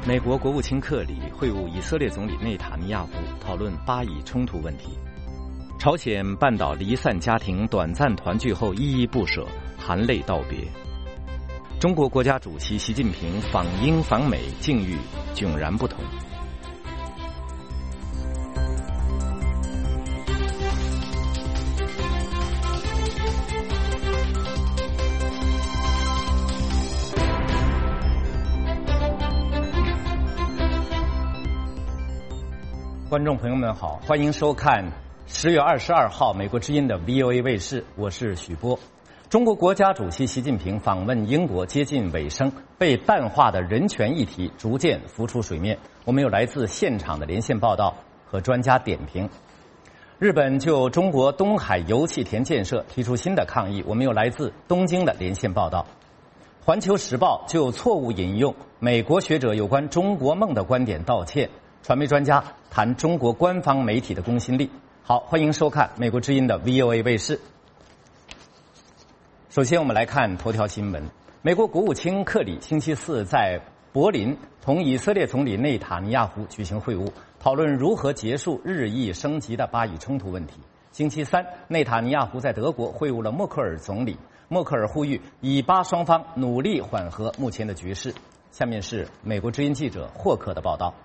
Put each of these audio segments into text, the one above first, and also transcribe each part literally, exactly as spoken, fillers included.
美国国务卿克里会晤以色列总理内塔尼亚胡，讨论巴以冲突问题。朝鲜半岛离散家庭短暂团聚后依依不舍，含泪道别。中国国家主席习近平访英访美，境遇迥然不同。观众朋友们好，欢迎收看十月二十二号美国之音的 V O A 卫视，我是许波。中国国家主席习近平访问英国接近尾声，被淡化的人权议题逐渐浮出水面。我们有来自现场的连线报道和专家点评。日本就中国东海油气田建设提出新的抗议，我们有来自东京的连线报道。环球时报就错误引用美国学者有关中国梦的观点道歉。传媒专家谈中国官方媒体的公信力。好，欢迎收看美国之音的 V O A 卫视。首先我们来看头条新闻。美国国务卿克里星期四在柏林同以色列总理内塔尼亚胡举行会晤，讨论如何结束日益升级的巴以冲突问题。星期三，内塔尼亚胡在德国会晤了默克尔总理，默克尔呼吁以巴双方努力缓和目前的局势。下面是美国之音记者霍克的报道。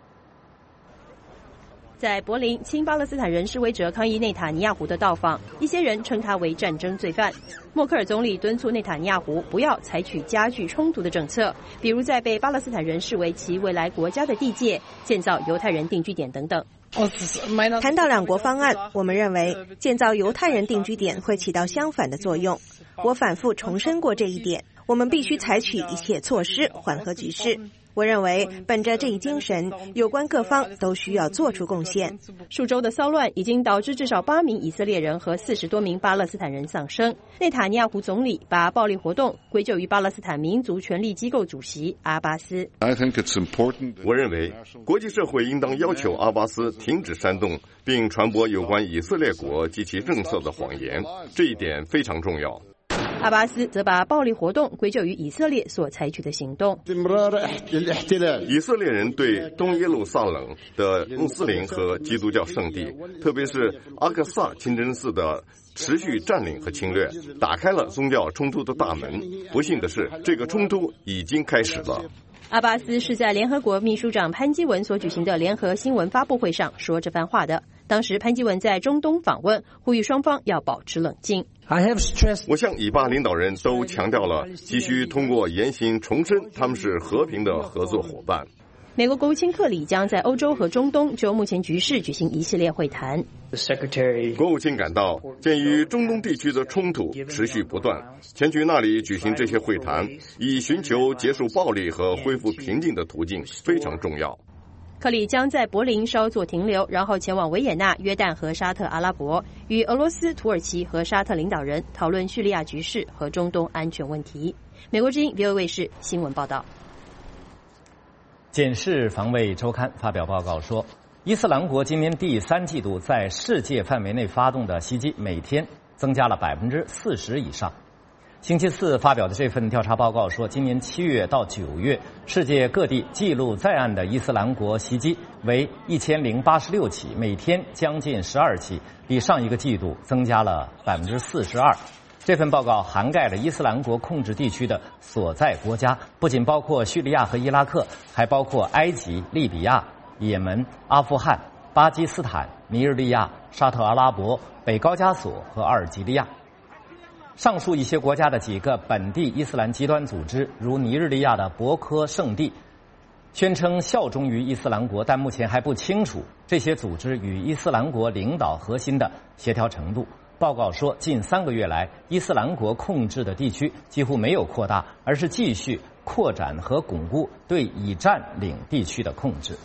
在柏林，亲巴勒斯坦人示威者抗议内塔尼亚胡的到访，一些人称他为战争罪犯。默克尔总理敦促内塔尼亚胡不要采取加剧冲突的政策，比如在被巴勒斯坦人视为其未来国家的地界建造犹太人定居点等等。 谈到两国方案，我们认为建造犹太人定居点会起到相反的作用。我反复重申过这一点，我们必须采取一切措施缓和局势。我认为本着这一精神，有关各方都需要做出贡献。 数周的骚乱已经导致至少八名以色列人和四十多名巴勒斯坦人丧生。内塔尼亚胡总理把暴力活动归咎于巴勒斯坦民族权力机构主席阿巴斯。 我认为国际社会应当要求阿巴斯停止煽动并传播有关以色列国及其政策的谎言，这一点非常重要。 阿巴斯则把暴力活动归咎于以色列所采取的行动。 以色列人对东耶路撒冷的穆斯林和基督教圣地，特别是阿克萨清真寺的持续占领和侵略，打开了宗教冲突的大门。不幸的是，这个冲突已经开始了。 阿巴斯是在联合国秘书长潘基文所举行的联合新闻发布会上说这番话的。当时潘基文在中东访问，呼吁双方要保持冷静。 我向以巴领导人都强调了，急需通过言行重申他们是和平的合作伙伴。 美国国务卿克里将在欧洲和中东就目前局势举行一系列会谈。 国务卿感到，鉴于中东地区的冲突持续不断，前去那里举行这些会谈，以寻求结束暴力和恢复平静的途径非常重要。 克里将在柏林稍作停留，然后前往维也纳、约旦和沙特阿拉伯，与俄罗斯、土耳其和沙特领导人讨论叙利亚局势和中东安全问题。美国之音 V O A 卫视新闻报道。 检视防卫周刊发表报告说，伊斯兰国今年第三季度在世界范围内发动的袭击每天增加了百分之四十以上。星期四发表的这份调查报告说，今年七月到九月，世界各地记录在案的伊斯兰国袭击为一千零八十六起，每天将近十二起，比上一个季度增加了百分之四十二。这份报告涵盖了伊斯兰国控制地区的所在国家，不仅包括叙利亚和伊拉克，还包括埃及、利比亚、也门、阿富汗、巴基斯坦、尼日利亚、沙特阿拉伯、北高加索和阿尔及利亚。上述一些国家的几个本地伊斯兰极端组织，如尼日利亚的博科圣地，宣称效忠于伊斯兰国，但目前还不清楚这些组织与伊斯兰国领导核心的协调程度。报告说，近三个月来，伊斯兰国控制的地区几乎没有扩大，而是继续扩展和巩固对已占领地区的控制。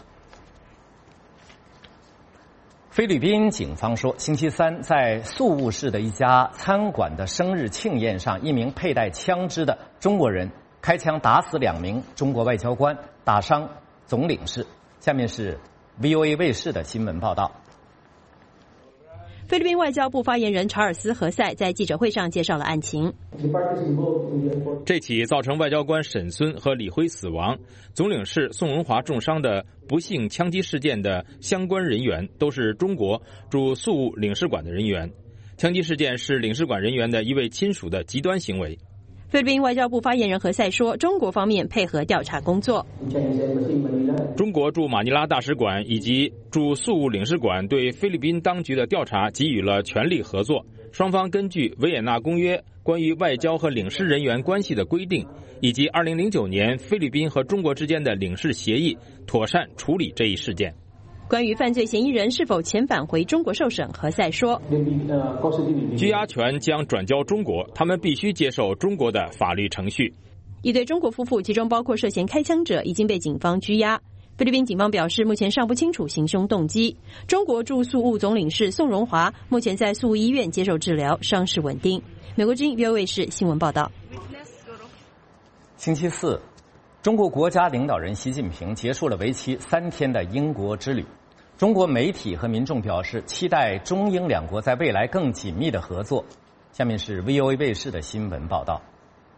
菲律宾警方说，星期三在宿务市的一家餐馆的生日庆宴上，一名佩戴枪支的中国人开枪打死两名中国外交官，打伤总领事。下面是 V O A 卫视的新闻报道。 菲律宾外交部发言人查尔斯·何塞在记者会上介绍了案情。 这起造成外交官沈孙和李辉死亡、总领事宋荣华重伤的不幸枪击事件的相关人员都是中国驻宿务领事馆的人员。枪击事件是领事馆人员的一位亲属的极端行为。 菲律宾外交部发言人何塞说，中国方面配合调查工作。 中国驻马尼拉大使馆以及驻宿务领事馆对菲律宾当局的调查给予了全力合作，双方根据维也纳公约关于外交和领事人员关系的规定，以及二零零九年菲律宾和中国之间的领事协议，妥善处理这一事件。 关于犯罪嫌疑人是否遣返回中国受审，何塞说， 拘押权将转交中国，他们必须接受中国的法律程序。 一对中国夫妇，其中包括涉嫌开枪者，已经被警方拘押。菲律宾警方表示，目前尚不清楚行凶动机。中国驻宿务总领事宋荣华目前在宿务医院接受治疗，伤势稳定。美国之音 V O A 卫视新闻报道。 星期四，中国国家领导人习近平结束了为期三天的英国之旅。中国媒体和民众表示，期待中英两国在未来更紧密的合作。下面是 V O A 卫视的新闻报道。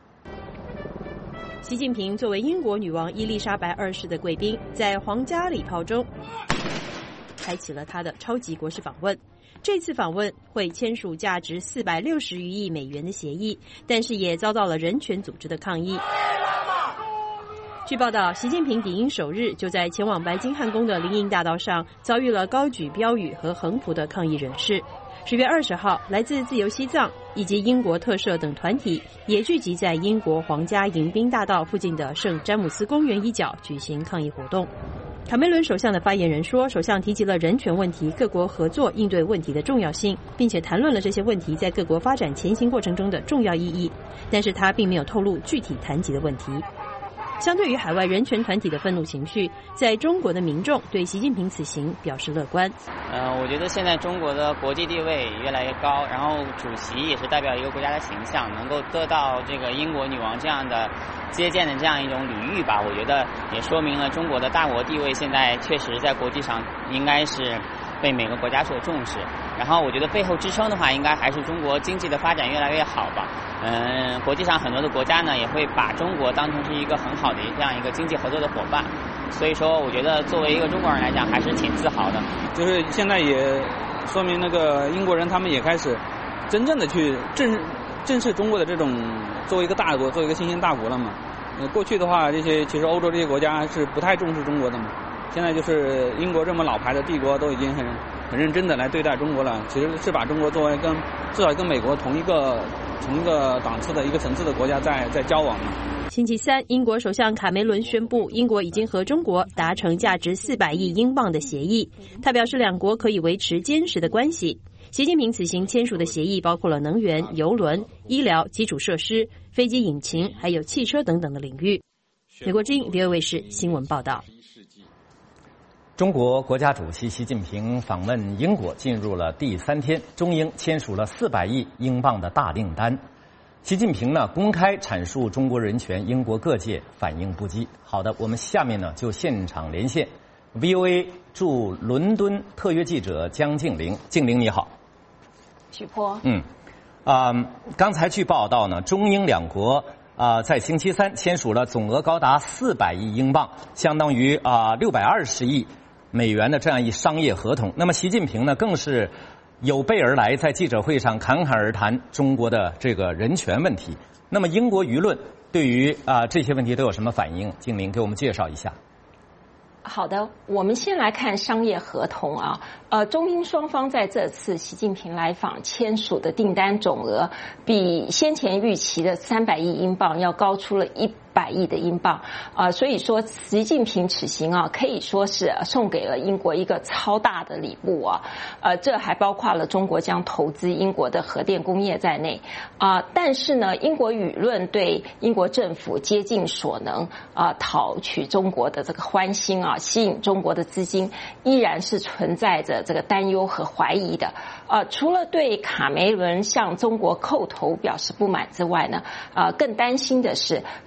习近平作为英国女王伊丽莎白二世的贵宾，在皇家礼炮中开启了他的超级国事访问。这次访问会签署价值四百六十余亿美元的协议，但是也遭到了人权组织的抗议。据报道，习近平抵英首日就在前往白金汉宫的林荫大道上遭遇了高举标语和横幅的抗议人士。十月二十号，来自自由西藏以及英国特赦等团体也聚集在英国皇家迎宾大道附近的圣詹姆斯公园一角举行抗议活动。卡梅伦首相的发言人说，首相提及了人权问题、各国合作应对问题的重要性，并且谈论了这些问题在各国发展前行过程中的重要意义，但是他并没有透露具体谈及的问题。相对于海外人权团体的愤怒情绪，在中国的民众对习近平此行表示乐观。 呃，我觉得现在中国的国际地位越来越高，然后主席也是代表一个国家的形象，能够得到这个英国女王这样的接见的这样一种礼遇吧，我觉得也说明了中国的大国地位现在确实在国际上应该是被每个国家所重视。然后我觉得背后支撑的话，应该还是中国经济的发展越来越好吧。嗯，国际上很多的国家呢，也会把中国当成是一个很好的这样一个经济合作的伙伴。所以说，我觉得作为一个中国人来讲，还是挺自豪的。 就是现在也说明那个英国人他们也开始真正的去正正视中国的这种作为一个大国，作为一个新兴大国了嘛。呃，过去的话，这些其实欧洲这些国家是不太重视中国的嘛。现在就是英国这么老牌的帝国都已经很很认真的来对待中国了，其实是把中国作为跟至少跟美国同一个同一个档次的一个层次的国家在在交往嘛。 星期三，英国首相卡梅伦宣布，英国已经和中国达成价值四百亿英镑的协议。他表示，两国可以维持坚实的关系。习近平此行签署的协议包括了能源、邮轮、医疗、基础设施、飞机引擎，还有汽车等等的领域。美国之音 V O A 卫视新闻报道。 中国国家主席习近平访问英国进入了第三天，中英签署了四百亿英镑的大订单。习近平呢公开阐述中国人权，英国各界反应不羁。好的，我们下面呢就现场连线 V O A 驻伦敦特约记者江静玲。静玲你好。 许波。 嗯，啊、呃，刚才据报道呢，中英两国啊、呃、在星期三签署了总额高达四百亿英镑，相当于啊六百二十亿美元的这样一商业合同。那么习近平呢更是有备而来，在记者会上侃侃而谈中国的这个人权问题。那么英国舆论对于啊、呃、这些问题都有什么反应？静玲给我们介绍一下。 好的，我们先来看商业合同啊，呃，中英双方在这次习近平来访签署的订单总额，比先前预期的三百亿英镑要高出了一百亿的英镑啊、呃，所以说习近平此行啊，可以说是送给了英国一个超大的礼物啊，呃，这还包括了中国将投资英国的核电工业在内啊、呃，但是呢，英国舆论对英国政府竭尽所能啊、呃，讨取中国的这个欢心啊，吸引中国的资金，依然是存在着这个担忧和怀疑的。呃，除了对卡梅伦向中国叩头表示不满之外呢，呃，更担心的是对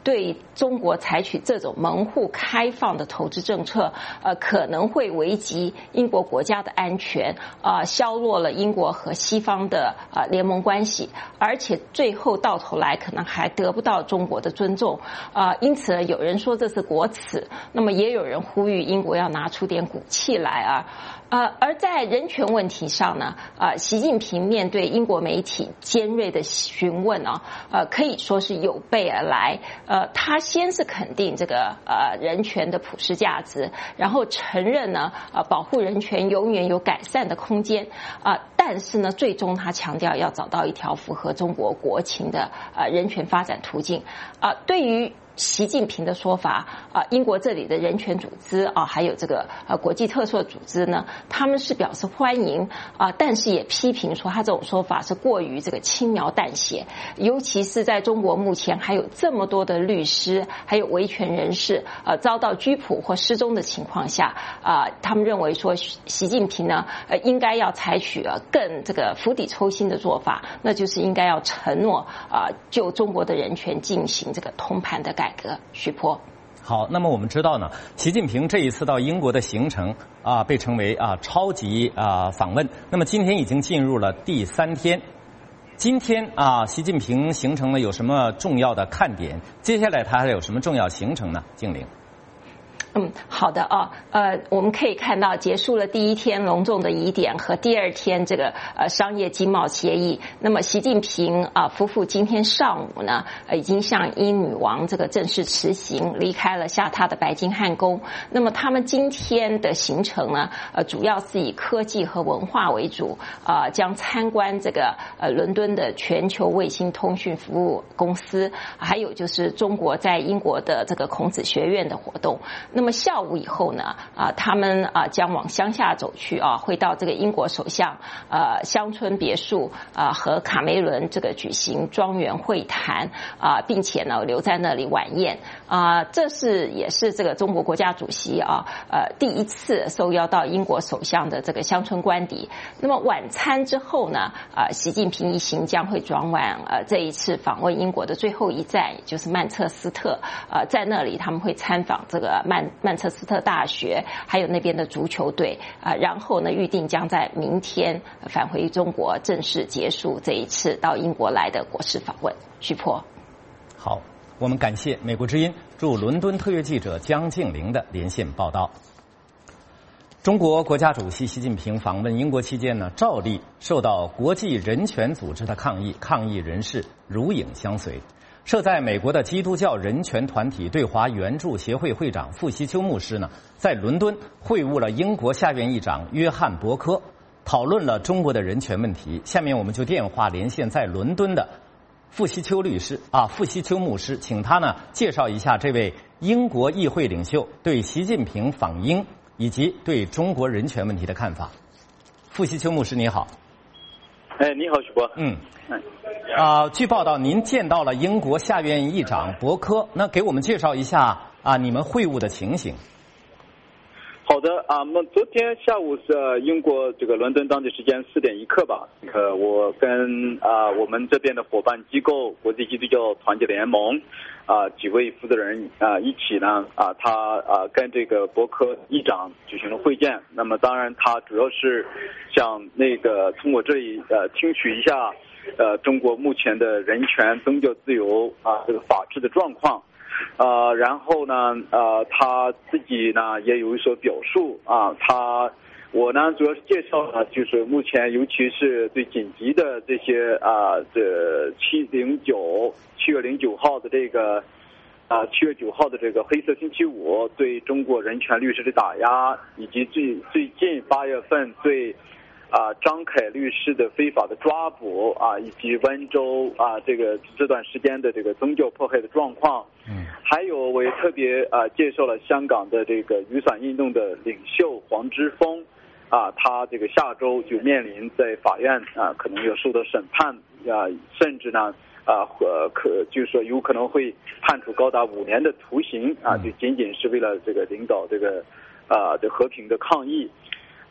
中国采取这种门户开放的投资政策，呃，可能会危及英国国家的安全，啊、呃，削弱了英国和西方的啊、呃、联盟关系，而且最后到头来可能还得不到中国的尊重，啊、呃，因此有人说这是国耻，那么也有人呼吁英国要拿出点骨气来啊。呃，而在人权问题上呢，呃，习近平面对英国媒体尖锐的询问啊，呃，可以说是有备而来。呃，他先是肯定这个呃人权的普世价值，然后承认呢，呃，保护人权永远有改善的空间啊、呃。但是呢，最终他强调要找到一条符合中国国情的呃人权发展途径啊、呃。对于习近平的说法啊，英国这里的人权组织啊，还有这个呃国际特赦组织呢，他们是表示欢迎啊，但是也批评说他这种说法是过于这个轻描淡写，尤其是在中国目前还有这么多的律师还有维权人士呃遭到拘捕或失踪的情况下啊，他们认为说习近平呢呃应该要采取呃更这个釜底抽薪的做法，那就是应该要承诺啊就中国的人权进行这个通盘的改革。徐波， 好，那么我们知道呢，习近平这一次到英国的行程啊，被称为啊超级啊访问。那么今天已经进入了第三天，今天啊，习近平行程呢有什么重要的看点？接下来他还有什么重要行程呢？静玲。 嗯，好的啊，呃，我们可以看到结束了第一天隆重的仪典和第二天这个呃商业经贸协议。那么习近平啊、呃、夫妇今天上午呢，呃已经向英女王这个正式辞行，离开了下榻的白金汉宫。那么他们今天的行程呢，呃主要是以科技和文化为主，啊、呃、将参观这个呃伦敦的全球卫星通讯服务公司，还有就是中国在英国的这个孔子学院的活动。那么下午以后呢，啊，他们啊将往乡下走去啊，会到这个英国首相呃乡村别墅啊和卡梅伦这个举行庄园会谈啊，并且呢留在那里晚宴啊，这是也是这个中国国家主席啊呃第一次受邀到英国首相的这个乡村官邸。那么晚餐之后呢，啊，习近平一行将会转往呃这一次访问英国的最后一站，也就是曼彻斯特，呃，在那里他们会参访这个曼。曼彻斯特大学，还有那边的足球队啊，然后呢，预定将在明天返回中国，正式结束这一次到英国来的国事访问。徐波， 好，我们感谢美国之音驻伦敦特约记者江静玲的连线报道。中国国家主席习近平访问英国期间呢，照例受到国际人权组织的抗议，抗议人士如影相随。设在美国的基督教人权团体对华援助协会会长傅希秋牧师呢，在伦敦会晤了英国下院议长约翰伯科，讨论了中国的人权问题。下面我们就电话连线在伦敦的傅希秋律师啊，傅希秋牧师，请他呢介绍一下这位英国议会领袖对习近平访英以及对中国人权问题的看法。傅希秋牧师，你好。 哎，你好，许波。 嗯。啊、呃，据报道，您见到了英国下院议长伯科，那给我们介绍一下啊，你们会晤的情形。 好的啊，那么昨天下午是英国这个伦敦当地时间四点一刻吧，呃，我跟啊我们这边的伙伴机构国际基督教团结联盟啊几位负责人啊一起呢啊他啊跟这个伯科议长举行了会见。那么当然他主要是想那个从我这里呃听取一下呃中国目前的人权、宗教自由啊这个法治的状况。呃，然后呢，呃，他自己呢也有所表述啊，他我呢主要是介绍呢，就是目前尤其是最紧急的这些啊，这七零九七月零九号的这个啊七月九号的这个黑色星期五对中国人权律师的打压，以及最最近八月份对啊，张凯律师的非法的抓捕啊，以及温州啊这个这段时间的这个宗教迫害的状况，嗯，还有我也特别啊介绍了香港的这个雨伞运动的领袖黄之锋啊，他这个下周就面临在法院啊可能要受到审判啊，甚至呢啊呃可就是说有可能会判处高达五年的徒刑啊，就仅仅是为了这个领导这个啊的和平的抗议。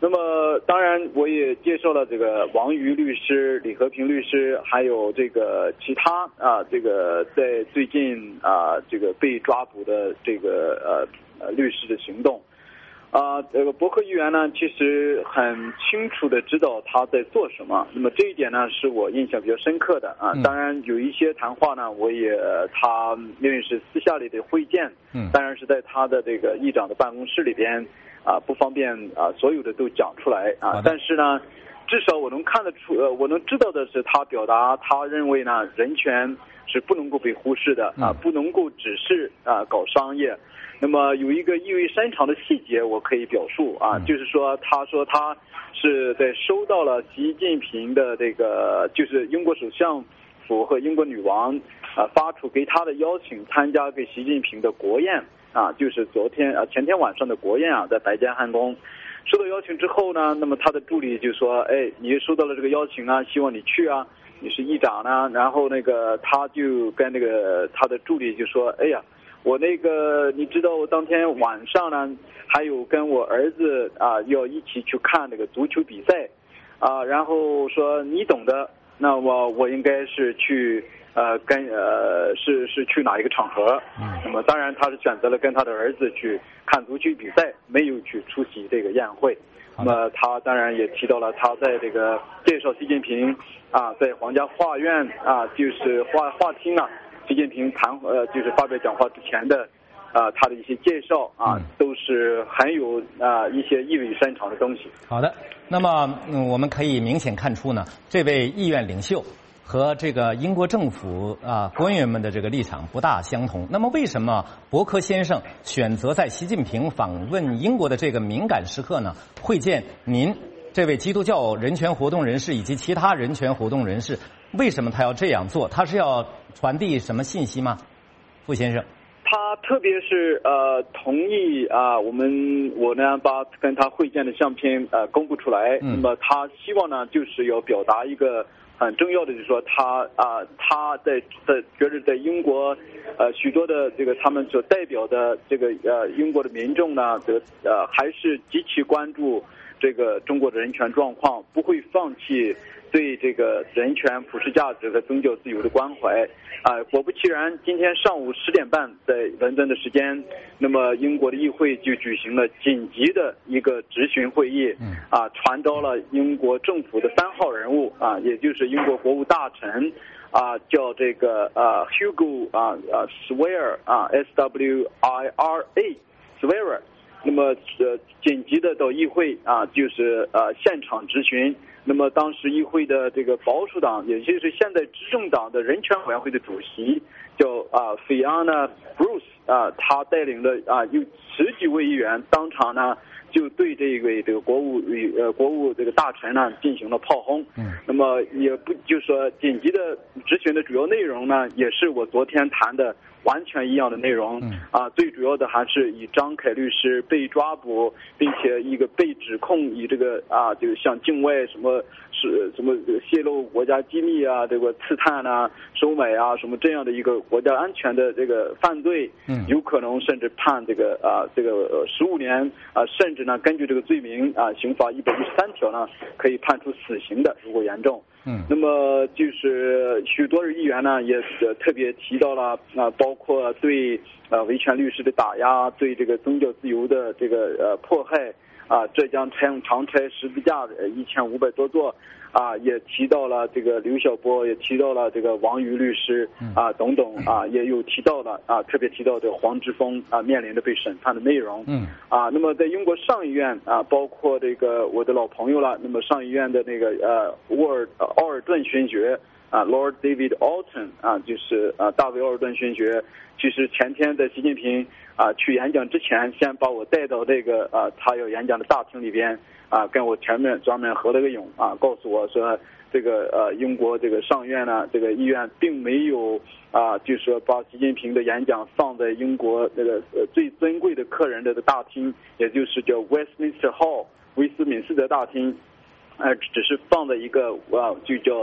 那么当然我也介绍了这个王瑜律师、李和平律师，还有这个其他啊这个在最近啊这个被抓捕的这个呃呃律师的行动。啊，这个伯克议员呢，其实很清楚的知道他在做什么。那么这一点呢，是我印象比较深刻的啊。当然有一些谈话呢，我也他因为是私下里的会见，嗯，当然是在他的这个议长的办公室里边啊，不方便啊所有的都讲出来啊。但是呢，至少我能看得出，呃，我能知道的是，他表达他认为呢，人权是不能够被忽视的啊，不能够只是啊搞商业。那么有一个意味深长的细节，我可以表述啊，就是说，他说他是在收到了习近平的这个，就是英国首相府和英国女王啊发出给他的邀请，参加给习近平的国宴啊，就是昨天啊前天晚上的国宴啊，在白金汉宫。收到邀请之后呢，那么他的助理就说，哎，你收到了这个邀请啊，希望你去啊，你是议长呢。然后那个他就跟那个他的助理就说，哎呀。我那个，你知道，我当天晚上呢，还有跟我儿子啊，要一起去看那个足球比赛，啊，然后说你懂的，那我我应该是去呃跟呃是是去哪一个场合？那么当然他是选择了跟他的儿子去看足球比赛，没有去出席这个宴会。那么他当然也提到了他在这个介绍习近平啊，在皇家画院啊，就是画画厅啊。习近平谈呃，就是发表讲话之前的，啊、呃，他的一些介绍啊，嗯、都是很有啊、呃、一些意味深长的东西。 好的，那么、嗯、我们可以明显看出呢，这位议院领袖和这个英国政府啊、呃、官员们的这个立场不大相同。那么为什么伯克先生选择在习近平访问英国的这个敏感时刻呢，会见您这位基督教人权活动人士以及其他人权活动人士？为什么他要这样做？他是要传递什么信息吗？傅先生， 他特别是呃同意啊、呃，我们我呢把跟他会见的相片呃公布出来。嗯、那么他希望呢，就是要表达一个很重要的，就是说他啊、呃、他在在觉得在英国呃许多的这个他们所代表的这个呃英国的民众呢，这个呃还是极其关注这个中国的人权状况，不会放弃对这个人权、普世价值和宗教自由的关怀。啊、呃，果不其然，今天上午十点半，在伦敦的时间，那么英国的议会就举行了紧急的一个质询会议，啊，传召了英国政府的三号人物啊，也就是英国国务大臣啊，叫这个呃 Hugo 啊啊 Swear 啊 S W I R A Swear。那么呃紧急的到议会啊，就是呃现场质询。那么当时议会的这个保守党，也就是现在执政党的人权委员会的主席叫啊 Fiona Bruce 啊，他带领的啊有十几位议员当场呢就对这位这个国务呃国务这个大臣呢进行了炮轰。嗯。那么也不就是说紧急的质询的主要内容呢，也是我昨天谈的完全一样的内容。嗯。啊，最主要的还是以张凯律师被抓捕，并且一个被指控以这个啊，就像境外什么是什么泄露国家机密啊，这个刺探啊、收买啊什么这样的一个国家安全的这个犯罪，嗯，有可能甚至判这个啊这个十五年啊，甚至呢根据这个罪名啊，刑法一百一十三条呢可以判处死刑的，如果严重。嗯，那么就是许多议员呢也特别提到了啊，包括对呃维权律师的打压，对这个宗教自由的这个呃迫害啊，浙江长长拆十字架一千五百多座啊，也提到了这个刘晓波，也提到了这个王瑜律师啊等等啊，也有提到了啊，特别提到的黄之锋啊面临着被审判的内容。嗯啊，那么在英国上议院啊，包括这个我的老朋友了，那么上议院的那个呃沃尔奥尔顿勋爵啊 ，Lord David Alton 啊，就是啊大卫奥尔顿勋爵，其实前天在习近平啊去演讲之前，先把我带到这个啊他要演讲的大厅里边。啊，跟我前面专门合了个影啊，告诉我说这个呃英国这个上院呢，这个议院并没有啊，就是说把习近平的演讲放在英国那个呃最尊贵的客人的大厅，也就是叫 Westminster Hall 威斯敏斯特大厅，呃，只是放在一个啊就叫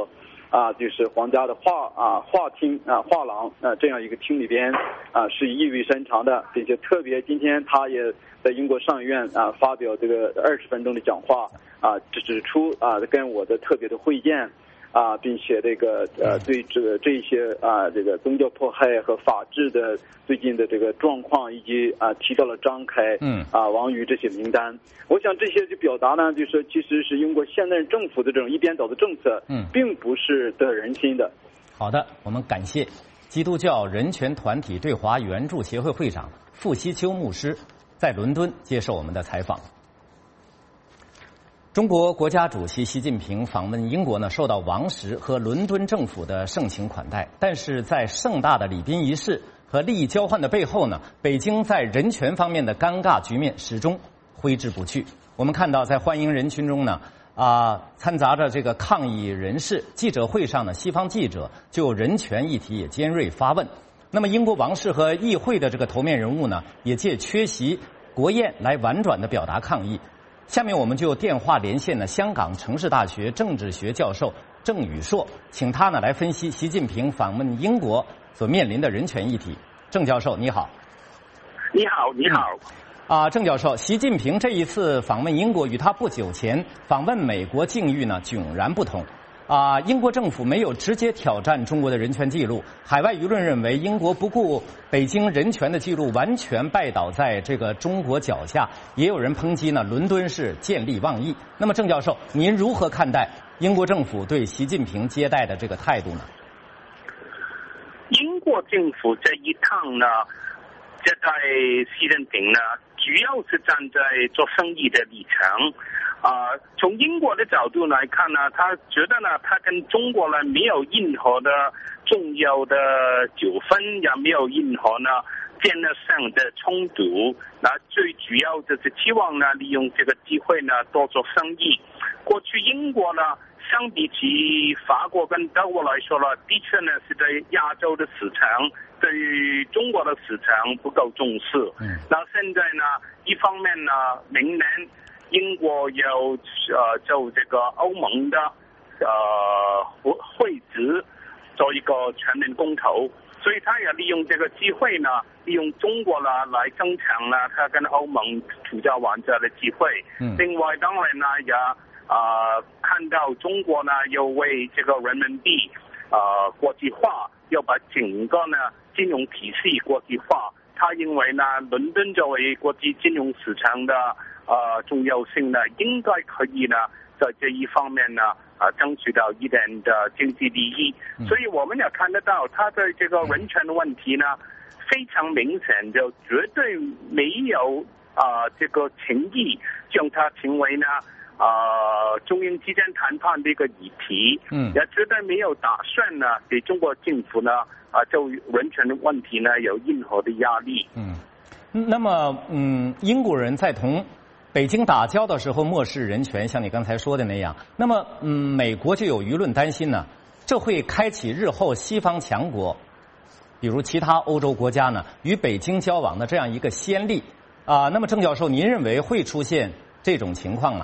啊，就是皇家的画啊画厅啊画廊啊这样一个厅里边啊是意味深长的，并且特别今天他也在英国上院啊发表这个二十分钟的讲话啊，指出啊跟我的特别的会见。啊，并且这个呃，对这个这些啊，这个宗教迫害和法治的最近的这个状况，以及啊提到了张凯、嗯啊王宇这些名单，我想这些就表达呢，就是说其实是英国现任政府的这种一边倒的政策，嗯，并不是得人心的。 好的，我们感谢基督教人权团体对华援助协会会长傅希秋牧师在伦敦接受我们的采访。中国国家主席习近平访问英国呢，受到王室和伦敦政府的盛情款待，但是在盛大的礼宾仪式和利益交换的背后呢，北京在人权方面的尴尬局面始终挥之不去。我们看到，在欢迎人群中呢，啊，掺杂着这个抗议人士。记者会上呢，西方记者就人权议题也尖锐发问。那么，英国王室和议会的这个头面人物呢，也借缺席国宴来婉转地表达抗议。下面我们就电话连线了香港城市大学政治学教授郑宇硕，请他呢来分析习近平访问英国所面临的人权议题。郑教授，你好。 你好，你好。 啊、呃，郑教授，习近平这一次访问英国与他不久前访问美国境遇呢迥然不同。啊、呃，英国政府没有直接挑战中国的人权记录，海外舆论认为英国不顾北京人权的记录，完全拜倒在这个中国脚下。也有人抨击呢，伦敦是见利忘义。那么，郑教授，您如何看待英国政府对习近平接待的这个态度呢？ 英国政府这一趟呢，接待习近平呢，主要是站在做生意的立场。啊、呃，从英国的角度来看呢，他觉得呢，他跟中国呢没有任何的重要的纠纷，也没有任何呢战略上的冲突。那最主要就是希望呢，利用这个机会呢，多做生意。过去英国呢，相比起法国跟德国来说呢，的确呢是对亚洲的市场，对于中国的市场不够重视。嗯。那现在呢，一方面呢，明年英国有呃就这个欧盟的呃会址做一个全面公投，所以他也利用这个机会呢，利用中国呢来增强呢他跟欧盟处交往这的机会。嗯。另外当然呢也啊、呃、看到中国呢又为这个人民币呃国际化，要把整个呢金融体系国际化。他认为呢，伦敦作为国际金融市场的呃重要性呢，应该可以呢在这一方面呢啊、呃、争取到一点的经济利益。所以我们也看得到，他的这个人权问题呢非常明显，就绝对没有啊、呃、这个情意将它成为呢啊、呃、中英之间谈判的一个议题。嗯，也绝对没有打算呢给中国政府呢啊，就人权的问题呢有任何的压力。 嗯，那么嗯，英国人在同北京打交道的时候漠视人权，像你刚才说的那样。那么嗯，美国就有舆论担心呢，这会开启日后西方强国，比如其他欧洲国家呢与北京交往的这样一个先例啊、呃。那么郑教授，您认为会出现这种情况吗？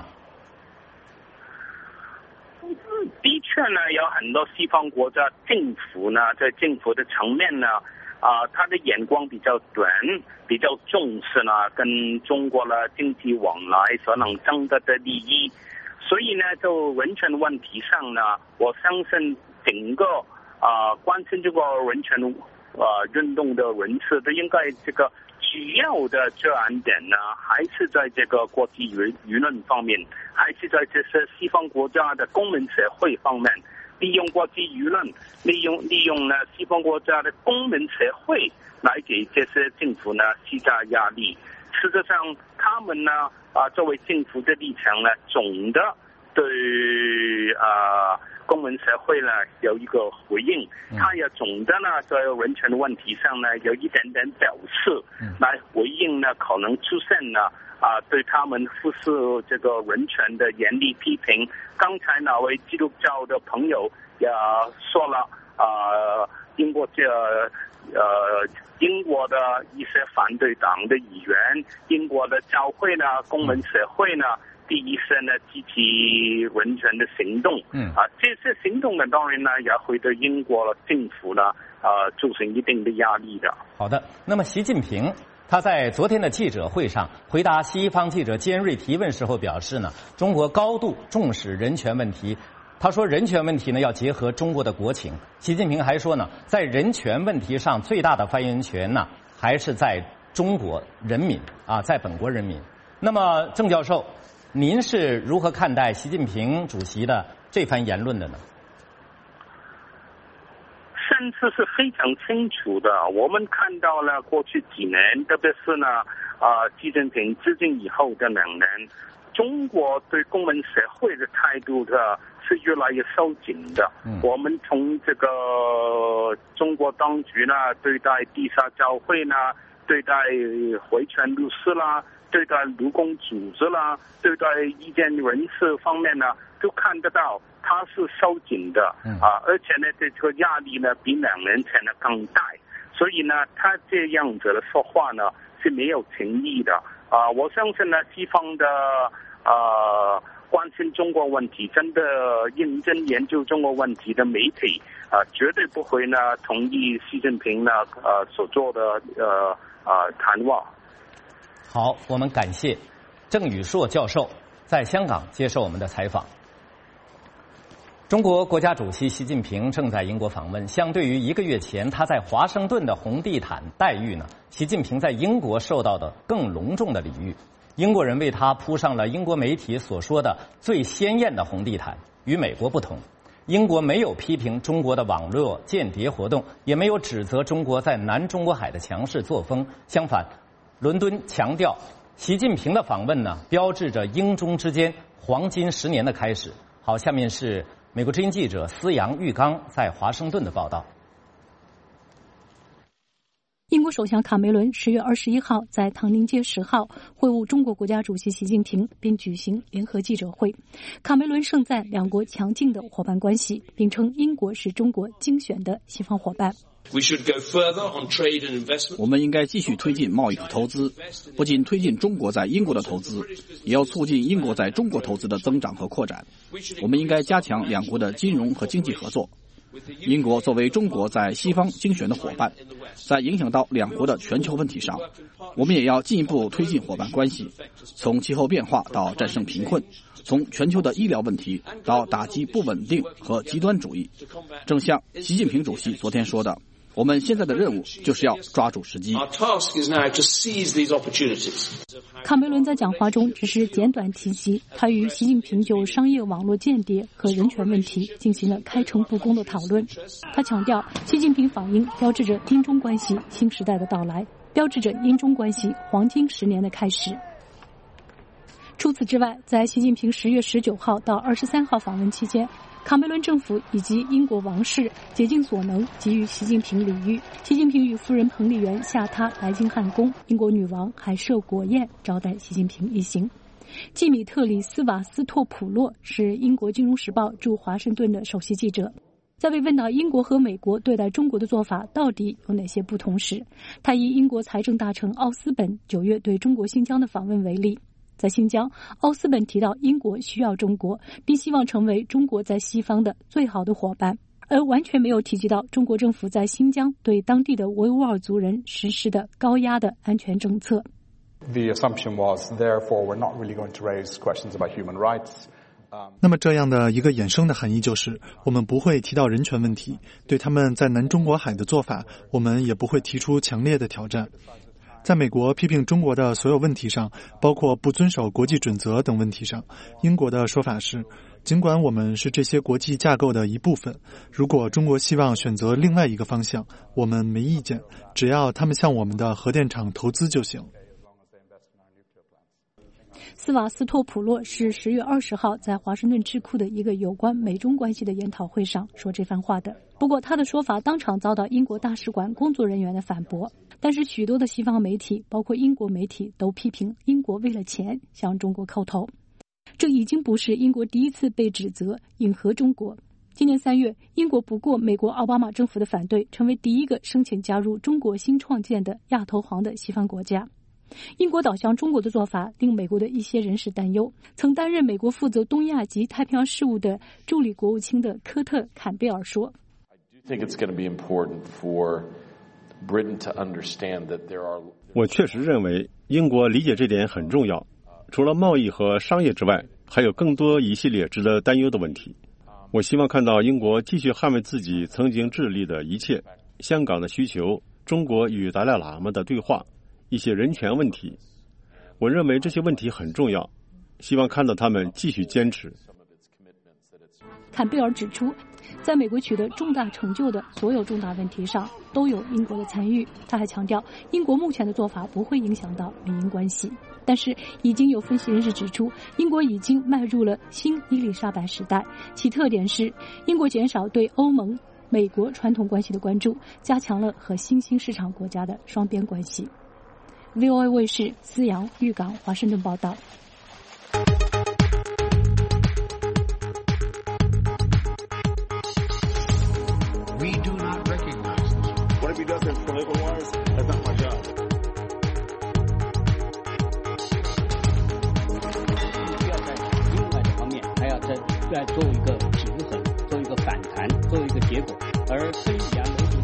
的确呢，有很多西方国家政府呢，在政府的层面呢，啊、呃，他的眼光比较短，比较重视呢跟中国的经济往来所能争得的利益，所以呢，就人权问题上呢，我相信整个啊、呃、关心这个人权呃运动的人士都应该这个主要的着眼点呢，还是在这个国际舆舆论方面，还是在这些西方国家的公民社会方面，利用国际舆论，利用利用呢西方国家的公民社会来给这些政府呢施加压力。事实上，他们呢啊作为政府的立场呢，总的对啊。公民社会呢有一个回应，他也总的呢在人权的问题上呢有一点点表示，来回应呢可能出现呢啊对他们忽视这个人权的严厉批评。刚才那位基督教的朋友也说了啊，英国这呃英国的一些反对党的议员，英国的教会呢，公民社会呢， 第一是呢积极人权的行动，嗯啊，这些行动呢，当然呢也会对英国政府呢啊造成一定的压力的。 好的，那么习近平他在昨天的记者会上回答西方记者尖锐提问时候表示呢，中国高度重视人权问题。他说人权问题呢要结合中国的国情。习近平还说呢，在人权问题上最大的发言权呢还是在中国人民啊，在本国人民。那么郑教授，您是如何看待习近平主席的这番言论的呢？ 甚至是非常清楚的，我们看到了过去几年，特别是呢，啊、呃，习近平执政以后的两年，中国对公民社会的态度的是越来越收紧的。嗯、我们从这个中国当局呢，对待地下教会呢，对待维权律师啦，对待劳工组织啦，对待意见人士方面呢，都看得到它是收紧的，嗯、啊，而且呢，这个压力呢比两年前呢更大，所以呢，他这样子的说话呢是没有情义的啊。我相信呢，西方的啊关心中国问题、真的认真研究中国问题的媒体啊，绝对不会呢同意习近平呢呃所做的呃啊谈话。 好，我们感谢郑宇硕教授在香港接受我们的采访。中国国家主席习近平正在英国访问，相对于一个月前他在华盛顿的红地毯待遇呢，习近平在英国受到的更隆重的礼遇。英国人为他铺上了英国媒体所说的最鲜艳的红地毯。与美国不同，英国没有批评中国的网络间谍活动，也没有指责中国在南中国海的强势作风。相反，伦敦强调习近平的访问呢，标志着英中之间黄金十年的开始。好，下面是美国之音记者思阳、玉刚在华盛顿的报道。 英国首相卡梅伦十月二十一号在唐宁街十号会晤中国国家主席习近平，并举行联合记者会。卡梅伦盛赞两国强劲的伙伴关系，并称英国是中国精选的西方伙伴。 我们应该继续推进贸易和投资，不仅推进中国在英国的投资，也要促进英国在中国投资的增长和扩展。我们应该加强两国的金融和经济合作。英国作为中国在西方精选的伙伴，在影响到两国的全球问题上，我们也要进一步推进伙伴关系，从气候变化到战胜贫困，从全球的医疗问题到打击不稳定和极端主义。正像习近平主席昨天说的，我们现在的任务就是要抓住时机。 卡梅伦在讲话中只是简短提及，他与习近平就商业网络间谍和人权问题进行了开诚布公的讨论。他强调，习近平访英标志着英中关系新时代的到来，标志着英中关系黄金十年的开始。除此之外，在习近平十月十九号到二十三号访问期间，卡梅伦政府以及英国王室竭尽所能给予习近平礼遇。习近平与夫人彭丽媛下榻白金汉宫，英国女王还设国宴招待习近平一行。季米特里斯瓦斯托普洛是英国金融时报驻华盛顿的首席记者，在被问到英国和美国对待中国的做法到底有哪些不同时，他以英国财政大臣奥斯本九月对中国新疆的访问为例。在新疆，奥斯本提到英国需要中国，并希望成为中国在西方的最好的伙伴，而完全没有提及到中国政府在新疆对当地的维吾尔族人实施的高压的安全政策。 The assumption was, therefore, we're not really going to raise questions about human rights. 那么这样的一个衍生的含义就是，我们不会提到人权问题，对他们在南中国海的做法，我们也不会提出强烈的挑战。在美国批评中国的所有问题上，包括不遵守国际准则等问题上，英国的说法是，尽管我们是这些国际架构的一部分，如果中国希望选择另外一个方向，我们没意见，只要他们向我们的核电厂投资就行。 斯瓦斯托普洛是十月二十号在华盛顿智库的一个有关美中关系的研讨会上说这番话的。不过他的说法当场遭到英国大使馆工作人员的反驳，但是许多的西方媒体，包括英国媒体，都批评英国为了钱向中国叩头。这已经不是英国第一次被指责迎合中国。今年三月，英国不顾美国奥巴马政府的反对，成为第一个申请加入中国新创建的亚投行的西方国家。 英国倒向中国的做法令美国的一些人士担忧。曾担任美国负责东亚及太平洋事务的助理国务卿的科特·坎贝尔说， 我确实认为英国理解这点很重要。除了贸易和商业之外，还有更多一系列值得担忧的问题。我希望看到英国继续捍卫自己曾经致力的一切，香港的需求，中国与达赖喇嘛的对话，一些人权问题。我认为这些问题很重要，希望看到他们继续坚持。 坎贝尔指出，在美国取得重大成就的所有重大问题上都有英国的参与。他还强调，英国目前的做法不会影响到美英关系。但是已经有分析人士指出，英国已经迈入了新伊丽莎白时代，其特点是英国减少对欧盟、美国传统关系的关注，加强了和新兴市场国家的双边关系。V O A 卫视思阳、玉港、华盛顿报道。 We do not recognize this. What if he does it political wise? That's not my job. 需要在另外的方面，还要再再做一个平衡，做一个反弹，做一个结果，而非以然为主。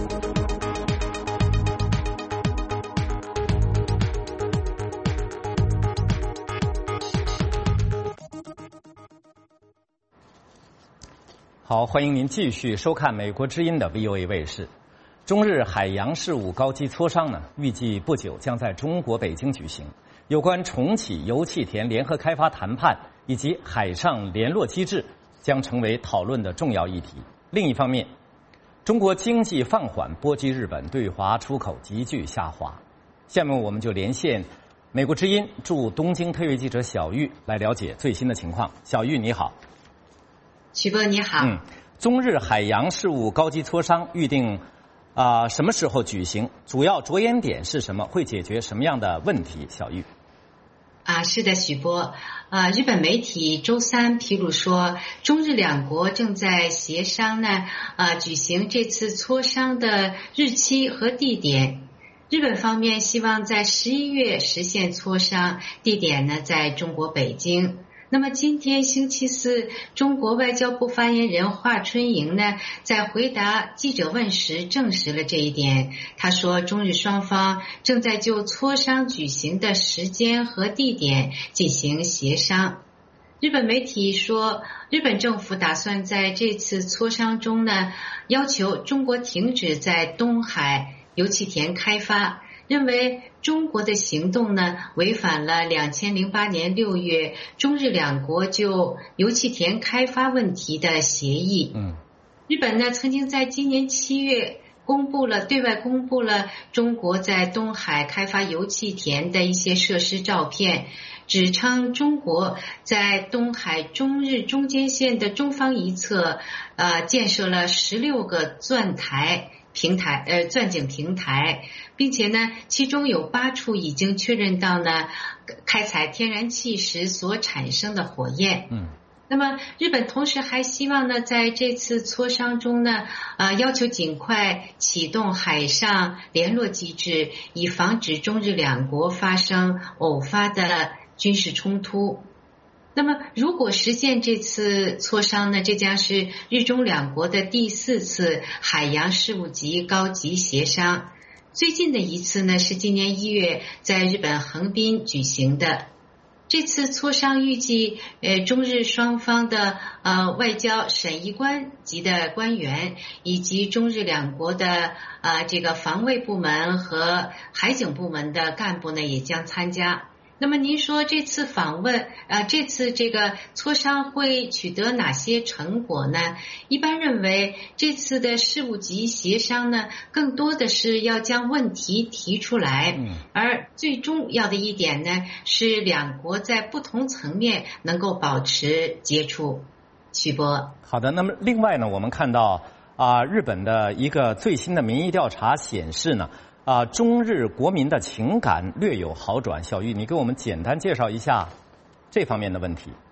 好，欢迎您继续收看美国之音的 V O A 卫视。中日海洋事务高级磋商呢，预计不久将在中国北京举行。有关重启油气田联合开发谈判以及海上联络机制将成为讨论的重要议题。另一方面，中国经济放缓波及日本，对华出口急剧下滑。下面我们就连线美国之音驻东京特约记者小玉来了解最新的情况。小玉你好。 徐波你好。 嗯，中日海洋事务高级磋商预定啊、呃、什么时候举行？主要着眼点是什么？会解决什么样的问题？小玉。 啊，是的，许波。呃，日本媒体周三披露说，中日两国正在协商呢，呃，举行这次磋商的日期和地点。日本方面希望在十一月实现磋商，地点呢在中国北京。那么今天星期四，中国外交部发言人华春莹呢，在回答记者问时证实了这一点。他说，中日双方正在就磋商举行的时间和地点进行协商。日本媒体说，日本政府打算在这次磋商中呢，要求中国停止在东海油气田开发，认为中国的行动呢违反了两千零八年六月中日两国就油气田开发问题的协议。 嗯， 日本呢曾经在今年七月公布了对外公布了中国在东海开发油气田的一些设施照片，指称中国在东海中日中间线的中方一侧，呃，建设了十六个钻台。平台呃钻井平台，并且呢，其中有八处已经确认到呢开采天然气时所产生的火焰。 嗯， 那么日本同时还希望呢，在这次磋商中呢，呃，要求尽快启动海上联络机制，以防止中日两国发生偶发的军事冲突。那么如果实现这次磋商呢，这将是日中两国的第四次海洋事务级高级协商。最近的一次呢是今年一月在日本横滨举行的。这次磋商预计呃中日双方的呃外交审议官级的官员以及中日两国的呃这个防卫部门和海警部门的干部呢也将参加。那么您说这次访问呃这次这个磋商会取得哪些成果呢？一般认为这次的事务级协商呢更多的是要将问题提出来， 嗯， 而最重要的一点呢是两国在不同层面能够保持接触。曲波。 好的，那么另外呢，我们看到啊、呃，日本的一个最新的民意调查显示呢，啊、呃，中日国民的情感略有好转。小玉，你给我们简单介绍一下这方面的问题。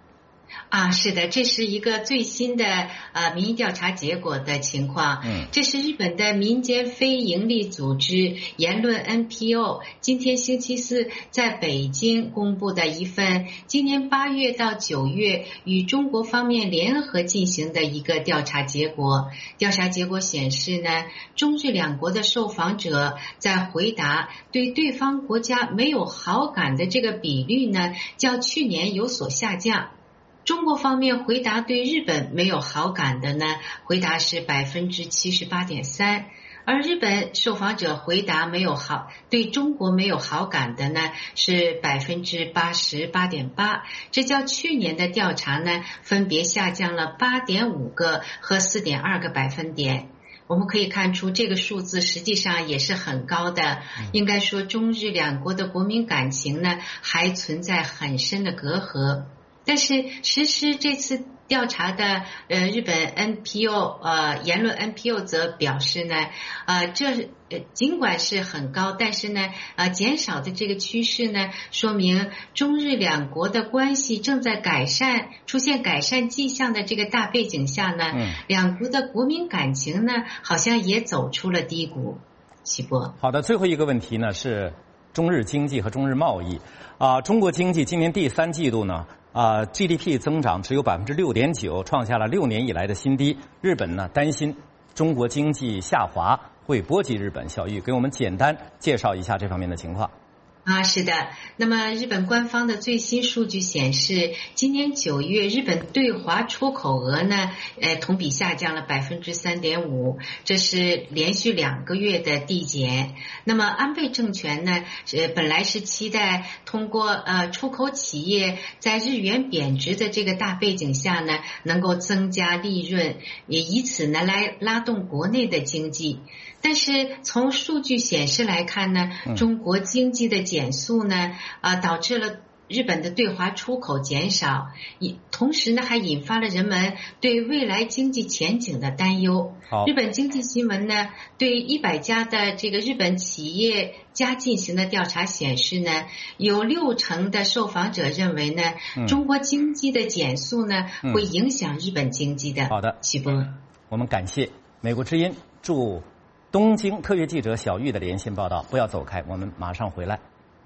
啊，是的，这是一个最新的呃民意调查结果的情况。嗯，这是日本的民间非营利组织言论 N P O 今天星期四在北京公布的一份今年八月到九月与中国方面联合进行的一个调查结果。调查结果显示呢，中日两国的受访者在回答对对方国家没有好感的这个比率呢，较去年有所下降。中国方面回答对日本没有好感的呢，回答是百分之七十八点三，而日本受访者回答没有好对中国没有好感的呢是百分之八十八点八，这较去年的调查呢分别下降了八点五个和四点二个百分点。我们可以看出这个数字实际上也是很高的，应该说中日两国的国民感情呢还存在很深的隔阂。但是实施这次调查的呃日本 N P O 呃言论 N P O 则表示呢，呃这呃尽管是很高，但是呢呃减少的这个趋势呢，说明中日两国的关系正在改善，出现改善迹象的这个大背景下呢，嗯、两国的国民感情呢好像也走出了低谷。齐波， 好的，最后一个问题呢是中日经济和中日贸易啊、呃，中国经济今年第三季度呢。啊 ，G D P 增长只有百分之六点九，创下了六年以来的新低。日本呢担心中国经济下滑会波及日本。小玉给我们简单介绍一下这方面的情况。 啊，是的。那么日本官方的最新数据显示，今年九月日本对华出口额呢，呃，同比下降了百分之三点五，这是连续两个月的递减。那么安倍政权呢，呃，本来是期待通过呃出口企业在日元贬值的这个大背景下呢，能够增加利润，也以此呢来拉动国内的经济。但是从数据显示来看呢，中国经济的减速呢，呃，导致了日本的对华出口减少，同时呢还引发了人们对未来经济前景的担忧。日本经济新闻呢对一百家的这个日本企业家进行的调查显示呢，有六成的受访者认为呢，嗯、中国经济的减速呢、嗯、会影响日本经济的。 好的， 徐波， 我们感谢美国之音驻东京特约记者小玉的连线报道。不要走开，我们马上回来。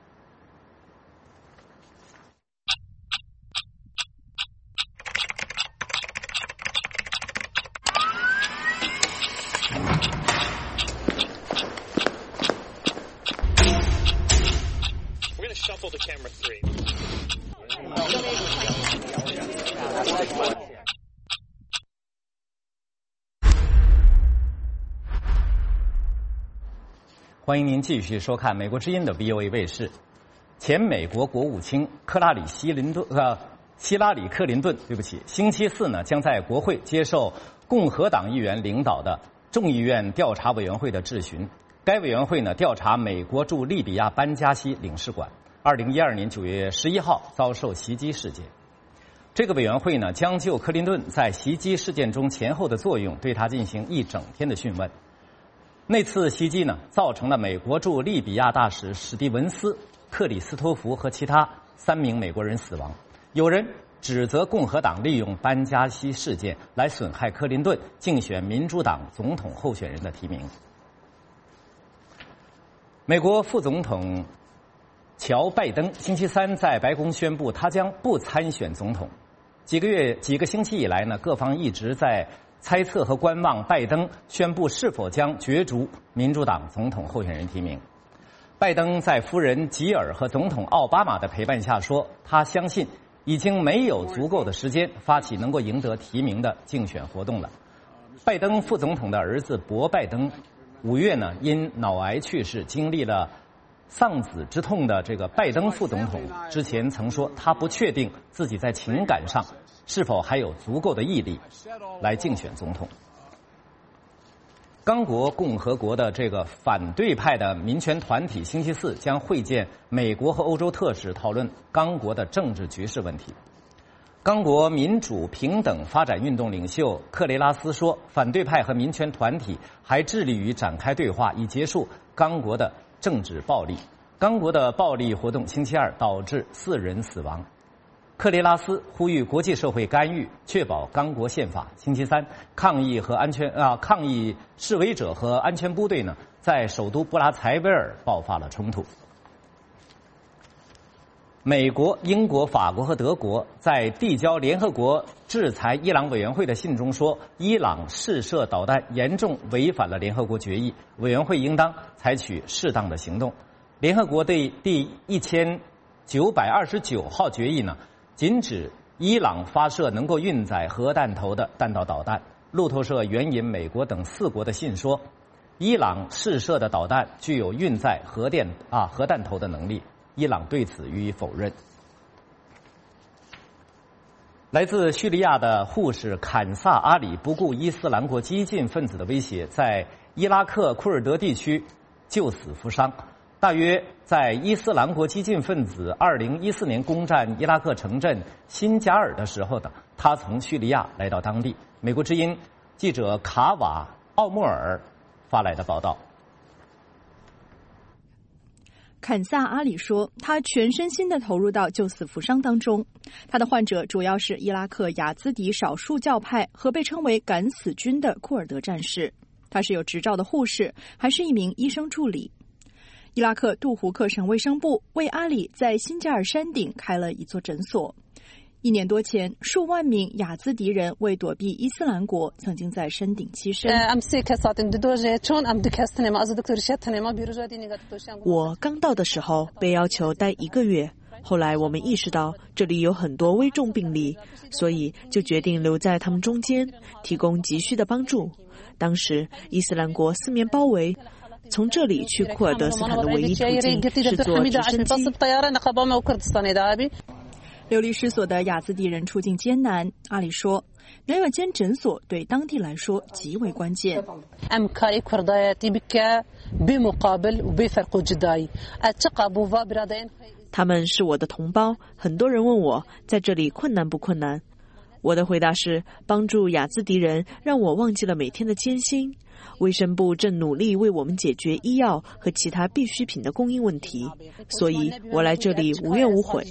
欢迎您继续收看美国之音的 V O A 卫视。前美国国务卿克拉里希林顿呃希拉里克林顿，对不起，星期四呢将在国会接受共和党议员领导的众议院调查委员会的质询。该委员会呢调查美国驻利比亚班加西领事馆二零一二年九月十一号遭受袭击事件。这个委员会呢将就克林顿在袭击事件中前后的作用对他进行一整天的讯问。那次袭击呢，造成了美国驻利比亚大使史蒂文斯、克里斯托弗和其他三名美国人死亡。有人指责共和党利用班加西事件来损害克林顿竞选民主党总统候选人的提名。美国副总统乔·拜登星期三在白宫宣布，他将不参选总统。几个月、几个星期以来呢，各方一直在猜测和观望拜登宣布是否将角逐民主党总统候选人提名。拜登在夫人吉尔和总统奥巴马的陪伴下说，他相信已经没有足够的时间发起能够赢得提名的竞选活动了。拜登副总统的儿子博拜登五月呢因脑癌去世，经历了丧子之痛的这个拜登副总统之前曾说，他不确定自己在情感上是否还有足够的毅力来竞选总统。刚果共和国的这个反对派的民权团体星期四将会见美国和欧洲特使，讨论刚果的政治局势问题。刚果民主平等发展运动领袖克雷拉斯说，反对派和民权团体还致力于展开对话，以结束刚果的政治暴力。刚果的暴力活动星期二导致四人死亡。 克雷拉斯呼吁国际社会干预，确保刚果宪法。星期三，抗议和安全啊抗议示威者和安全部队呢，在首都布拉财维尔爆发了冲突。美国、英国、法国和德国在递交联合国制裁伊朗委员会的信中说，伊朗试射导弹严重违反了联合国决议，委员会应当采取适当的行动。联合国对第一千九百二十九号决议呢，禁止伊朗发射能够运载核弹头的弹道导弹。路透社援引美国等四国的信说，伊朗试射的导弹具有运载核电啊核弹头的能力。伊朗对此予以否认。来自叙利亚的护士坎萨阿里不顾伊斯兰国激进分子的威胁，在伊拉克库尔德地区救死扶伤。大约在伊斯兰国激进分子二零一四年攻占伊拉克城镇辛加尔的时候的，他从叙利亚来到当地。美国之音记者卡瓦奥莫尔发来的报道。 坎萨阿里说，他全身心地投入到救死扶伤当中。他的患者主要是伊拉克雅兹迪少数教派和被称为敢死军的库尔德战士。他是有执照的护士，还是一名医生助理。伊拉克杜胡克省卫生部为阿里在辛加尔山顶开了一座诊所。一年多前，数万名雅兹迪人为躲避伊斯兰国，曾经在山顶栖身。 我刚到的时候被要求待一个月，后来我们意识到这里有很多危重病例，所以就决定留在他们中间，提供急需的帮助。当时伊斯兰国四面包围，从这里去库尔德斯坦的唯一途径是坐直升机。 流离失所的雅兹迪人处境艰难，阿里说，能有间诊所对当地来说极为关键。 他们是我的同胞，很多人问我在这里困难不困难，我的回答是，帮助雅兹迪人让我忘记了每天的艰辛。卫生部正努力为我们解决医药和其他必需品的供应问题，所以我来这里无怨无悔。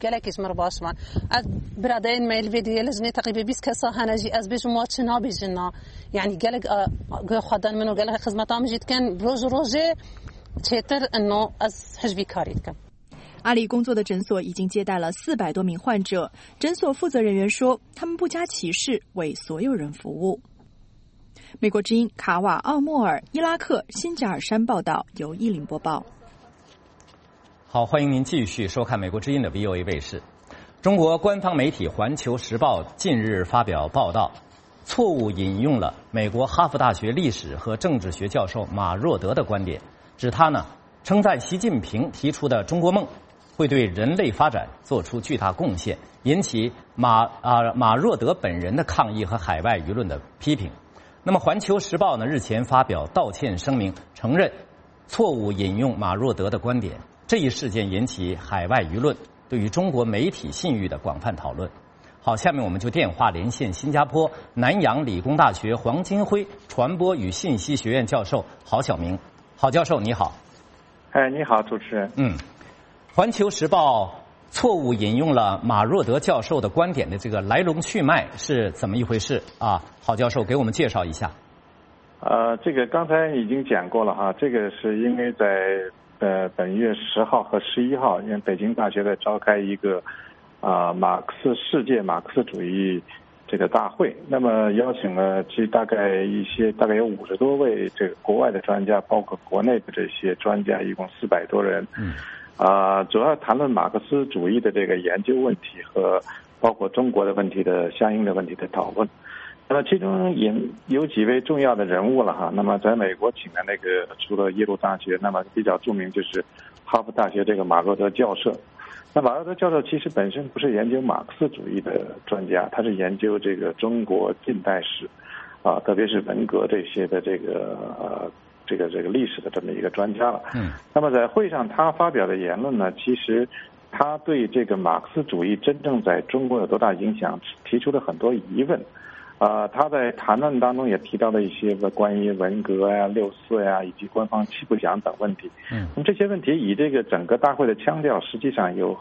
阿里工作的诊所已经接待了四百多名患者，诊所负责人员说，他们不加歧视，为所有人服务。美国之音卡瓦奥莫尔伊拉克辛加尔山报道，由依林播报。 好，欢迎您继续收看美国之音的 V O A 卫视。中国官方媒体《环球时报》近日发表报道，错误引用了美国哈佛大学历史和政治学教授马若德的观点，指他呢称赞习近平提出的中国梦会对人类发展做出巨大贡献，引起马啊马若德本人的抗议和海外舆论的批评。那么，《环球时报》呢日前发表道歉声明，承认错误引用马若德的观点。这一事件引起海外舆论对于中国媒体信誉的广泛讨论。好，下面我们就电话连线新加坡南洋理工大学黄金辉传播与信息学院教授郝晓明。郝教授，你好。 哎，你好，主持人。 嗯，《环球时报》错误引用了马若德教授的观点的这个来龙去脉是怎么一回事啊？郝教授给我们介绍一下。 呃，这个刚才已经讲过了哈，这个是因为在呃本月十号和十一号，因为北京大学在召开一个啊、呃、马克思世界马克思主义这个大会，那么邀请了其实大概一些大概有五十多位这个国外的专家，包括国内的这些专家，一共四百多人。嗯。啊、呃，主要谈论马克思主义的这个研究问题和包括中国的问题的相应的问题的讨论。那么其中引有几位重要的人物了哈。那么在美国请的那个除了耶鲁大学，那么比较著名就是哈佛大学这个马若德教授。那马若德教授其实本身不是研究马克思主义的专家，他是研究这个中国近代史啊，特别是文革这些的这个呃。这个这个历史的这么一个专家了。嗯。那么在会上他发表的言论呢，其实他对这个马克思主义真正在中国有多大影响提出了很多疑问。啊、呃，他在谈论当中也提到了一些关于文革呀、六四呀以及官方七不讲等问题。嗯。那么这些问题以这个整个大会的腔调，实际上有很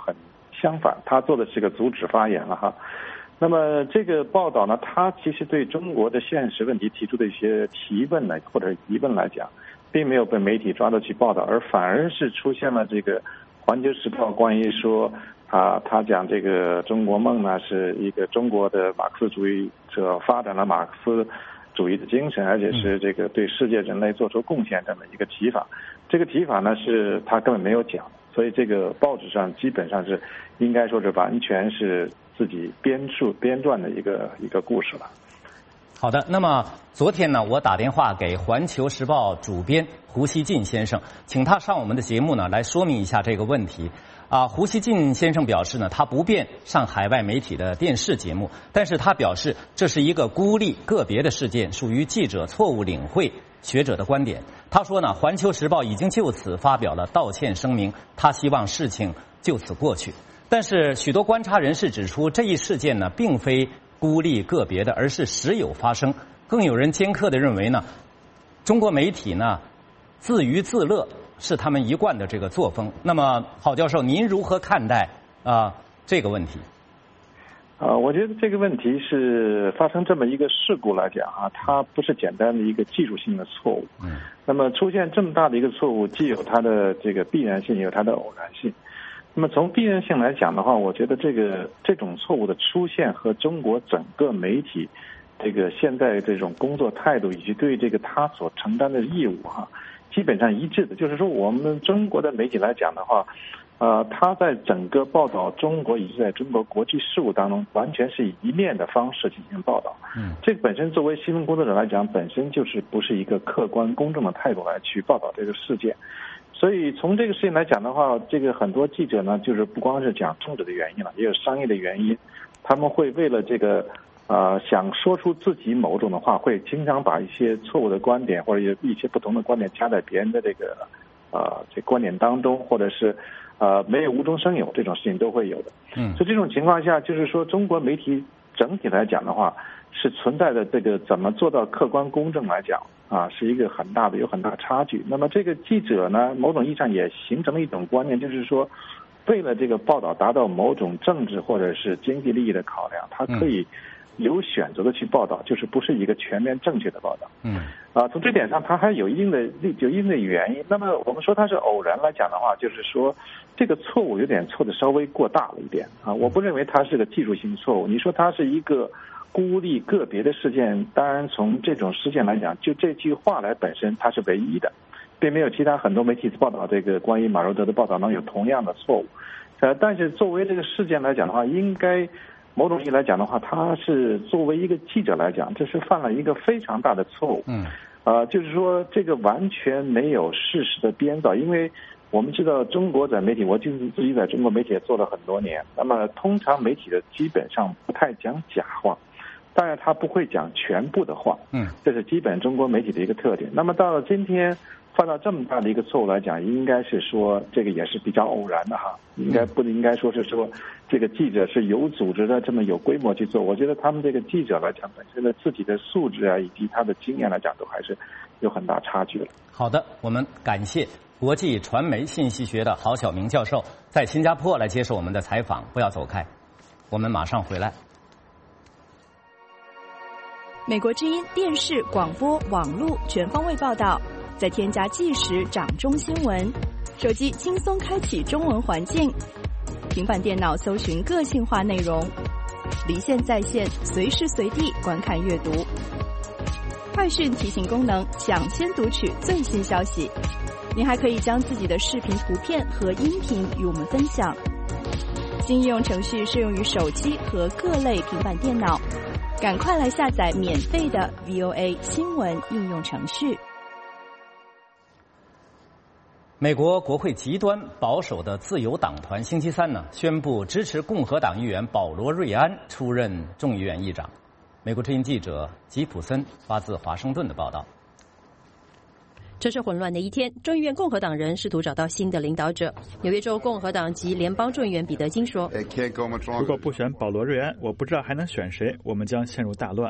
相反，他做的是个阻止发言了哈。那么这个报道呢，他其实对中国的现实问题提出的一些提问呢，或者疑问来讲，并没有被媒体抓到去报道，而反而是出现了这个《环球时报》关于说啊，他讲这个中国梦呢是一个中国的马克思主义者发展了马克思主义的精神，而且是这个对世界人类做出贡献这么一个提法。这个提法呢是他根本没有讲，所以这个报纸上基本上是应该说是完全是自己编述编撰的一个一个故事了。 好的，那么昨天呢，我打电话给《环球时报》主编胡锡进先生，请他上我们的节目呢来说明一下这个问题。啊，胡锡进先生表示呢，他不便上海外媒体的电视节目，但是他表示这是一个孤立个别的事件，属于记者错误领会学者的观点。他说呢，《环球时报》已经就此发表了道歉声明，他希望事情就此过去。但是许多观察人士指出，这一事件呢，并非孤立个别的，而是时有发生。更有人尖刻地认为呢，中国媒体呢自娱自乐是他们一贯的这个作风。那么，郝教授，您如何看待啊、呃、这个问题？ 啊，我觉得这个问题是发生这么一个事故来讲啊，它不是简单的一个技术性的错误。嗯。那么出现这么大的一个错误，既有它的这个必然性，也有它的偶然性。那么从必然性来讲的话，我觉得这个这种错误的出现和中国整个媒体这个现在这种工作态度以及对这个他所承担的义务哈、啊，基本上一致的。就是说，我们中国的媒体来讲的话，呃，他在整个报道中国以及在中国国际事务当中，完全是以一面的方式进行报道。嗯，这个本身作为新闻工作者来讲，本身就是不是一个客观公正的态度来去报道这个事件。所以从这个事情来讲的话，这个很多记者呢，就是不光是讲政治的原因了，也有商业的原因。他们会为了这个呃想说出自己某种的话，会经常把一些错误的观点或者有一些不同的观点加在别人的这个呃这观点当中，或者是呃没有无中生有，这种事情都会有的。嗯，所以这种情况下，就是说中国媒体整体来讲的话，是存在的这个怎么做到客观公正来讲。啊，是一个很大的有很大差距。那么这个记者呢，某种意义上也形成了一种观念，就是说，为了这个报道达到某种政治或者是经济利益的考量，他可以有选择的去报道，就是不是一个全面正确的报道。嗯，啊，从这点上，它还有一定的有一定的原因。那么我们说它是偶然来讲的话，就是说这个错误有点错的稍微过大了一点啊。我不认为它是个技术性错误。你说它是一个孤立个别的事件，当然从这种事件来讲，就这句话来本身它是唯一的，并没有其他很多媒体报道这个关于马柔德的报道能有同样的错误。呃，但是作为这个事件来讲的话，应该某种意义来讲的话，他是作为一个记者来讲，这是犯了一个非常大的错误。嗯，呃，就是说这个完全没有事实的编造，因为我们知道中国在媒体，我就是自己在中国媒体也做了很多年。那么通常媒体的基本上不太讲假话。当然，他不会讲全部的话，嗯，这是基本中国媒体的一个特点。那么到了今天犯到这么大的一个错误来讲，应该是说这个也是比较偶然的哈，应该不应该说是说这个记者是有组织的这么有规模去做。我觉得他们这个记者来讲，本身的自己的素质啊，以及他的经验来讲，都还是有很大差距的。 好的，我们感谢国际传媒信息学的郝晓明教授在新加坡来接受我们的采访。不要走开，我们马上回来。 美国之音电视、广播、网络全方位报道，再添加即时掌中新闻，手机轻松开启中文环境，平板电脑搜寻个性化内容，离线在线，随时随地观看阅读。快讯提醒功能，抢先读取最新消息。您还可以将自己的视频、图片和音频与我们分享。新应用程序适用于手机和各类平板电脑。赶快来下载免费的 V O A 新闻应用程序。 美国国会极端保守的自由党团星期三呢宣布支持共和党议员保罗·瑞安出任众议院议长。美国之音记者吉普森发自华盛顿的报道。 这是混乱的一天，众议院共和党人试图找到新的领导者。纽约州共和党籍联邦众议员彼得金说：“ 如果不选保罗·瑞安，我不知道还能选谁，我们将陷入大乱。”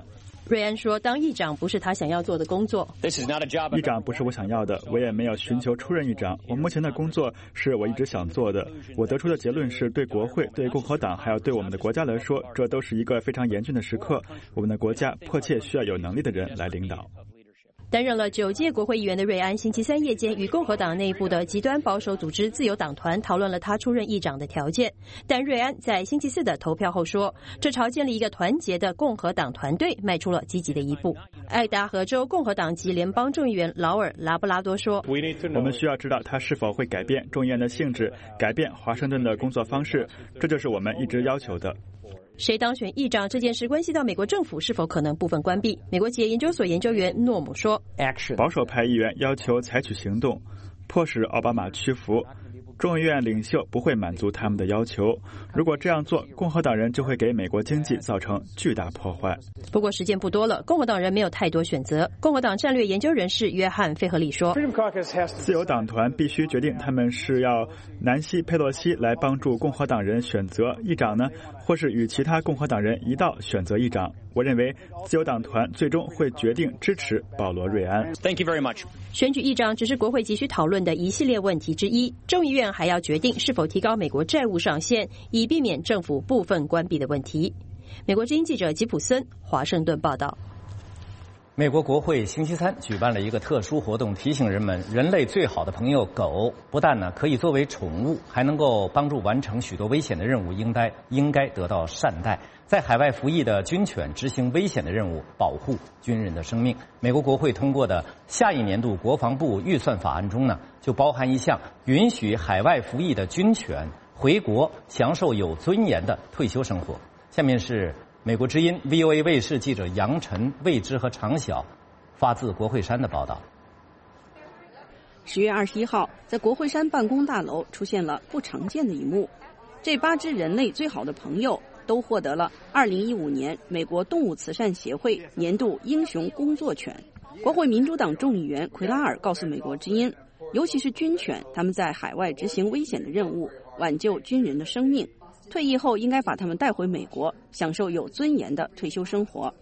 瑞安说，当议长不是他想要做的工作。 议长不是我想要的，我也没有寻求出任议长。我目前的工作是我一直想做的。我得出的结论是，对国会、对共和党，还有对我们的国家来说，这都是一个非常严峻的时刻。我们的国家迫切需要有能力的人来领导。 担任了九届国会议员的瑞安，星期三夜间与共和党内部的极端保守组织自由党团讨论了他出任议长的条件。但瑞安在星期四的投票后说，这朝建立一个团结的共和党团队迈出了积极的一步。爱达荷州共和党籍联邦众议员劳尔·拉布拉多说， 我们需要知道他是否会改变众议院的性质，改变华盛顿的工作方式，这就是我们一直要求的。 谁当选议长这件事关系到美国政府是否可能部分关闭。美国企业研究所研究员诺姆说， 保守派议员要求采取行动，迫使奥巴马屈服。众议院领袖不会满足他们的要求，如果这样做，共和党人就会给美国经济造成巨大破坏。 不过时间不多了，共和党人没有太多选择。共和党战略研究人士约翰·费荷里说， 自由党团必须决定他们是要南希·佩洛西来帮助共和党人选择议长呢，或是与其他共和党人一道选择议长。我认为自由党团最终会决定支持保罗·瑞安。 Thank you very much. 选举议长只是国会急需讨论的一系列问题之一，众议院还要决定是否提高美国债务上限，以避免政府部分关闭的问题。美国之音记者吉普森华盛顿报道。 美国国会星期三举办了一个特殊活动，提醒人们，人类最好的朋友狗不但呢可以作为宠物，还能够帮助完成许多危险的任务，应该应该得到善待。在海外服役的军犬执行危险的任务，保护军人的生命。美国国会通过的下一年度国防部预算法案中呢，就包含一项允许海外服役的军犬回国享受有尊严的退休生活。下面是美国之音 V O A 卫视记者杨晨、魏之和常晓发自国会山的报道。 十月二十一号，在国会山办公大楼出现了不常见的一幕，这八只人类最好的朋友都获得了二零一五年美国动物慈善协会年度英雄工作犬。国会民主党众议员奎拉尔告诉美国之音，尤其是军犬，他们在海外执行危险的任务，挽救军人的生命。退役后应该把他们带回美国，享受有尊严的退休生活。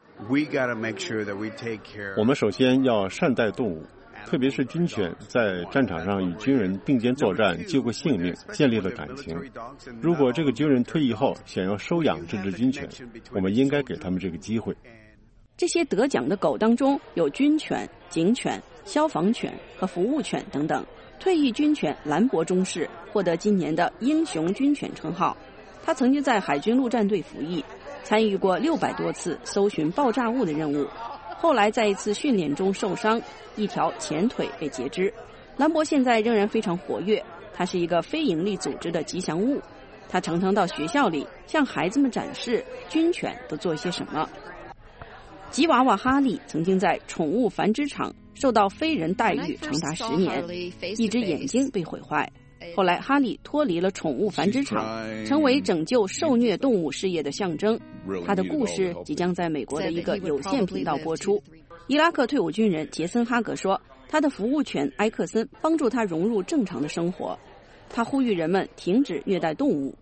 我们首先要善待动物，特别是军犬，在战场上与军人并肩作战，救过性命，建立了感情。如果这个军人退役后想要收养这只军犬，我们应该给他们这个机会。 这些得奖的狗当中有军犬、警犬、消防犬和服务犬等等。退役军犬兰博中士获得今年的英雄军犬称号。他曾经在海军陆战队服役，参与过六百多次搜寻爆炸物的任务。后来在一次训练中受伤，一条前腿被截肢。兰博现在仍然非常活跃，他是一个非营利组织的吉祥物。他常常到学校里向孩子们展示军犬都做些什么。吉娃娃哈利曾经在宠物繁殖场受到非人待遇长达十年，一只眼睛被毁坏。后来哈利脱离了宠物繁殖场，成为拯救受虐动物事业的象征。他的故事即将在美国的一个有线频道播出。伊拉克退伍军人杰森哈格说，他的服务犬埃克森帮助他融入正常的生活。他呼吁人们停止虐待动物。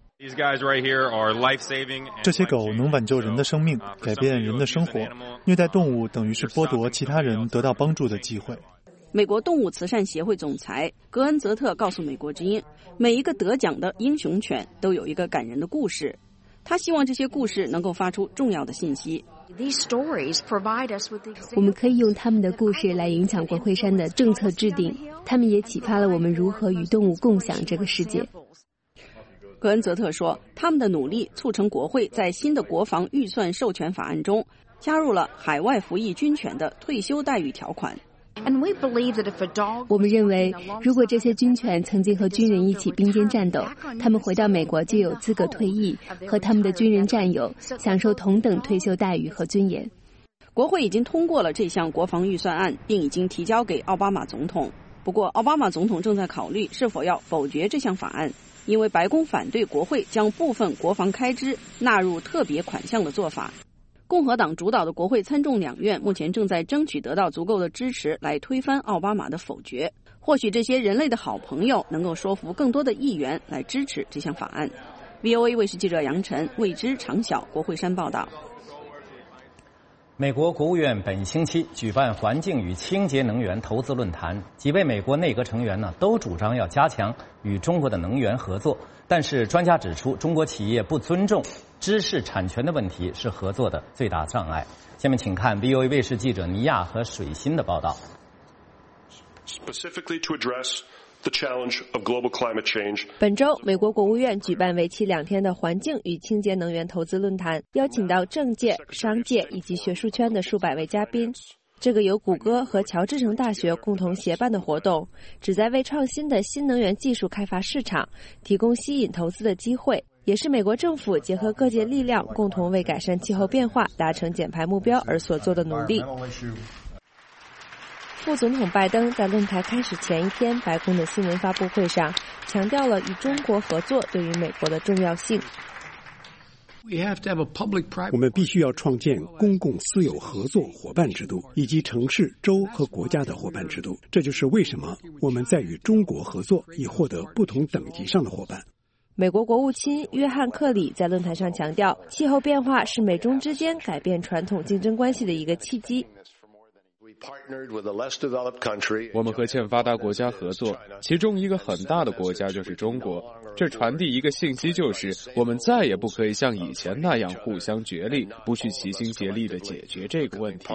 这些狗能挽救人的生命，改变人的生活。虐待动物等于是剥夺其他人得到帮助的机会。 美国动物慈善协会总裁格恩泽特告诉美国之音，每一个得奖的英雄犬都有一个感人的故事。他希望这些故事能够发出重要的信息。 我们可以用他们的故事来影响国会山的政策制定，他们也启发了我们如何与动物共享这个世界。 格恩泽特说，他们的努力促成国会在新的国防预算授权法案中加入了海外服役军犬的退休待遇条款。 我们认为，如果这些军犬曾经和军人一起并肩战斗，他们回到美国就有资格退役，和他们的军人战友享受同等退休待遇和尊严。 国会已经通过了这项国防预算案，并已经提交给奥巴马总统。不过，奥巴马总统正在考虑是否要否决这项法案，因为白宫反对国会将部分国防开支纳入特别款项的做法。共和党主导的国会参众两院目前正在争取得到足够的支持来推翻奥巴马的否决。或许这些人类的好朋友能够说服更多的议员来支持这项法案。V O A 卫视记者杨晨、魏之、常晓，国会山报道。 美国国务院本星期举办环境与清洁能源投资论坛，几位美国内阁成员呢都主张要加强与中国的能源合作，但是专家指出，中国企业不尊重知识产权的问题是合作的最大障碍。下面请看 V O A 卫视记者尼亚和水欣的报道。 Specifically to address the challenge of global climate change. 本周，美国国务院举办为期两天的环境与清洁能源投资论坛，邀请到政界、商界以及学术圈的数百位嘉宾。这个由谷歌和乔治城大学共同协办的活动，旨在为创新的新能源技术开发市场提供吸引投资的机会，也是美国政府结合各界力量，共同为改善气候变化、达成减排目标而所做的努力。副总统拜登在论坛开始前一天，白宫的新闻发布会上强调了与中国合作对于美国的重要性。 我们必须要创建公共私有合作伙伴制度，以及城市、州和国家的伙伴制度。这就是为什么我们在与中国合作，以获得不同等级上的伙伴。 美国国务卿约翰·克里在论坛上强调，气候变化是美中之间改变传统竞争关系的一个契机。 我们和欠发达国家合作，其中一个很大的国家就是中国。这传递一个信息，就是我们再也不可以像以前那样互相角力，不去齐心协力地解决这个问题。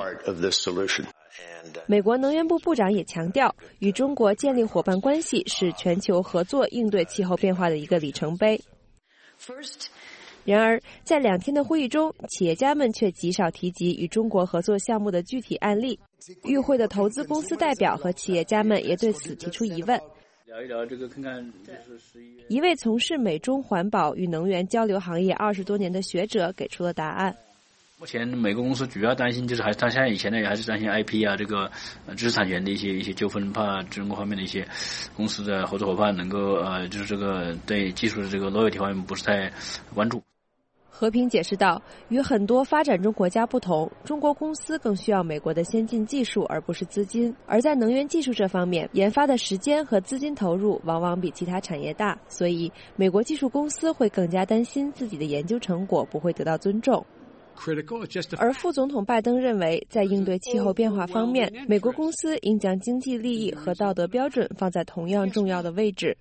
美国能源部部长也强调，与中国建立伙伴关系是全球合作应对气候变化的一个里程碑。然而，在两天的会议中，企业家们却极少提及与中国合作项目的具体案例。与会的投资公司代表和企业家们也对此提出疑问。 聊一聊这个，看看就是十一月。 一位从事美中环保与能源交流行业二十多年的学者给出了答案。 目前每个公司主要担心就是还他现在以前呢也还是担心 I P 啊这个呃知识产权的一些一些纠纷，怕中国方面的一些公司的合作伙伴能够呃就是这个对技术的这个 loyalty 方面不是太关注。 和平解释道，与很多发展中国家不同，中国公司更需要美国的先进技术而不是资金，而在能源技术这方面，研发的时间和资金投入往往比其他产业大，所以美国技术公司会更加担心自己的研究成果不会得到尊重。而副总统拜登认为，在应对气候变化方面，美国公司应将经济利益和道德标准放在同样重要的位置。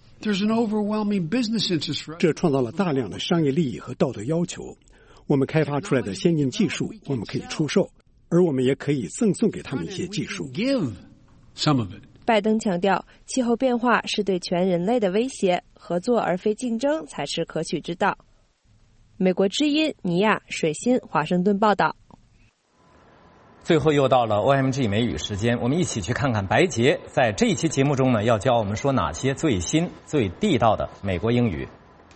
这创造了大量的商业利益和道德要求。我们开发出来的先进技术，我们可以出售，而我们也可以赠送给他们一些技术。 拜登强调，气候变化是对全人类的威胁，合作而非竞争才是可取之道。美国之音尼亚水欣华盛顿报道。 最后又到了 O M G 美语时间，我们一起去看看白洁在这一期节目中呢，要教我们说哪些最新、最地道的美国英语。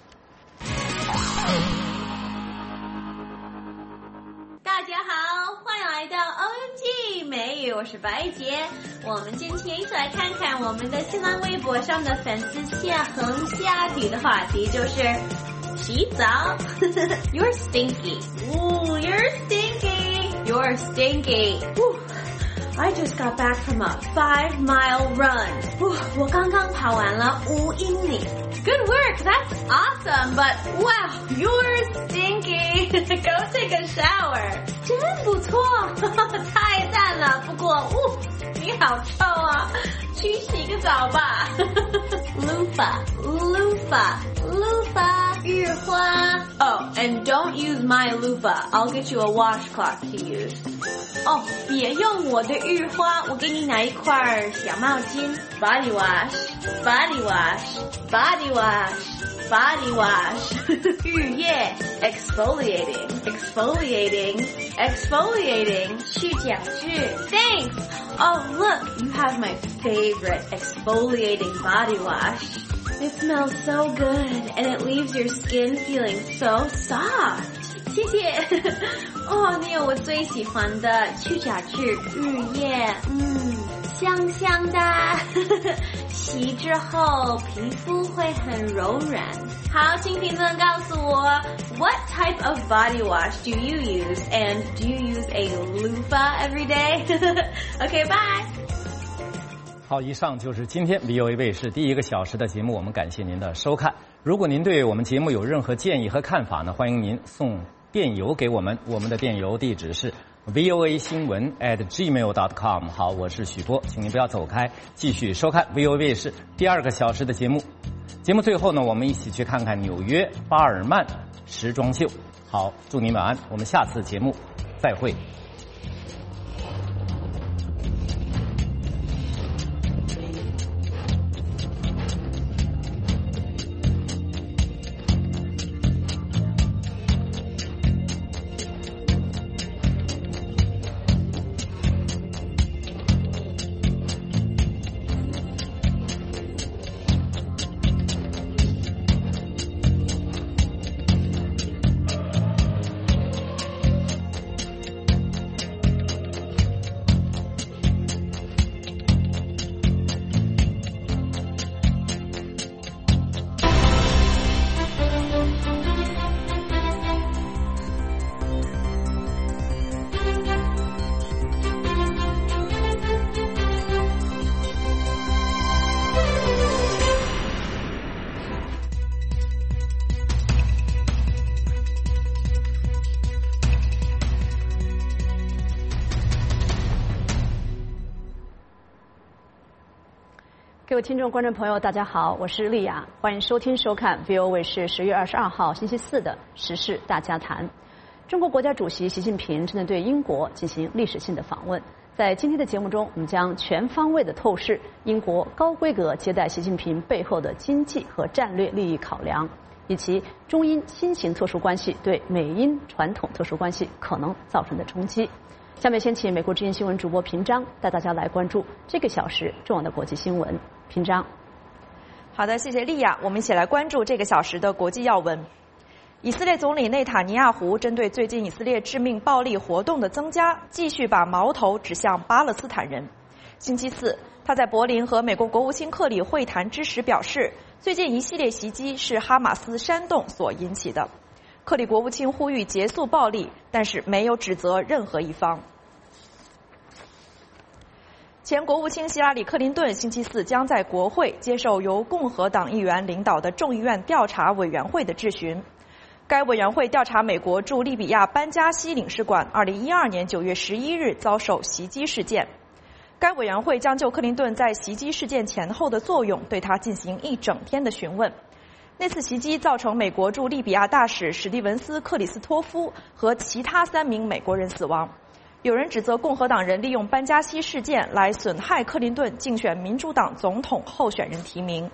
大家好，欢迎来到 O M G 美语，我是白洁。我们今天一起来看看我们的新浪微博上的粉丝下横下题的话题，就是洗澡。You're stinky. Ooh, you're stinky.You're stinky. Whew. I just got back from a five-mile run. Whew, 我刚刚跑完了五英里。Good work, that's awesome, but wow, you're stinky. Go take a shower. 真不错，太赞了。不过，呜，你好臭啊，去洗个澡吧。Loofah, loofah, loofah. 浴花。Oh, and don't use my loofah. I'll get you a washcloth to use. 哦，别用我的浴花，我给你拿一块小毛巾。Body wash, body wash, body wash, body wash. 浴液 exfoliating, exfoliating, exfoliating. 去角质 Thanks. Oh, look, you have my favorite exfoliating body wash.It smells so good, and it leaves your skin feeling so soft. 谢谢。哦，你有我最喜欢的去角质浴液，嗯，香香的。洗之后皮肤会很柔软。好，请评论告诉我 ，What type of body wash do you use, and do you use a loofah every day? Okay, bye. 好，以上就是今天 V O A 卫视第一个小时的节目，我们感谢您的收看。如果您对我们节目有任何建议和看法呢，欢迎您送电邮给我们，我们的电邮地址是 v o a 新闻 at gmail dot com。 好，我是许波，请您不要走开，继续收看 V O A 卫视第二个小时的节目。节目最后呢，我们一起去看看纽约巴尔曼时装秀。好，祝您晚安，我们下次节目再会。 各位听众、观众朋友，大家好，我是丽雅，欢迎收听、收看 V O A 卫视十月二十二号星期四的时事大家谈。中国国家主席习近平正在对英国进行历史性的访问。在今天的节目中，我们将全方位的透视英国高规格接待习近平背后的经济和战略利益考量，以及中英新型特殊关系对美英传统特殊关系可能造成的冲击。下面先请美国之音新闻主播平章带大家来关注这个小时重要的国际新闻。平章。 好的，谢谢丽亚。我们一起来关注这个小时的国际要闻。以色列总理内塔尼亚胡针对最近以色列致命暴力活动的增加，继续把矛头指向巴勒斯坦人。星期四，他在柏林和美国国务卿克里会谈之时表示，最近一系列袭击是哈马斯煽动所引起的。克里国务卿呼吁结束暴力，但是没有指责任何一方。前国务卿希拉里·克林顿星期四将在国会接受由共和党议员领导的众议院调查委员会的质询。该委员会调查美国驻利比亚班加西领事馆二零一二年九月十一日遭受袭击事件。该委员会将就克林顿在袭击事件前后的作用对他进行一整天的询问。那次袭击造成美国驻利比亚大使史蒂文斯·克里斯托夫和其他三名美国人死亡。有人指责共和党人利用班加西事件来损害克林顿竞选民主党总统候选人提名。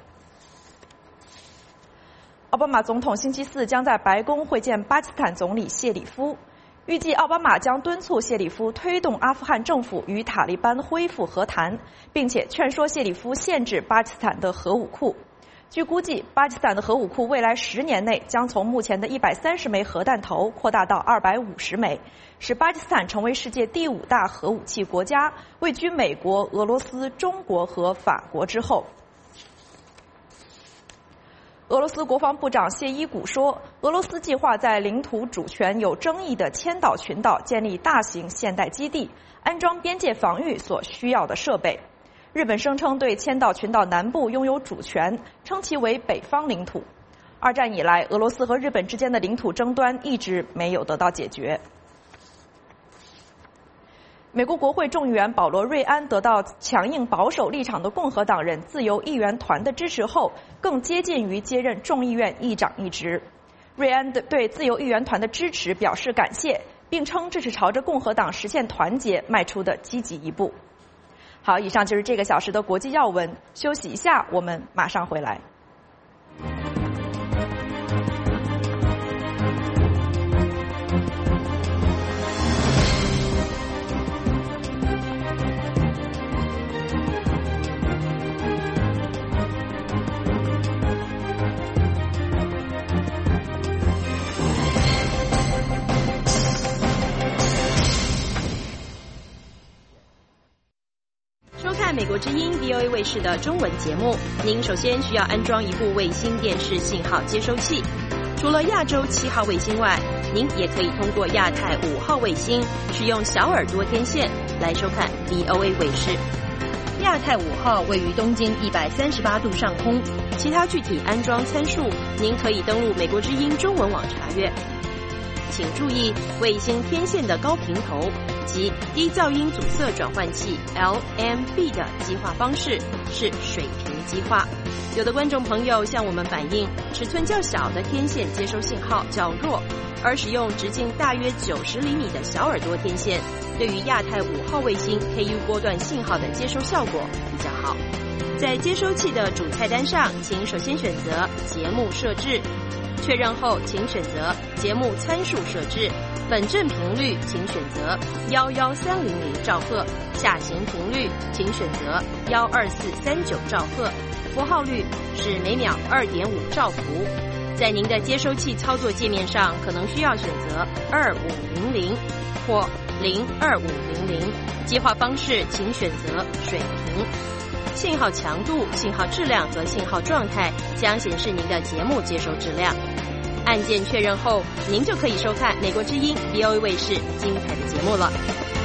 奥巴马总统星期四将在白宫会见巴基斯坦总理谢里夫，预计奥巴马将敦促谢里夫推动阿富汗政府与塔利班恢复和谈，并且劝说谢里夫限制巴基斯坦的核武库。据估计，巴基斯坦的核武库未来十年内将从目前的一百三十枚核弹头扩大到二百五十枚，使巴基斯坦成为世界第五大核武器国家，位居美国、俄罗斯、中国和法国之后。俄罗斯国防部长谢伊古说，俄罗斯计划在领土主权有争议的千岛群岛建立大型现代基地，安装边界防御所需要的设备。日本声称对千岛群岛南部拥有主权，称其为北方领土。二战以来，俄罗斯和日本之间的领土争端一直没有得到解决。美国国会众议员保罗·瑞安得到强硬保守立场的共和党人自由议员团的支持后，更接近于接任众议院议长一职。瑞安对自由议员团的支持表示感谢，并称这是朝着共和党实现团结迈出的积极一步。好，以上就是这个小时的国际要闻。休息一下，我们马上回来。 美国之音 V O A 卫视的中文节目，您首先需要安装一部卫星电视信号接收器。除了亚洲七号卫星外，您也可以通过亚太五号卫星使用小耳朵天线来收看 V O A 卫视。亚太五号位于东经一百三十八度上空，其他具体安装参数您可以登录美国之音中文网查阅。请注意，卫星天线的高频头及低噪音阻塞转换器 L M B 的基化方式是水平基化。有的观众朋友向我们反映，尺寸较小的天线接收信号较弱，而使用直径大约九十厘米的小耳朵天线，对于亚太五号卫星 K U 波段信号的接收效果比较好。在接收器的主菜单上，请首先选择节目设置，确认后请选择节目参数设置，本振频率请选择一一三零零兆赫，下行频率请选择一二四三九兆赫，符号率是每秒 二点五兆伏。在您的接收器操作界面上，可能需要选择二五零零或零二五零零，接话方式请选择水平。信号强度、信号质量和信号状态将显示您的节目接收质量。按键确认后，您就可以收看美国之音 V O A 卫视精彩的节目了。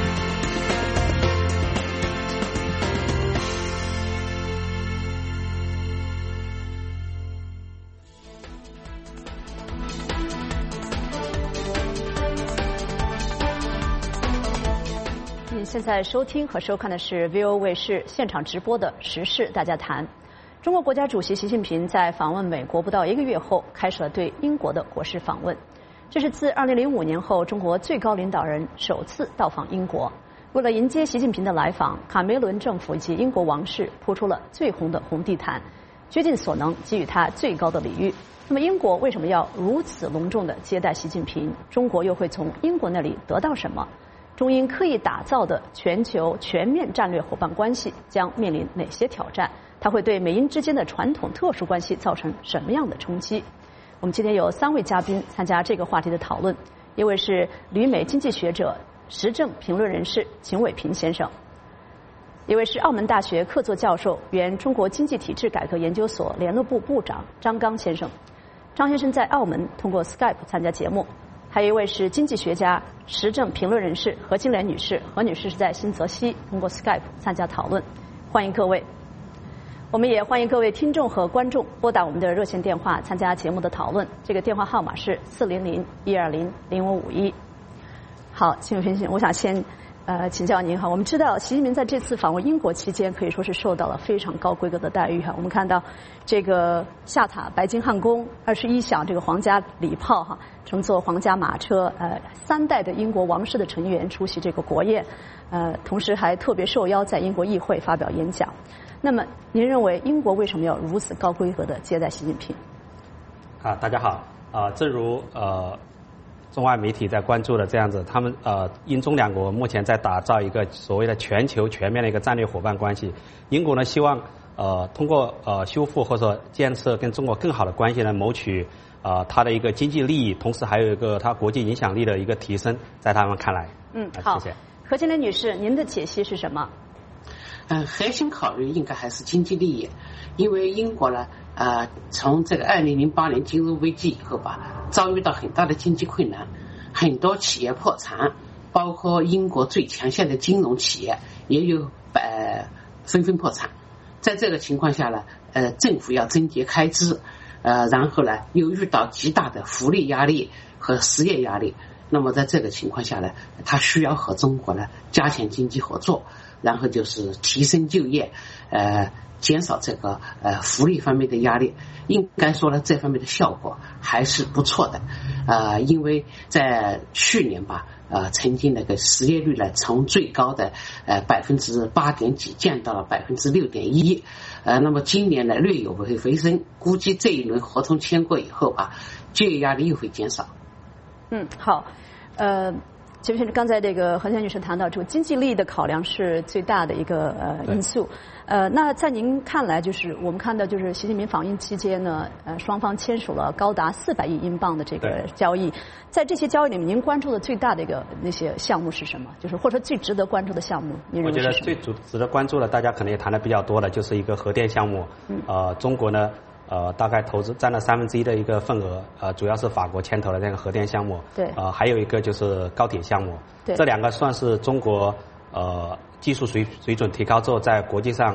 现在收听和收看的是 V O A 卫视现场直播的时事大家谈。中国国家主席习近平在访问美国不到一个月后，开始了对英国的国事访问。这是自二零零五年后，中国最高领导人首次到访英国。为了迎接习近平的来访，卡梅伦政府以及英国王室铺出了最红的红地毯，竭尽所能给予他最高的礼遇。那么，英国为什么要如此隆重地接待习近平？中国又会从英国那里得到什么？中英刻意打造的全球全面战略伙伴关系将面临哪些挑战？它会对美英之间的传统特殊关系造成什么样的冲击？我们今天有三位嘉宾参加这个话题的讨论，一位是旅美经济学者、时政评论人士秦伟平先生，一位是澳门大学客座教授、原中国经济体制改革研究所联络部部长张刚先生。张先生在澳门通过 Skype 参加节目。还有一位是经济学家、时政评论人士何金莲女士，何女士是在新泽西通过 Skype 参加讨论，欢迎各位。我们也欢迎各位听众和观众拨打我们的热线电话参加节目的讨论，这个电话号码是四零零一二零零五五一。好，秦伟平先生，我想先呃请教您哈，我们知道习近平在这次访问英国期间，可以说是受到了非常高规格的待遇哈。我们看到这个下榻白金汉宫，二十一响这个皇家礼炮哈，乘坐皇家马车，呃，三代的英国王室的成员出席这个国宴，呃，同时还特别受邀在英国议会发表演讲。那么，您认为英国为什么要如此高规格的接待习近平？ 啊，大家好，啊，正如呃。中外媒体在关注的这样子，他们呃英中两国目前在打造一个所谓的全球全面的一个战略伙伴关系。英国呢希望呃通过呃修复或者建设跟中国更好的关系呢，谋取呃它的一个经济利益，同时还有一个它国际影响力的一个提升，在他们看来。 嗯，好，谢谢。何金莲女士，您的解析是什么？ 嗯，核心考虑应该还是经济利益，因为英国呢，呃，从这个二零零八年金融危机以后吧，遭遇到很大的经济困难，很多企业破产，包括英国最强项的金融企业也有呃纷纷破产。在这个情况下呢，呃，政府要增节开支，呃，然后呢又遇到极大的福利压力和失业压力。那么在这个情况下呢，他需要和中国呢加强经济合作。然后就是提升就业，呃，减少这个呃福利方面的压力。应该说呢，这方面的效果还是不错的。呃，因为在去年吧，呃，曾经那个失业率呢，从最高的呃百分之八点几降到了百分之六点一。呃，那么今年呢略有回回升，估计这一轮合同签过以后吧，就业压力又会减少。 嗯，好，呃。其实刚才这个何先女士谈到，这个经济利益的考量是最大的一个呃因素。呃，那在您看来，就是我们看到，就是习近平访英期间呢，呃，双方签署了高达四百亿英镑的这个交易。在这些交易里面，您关注的最大的一个那些项目是什么？就是或者说最值得关注的项目，您认为是什么？ 我觉得最值值得关注的，大家可能也谈的比较多的，就是一个核电项目。嗯。呃，中国呢？呃，大概投资占了三分之一的一个份额，呃，主要是法国牵头的那个核电项目。对。呃，还有一个就是高铁项目。对。这两个算是中国呃技术水水准提高之后，在国际上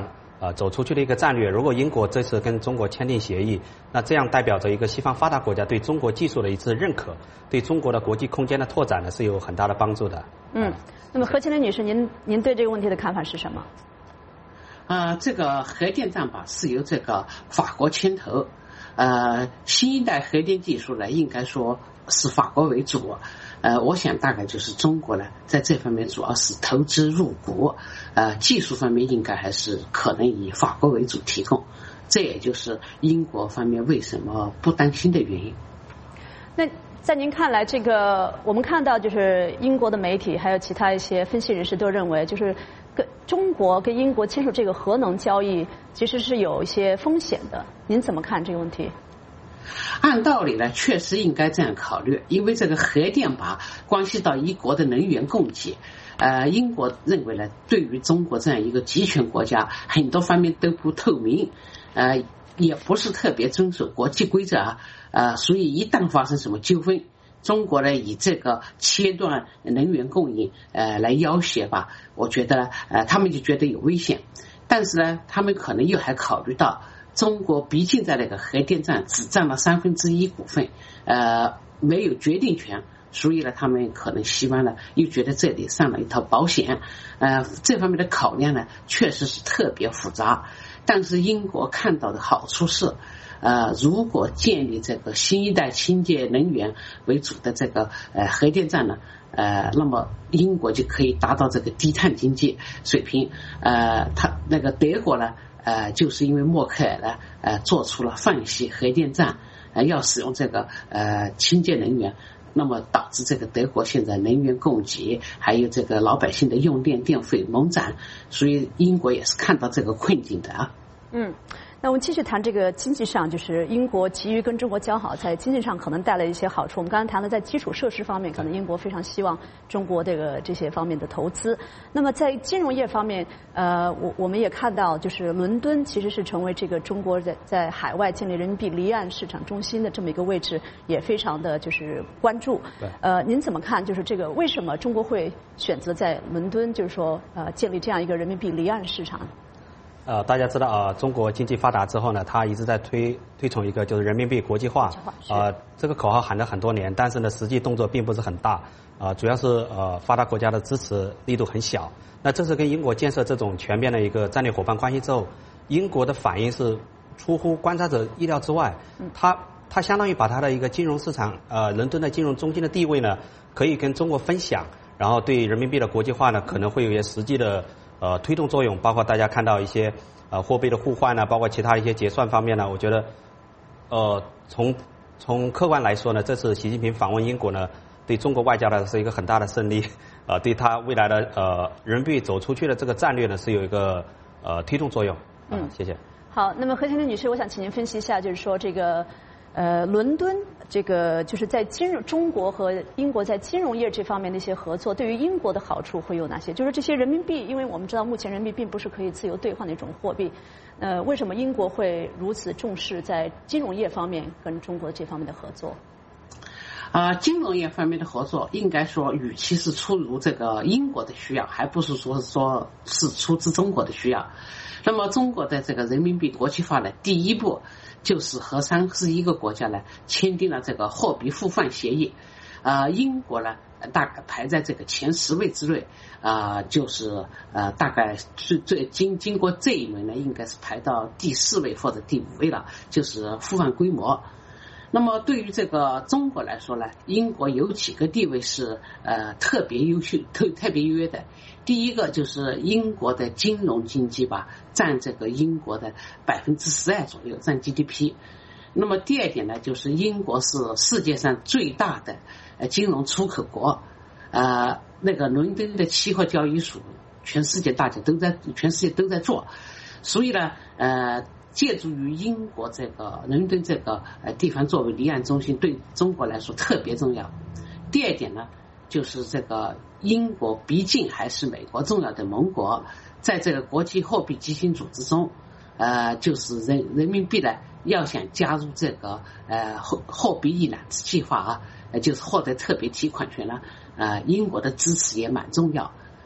呃走出去的一个战略。如果英国这次跟中国签订协议，那这样代表着一个西方发达国家对中国技术的一次认可，对中国的国际空间的拓展呢是有很大的帮助的。 嗯，那么何庆林女士，您您对这个问题的看法是什么？ 呃，这个核电站吧是由这个法国牵头，呃，新一代核电技术呢，应该说是法国为主，呃，我想大概就是中国呢，在这方面主要是投资入股，呃，技术方面应该还是可能以法国为主提供，这也就是英国方面为什么不担心的原因。 那在您看来，这个我们看到就是英国的媒体还有其他一些分析人士都认为，就是跟中国跟英国签署这个核能交易其实是有一些风险的，您怎么看这个问题？ 按道理呢，确实应该这样考虑，因为这个核电吧关系到一国的能源供给。呃，英国认为呢，对于中国这样一个集权国家，很多方面都不透明，呃，也不是特别遵守国际规则啊，呃，所以一旦发生什么纠纷，中国呢以这个切断能源供应呃来要挟吧，我觉得呃他们就觉得有危险，但是呢，他们可能又还考虑到中国毕竟在那个核电站只占了三分之一股份，呃，没有决定权。所以呢，他们可能希望呢，又觉得这里上了一套保险，呃，这方面的考量呢，确实是特别复杂。但是英国看到的好处是，呃，如果建立这个新一代清洁能源为主的这个呃核电站呢，呃，那么英国就可以达到这个低碳经济水平。呃，他那个德国呢，呃，就是因为默克尔呢，呃，做出了放弃核电站，呃，要使用这个呃清洁能源。那么导致这个德国现在能源供给还有这个老百姓的用电电费猛涨，所以英国也是看到这个困境的啊。 嗯，那我们继续谈这个经济上，就是英国急于跟中国交好，在经济上可能带来一些好处。我们刚才谈了在基础设施方面，可能英国非常希望中国这个这些方面的投资。那么在金融业方面，呃，我我们也看到，就是伦敦其实是成为这个中国在在海外建立人民币离岸市场中心的这么一个位置，也非常的就是关注。 对。 呃，您怎么看？就是这个为什么中国会选择在伦敦，就是说呃建立这样一个人民币离岸市场？ 呃，大家知道啊、呃，中国经济发达之后呢，它一直在推推崇一个就是人民币国际化。呃，这个口号喊了很多年，但是呢，实际动作并不是很大。啊、呃，主要是呃发达国家的支持力度很小。那这次跟英国建设这种全面的一个战略伙伴关系之后，英国的反应是出乎观察者意料之外。它它相当于把它的一个金融市场，呃，伦敦的金融中心的地位呢，可以跟中国分享，然后对人民币的国际化呢，可能会有一些实际的。呃，推动作用，包括大家看到一些呃货币的互换呢，包括其他一些结算方面呢，我觉得，呃，从从客观来说呢，这次习近平访问英国呢，对中国外交呢是一个很大的胜利，呃，对他未来的呃人民币走出去的这个战略呢是有一个呃推动作用。呃、嗯，谢谢。 好，那么何庆林女士，我想请您分析一下，就是说这个。呃，伦敦这个就是在金融中国和英国在金融业这方面的一些合作，对于英国的好处会有哪些？就是这些人民币，因为我们知道目前人民币并不是可以自由兑换的一种货币，呃，为什么英国会如此重视在金融业方面跟中国这方面的合作？ 啊、呃，金融业方面的合作，应该说，与其是出于这个英国的需要，还不是说说是出自中国的需要。那么，中国的这个人民币国际化的第一步，就是和三十一个国家呢签订了这个货币互换协议。呃，英国呢大概排在这个前十位之内，啊、呃，就是呃大概最最经经过这一轮呢，应该是排到第四位或者第五位了，就是互换规模。那么对于这个中国来说呢，英国有几个地位是呃特别优秀、特特别优越的。第一个就是英国的金融经济吧，占这个英国的百分之十二左右，占 G D P。那么第二点呢，就是英国是世界上最大的呃金融出口国，呃，那个伦敦的期货交易所，全世界大家都在，全世界都在做，所以呢，呃。借助于英国这个伦敦这个呃地方作为离岸中心，对中国来说特别重要。第二点呢，就是这个英国毕竟还是美国重要的盟国，在这个国际货币基金组织中，呃，就是人人民币呢要想加入这个呃货货币一揽子计划啊，呃，就是获得特别提款权呢，呃，英国的支持也蛮重要。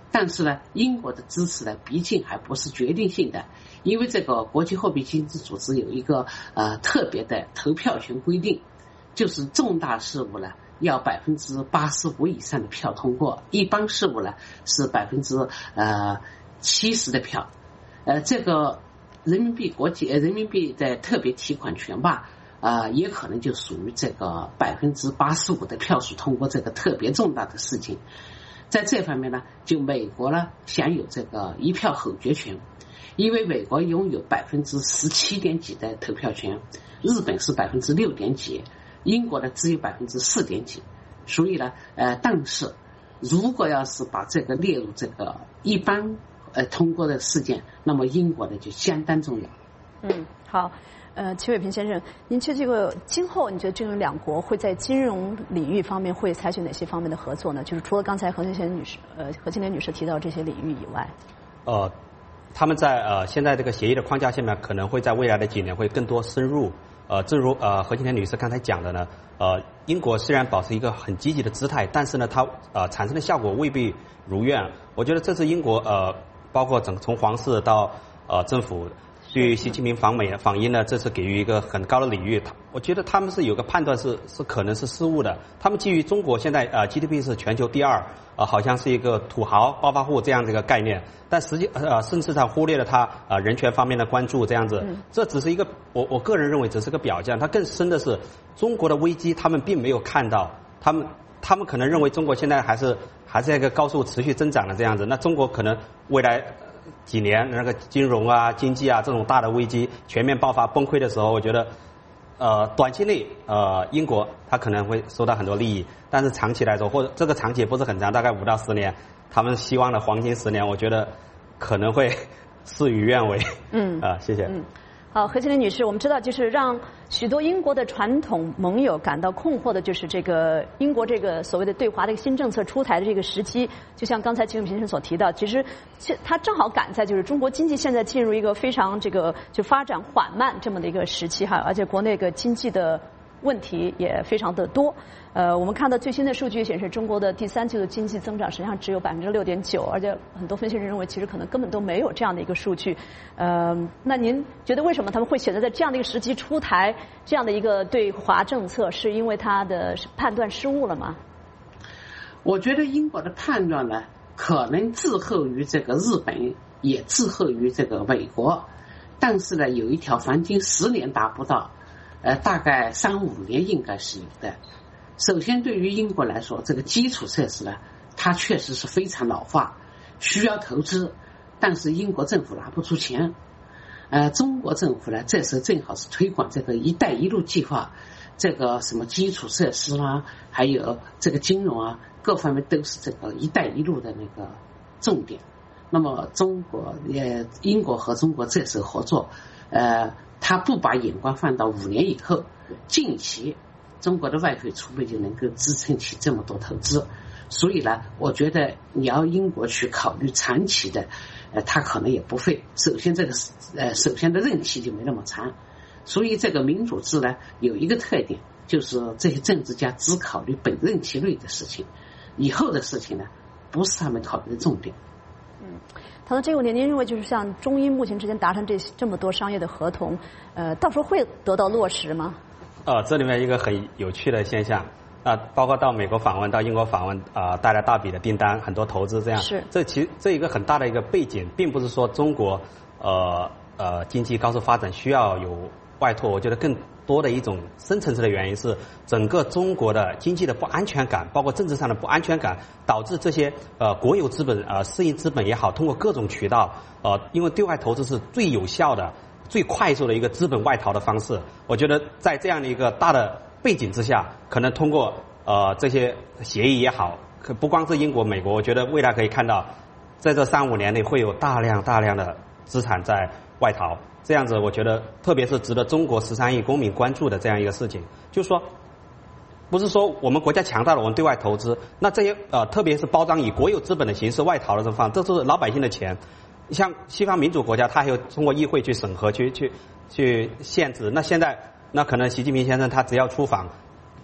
但是呢，英国的支持呢，毕竟还不是决定性的，因为这个国际货币基金组织有一个呃特别的投票权规定，就是重大事务呢要百分之八十五以上的票通过，一般事务呢是百分之呃七十的票。呃，这个人民币国际呃人民币的特别提款权吧，啊、呃，也可能就属于这个百分之八十五的票数通过这个特别重大的事情。在这方面呢，就美国呢享有这个一票否决权，因为美国拥有百分之十七点几的投票权，日本是百分之六点几，英国呢只有百分之四点几，所以呢，呃，但是如果要是把这个列入这个一般呃通过的事件，那么英国呢就相当重要。 嗯，好。呃，齐伟平先生，您觉得这个今后你觉得这种两国会在金融领域方面会采取哪些方面的合作呢？就是除了刚才何青莲女士呃何青莲女士提到这些领域以外， 呃，他们在呃现在这个协议的框架下面，可能会在未来的几年会更多深入。呃，正如呃何青莲女士刚才讲的呢，呃，英国虽然保持一个很积极的姿态，但是呢，它呃产生的效果未必如愿。我觉得这次英国呃，包括整从皇室到呃政府。对习近平访美访英呢，这次给予一个很高的礼遇，我觉得他们是有个判断是是可能是失误的。他们基于中国现在呃 G D P 是全球第二，呃好像是一个土豪暴发户这样的一个概念，但实际呃甚至他忽略了他呃人权方面的关注这样子，这只是一个我我个人认为只是个表象，它更深的是中国的危机他们并没有看到，他们他们可能认为中国现在还是还是一个高速持续增长的这样子，那中国可能未来几年那个金融啊、经济啊这种大的危机全面爆发崩溃的时候，我觉得，呃，短期内呃英国它可能会收到很多利益，但是长期来说，或者这个长期也不是很长，大概五到十年，他们希望的黄金十年，我觉得可能会事与愿违。嗯啊、呃，谢谢。嗯。 好，何青莲女士，我们知道，就是让许多英国的传统盟友感到困惑的，就是这个英国这个所谓的对华的一个新政策出台的这个时期，就像刚才齐永平先生所提到，其实它正好赶在就是中国经济现在进入一个非常这个就发展缓慢这么的一个时期哈，而且国内个经济的问题也非常的多。呃，我们看到最新的数据显示，中国的第三季度经济增长实际上只有百分之六点九，而且很多分析人认为，其实可能根本都没有这样的一个数据。呃，那您觉得为什么他们会选择在这样的一个时期出台这样的一个对华政策？是因为他的判断失误了吗？ 我觉得英国的判断呢，可能滞后于这个日本，也滞后于这个美国，但是呢，有一条黄金十年达不到，呃，大概三五年应该是有的。首先，对于英国来说，这个基础设施呢，它确实是非常老化，需要投资，但是英国政府拿不出钱。呃，中国政府呢，这时候正好是推广这个“一带一路”计划，这个什么基础设施啦、啊，还有这个金融啊，各方面都是这个“一带一路”的那个重点。那么，中国也英国和中国这时候合作，呃，他不把眼光放到五年以后，近期。中国的外汇储备就能够支撑起这么多投资，所以呢，我觉得你要英国去考虑长期的，呃，它可能也不会。首先，这个呃，首先的任期就没那么长，所以这个民主制呢有一个特点，就是这些政治家只考虑本任期内的事情，以后的事情呢不是他们考虑的重点。 嗯，谈到这个问题，您认为就是像中英目前之间达成这这么多商业的合同，呃，到时候会得到落实吗？ 呃，这里面一个很有趣的现象，啊、呃，包括到美国访问、到英国访问，啊、呃，带来大笔的订单，很多投资这样。 是。 这其这一个很大的一个背景，并不是说中国，呃呃，经济高速发展需要有外拓，我觉得更多的一种深层次的原因是，整个中国的经济的不安全感，包括政治上的不安全感，导致这些呃国有资本、呃私营资本也好，通过各种渠道，呃，因为对外投资是最有效的。最快速的一个资本外逃的方式，我觉得在这样的一个大的背景之下，可能通过呃这些协议也好，可不光是英国、美国，我觉得未来可以看到，在这三五年内会有大量大量的资产在外逃，这样子我觉得特别是值得中国十三亿公民关注的这样一个事情，就是说，不是说我们国家强大了，我们对外投资，那这些呃特别是包装以国有资本的形式外逃的这方，这是老百姓的钱。像西方民主国家，它还有通过议会去审核、去去去限制。那现在，那可能习近平先生他只要出访，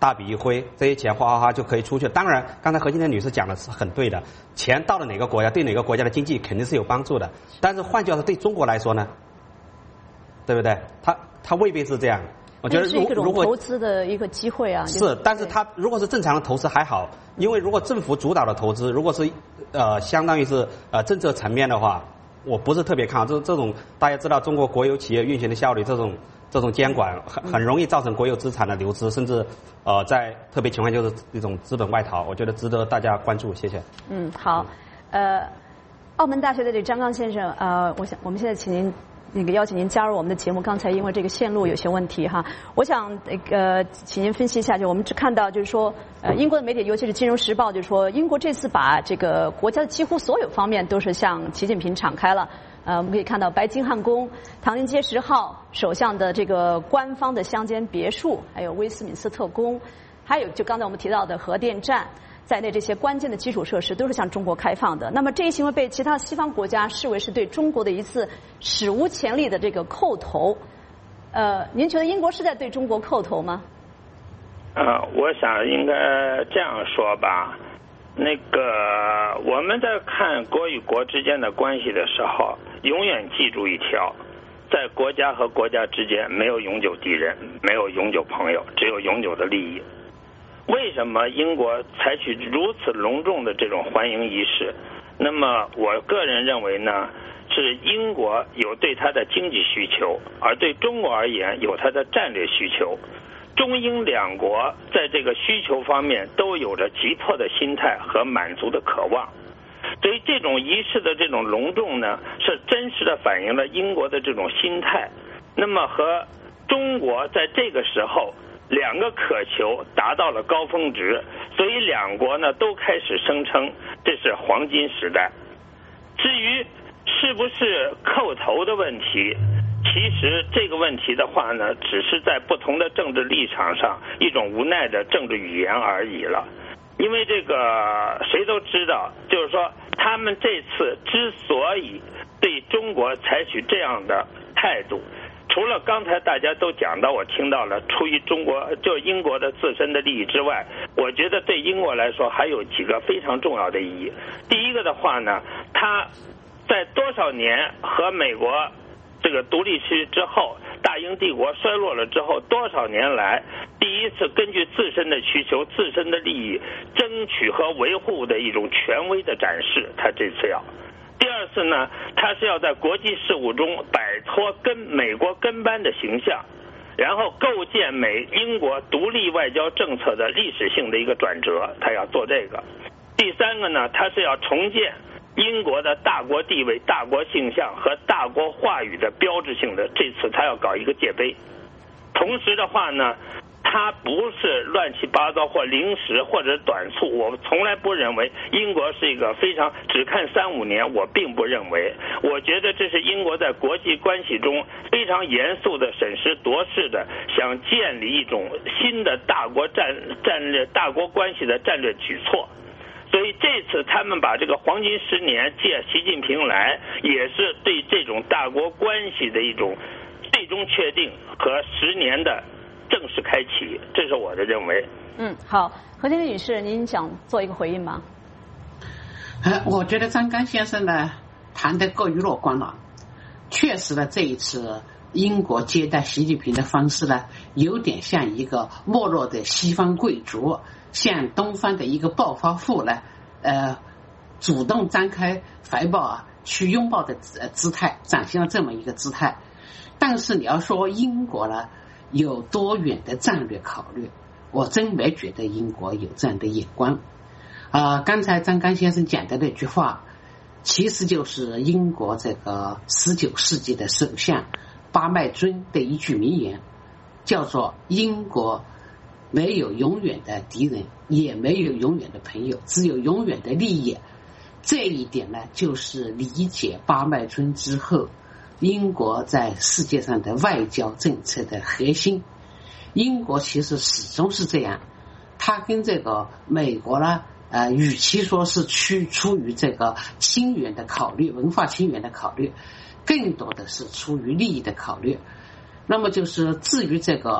大笔一挥，这些钱哗哗哗就可以出去。当然，刚才何金莲女士讲的是很对的，钱到了哪个国家，对哪个国家的经济肯定是有帮助的。但是换句话说，对中国来说呢，对不对？它它未必是这样。我觉得如如果投资的一个机会啊， 是，但是它如果是正常的投资还好，因为如果政府主导的投资，如果是呃相当于是呃政策层面的话，我不是特别看好。这这种大家知道，中国国有企业运行的效率，这种这种监管很很容易造成国有资产的流失，甚至呃在特别情况就是一种资本外逃。我觉得值得大家关注。谢谢。 嗯，好，呃，澳门大学的这张刚先生，呃，我想我们现在请您。那个邀请您加入我们的节目，刚才因为这个线路有些问题哈，我想那个请您分析一下，就我们只看到就是说，呃，英国的媒体，尤其是《金融时报》，就是说英国这次把这个国家的几乎所有方面都是向习近平敞开了。呃，我们可以看到白金汉宫、唐宁街十号首相的这个官方的乡间别墅，还有威斯敏斯特宫，还有就刚才我们提到的核电站。在内这些关键的基础设施都是向中国开放的。那么这一行为被其他西方国家视为是对中国的一次史无前例的这个叩头。呃，您觉得英国是在对中国叩头吗？ 呃，我想应该这样说吧。那个我们在看国与国之间的关系的时候，永远记住一条：在国家和国家之间没有永久敌人，没有永久朋友，只有永久的利益。为什么英国采取如此隆重的这种欢迎仪式？那么我个人认为呢，是英国有对它的经济需求，而对中国而言有它的战略需求。中英两国在这个需求方面都有着急迫的心态和满足的渴望。所以这种仪式的这种隆重呢，是真实的反映了英国的这种心态。那么和中国在这个时候两个渴求达到了高峰值，所以两国呢都开始声称这是黄金时代。至于是不是叩头的问题，其实这个问题的话呢，只是在不同的政治立场上一种无奈的政治语言而已了。因为这个谁都知道，就是说他们这次之所以对中国采取这样的态度，除了刚才大家都讲到，我听到了出于中国就英国的自身的利益之外，我觉得对英国来说还有几个非常重要的意义。第一个的话呢，它在多少年和美国这个独立区之后，大英帝国衰落了之后，多少年来第一次根据自身的需求、自身的利益争取和维护的一种权威的展示，它这次要。第二次呢，他是要在国际事务中摆脱跟美国跟班的形象，然后构建美英国独立外交政策的历史性的一个转折，他要做这个。第三个呢，他是要重建英国的大国地位、大国形象和大国话语的标志性的，这次他要搞一个界碑。同时的话呢，它不是乱七八糟或临时或者短促，我从来不认为英国是一个非常只看三五年，我并不认为。我觉得这是英国在国际关系中非常严肃的审时度势的，想建立一种新的大国战战略、大国关系的战略举措。所以这次他们把这个黄金十年借习近平来，也是对这种大国关系的一种最终确定和十年的正式开启，这是我的认为。 嗯，好，何天女士，您想做一个回应吗？ 呃，我觉得张刚先生呢谈得过于乐观了。确实呢，这一次英国接待习近平的方式呢，有点像一个没落的西方贵族向东方的一个暴发户呢，呃，主动张开怀抱啊，去拥抱的姿姿态，展现了这么一个姿态。但是你要说英国呢，有多远的战略考虑，我真没觉得英国有这样的眼光。啊、呃，刚才张刚先生讲的那句话，其实就是英国这个十九世纪的首相巴麦尊的一句名言，叫做英国没有永远的敌人，也没有永远的朋友，只有永远的利益。这一点呢，就是理解巴麦尊之后英国在世界上的外交政策的核心。英国其实始终是这样，它跟这个美国呢，呃，与其说是出出于这个亲缘的考虑，文化亲缘的考虑，更多的是出于利益的考虑。那么就是至于这个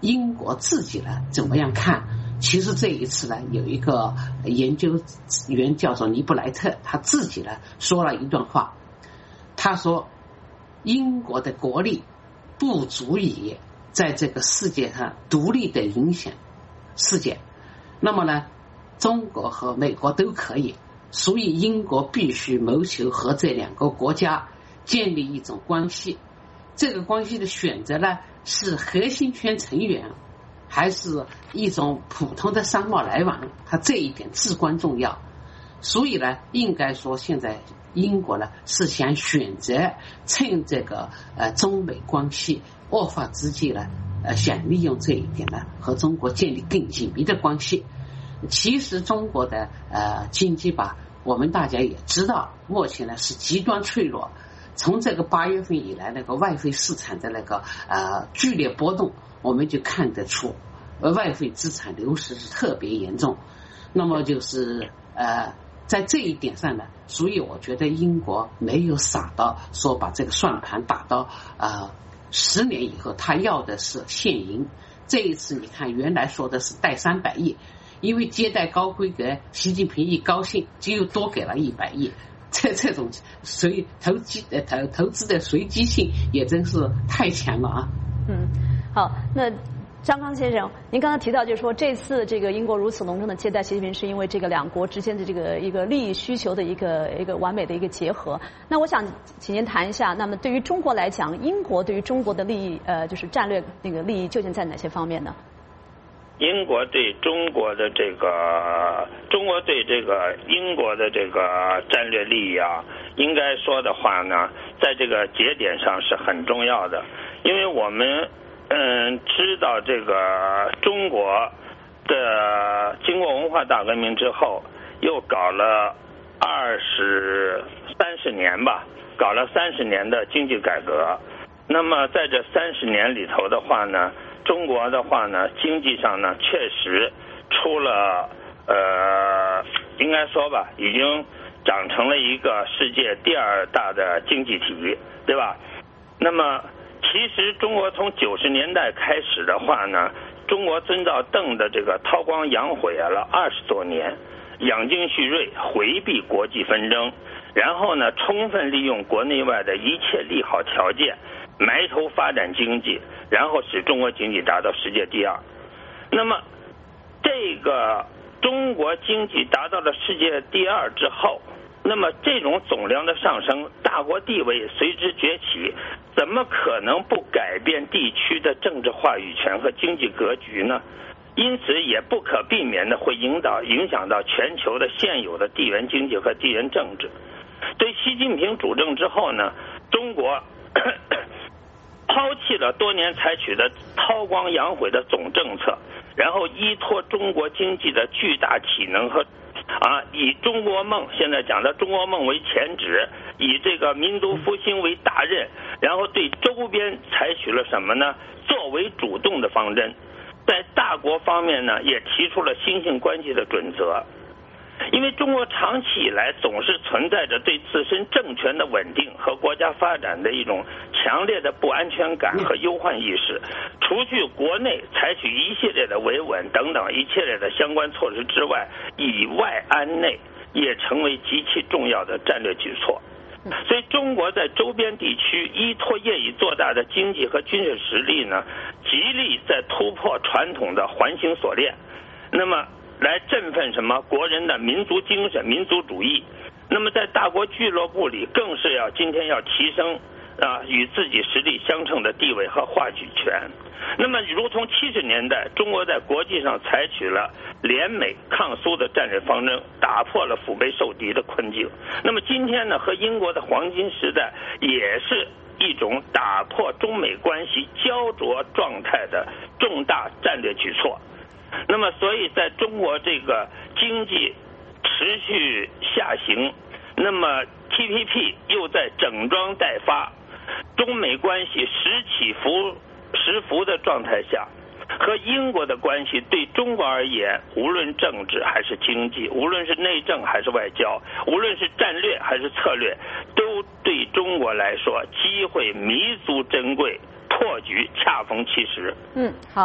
英国自己呢怎么样看？其实这一次呢，有一个研究员叫做尼布莱特，他自己呢说了一段话，他说英国的国力不足以在这个世界上独立的影响世界，那么呢中国和美国都可以，所以英国必须谋求和这两个国家建立一种关系，这个关系的选择呢是核心圈成员还是一种普通的商贸来往，它这一点至关重要。所以呢应该说现在英国呢是想选择趁这个呃中美关系恶化之际呢，呃想利用这一点呢和中国建立更紧密的关系。其实中国的呃经济吧，我们大家也知道，目前呢是极端脆弱。从这个八月份以来，那个外汇市场的那个呃剧烈波动，我们就看得出，呃外汇资产流失是特别严重。那么就是呃在这一点上呢，所以我觉得英国没有傻到说把这个算盘打到呃十年以后，他要的是现银。这一次你看，原来说的是贷三百亿，因为接待高规格，习近平一高兴就又多给了一百亿。这这种随投机呃投投资的随机性也真是太强了啊。 嗯，好，那张康先生，您刚才提到就是说这次这个英国如此隆重的接待习近平，是因为这个两国之间的这个一个利益需求的一个一个完美的一个结合。那我想请您谈一下，那么对于中国来讲，英国对于中国的利益呃就是战略那个利益究竟在哪些方面呢？ 英国对中国的这个，中国对这个英国的这个战略利益啊，应该说的话呢，在这个节点上是很重要的，因为我们嗯知道这个中国的经过文化大革命之后，又搞了二十三十年吧，搞了三十年的经济改革。那么在这三十年里头的话呢，中国的话呢，经济上呢确实出了呃，应该说吧，已经长成了一个世界第二大的经济体，对吧？那么其实中国从九十年代开始的话呢，中国遵照邓的这个韬光养晦了二十多年，养精蓄锐，回避国际纷争，然后呢，充分利用国内外的一切利好条件，埋头发展经济，然后使中国经济达到世界第二。那么这个中国经济达到了世界第二之后，那么这种总量的上升，大国地位随之崛起，怎么可能不改变地区的政治话语权和经济格局呢？因此也不可避免的会引导影响到全球的现有的地缘经济和地缘政治。对习近平主政之后呢，中国抛弃了多年采取的韬光养晦的总政策，然后依托中国经济的巨大体能和啊，以中国梦，现在讲的中国梦为前旨，以这个民族复兴为大任，然后对周边采取了什么呢？作为主动的方针，在大国方面呢，也提出了新兴关系的准则。因为中国长期以来总是存在着对自身政权的稳定和国家发展的一种强烈的不安全感和忧患意识，除去国内采取一系列的维稳等等一系列的相关措施之外，以外安内也成为极其重要的战略举措。所以中国在周边地区依托业已做大的经济和军事实力呢，极力在突破传统的环形锁链，那么来振奋什么国人的民族精神、民族主义。那么在大国俱乐部里，更是要今天要提升啊与自己实力相称的地位和话语权。那么如同七十年代，中国在国际上采取了联美抗苏的战略方针，打破了腹背受敌的困境。那么今天呢，和英国的黄金时代也是一种打破中美关系焦灼状态的重大战略举措。那么所以在中国这个经济持续下行，那么 T P P 又在整装待发，中美关系时起伏时伏的状态下，和英国的关系对中国而言，无论政治还是经济，无论是内政还是外交，无论是战略还是策略，都对中国来说机会弥足珍贵，破局恰逢其时。 嗯，好，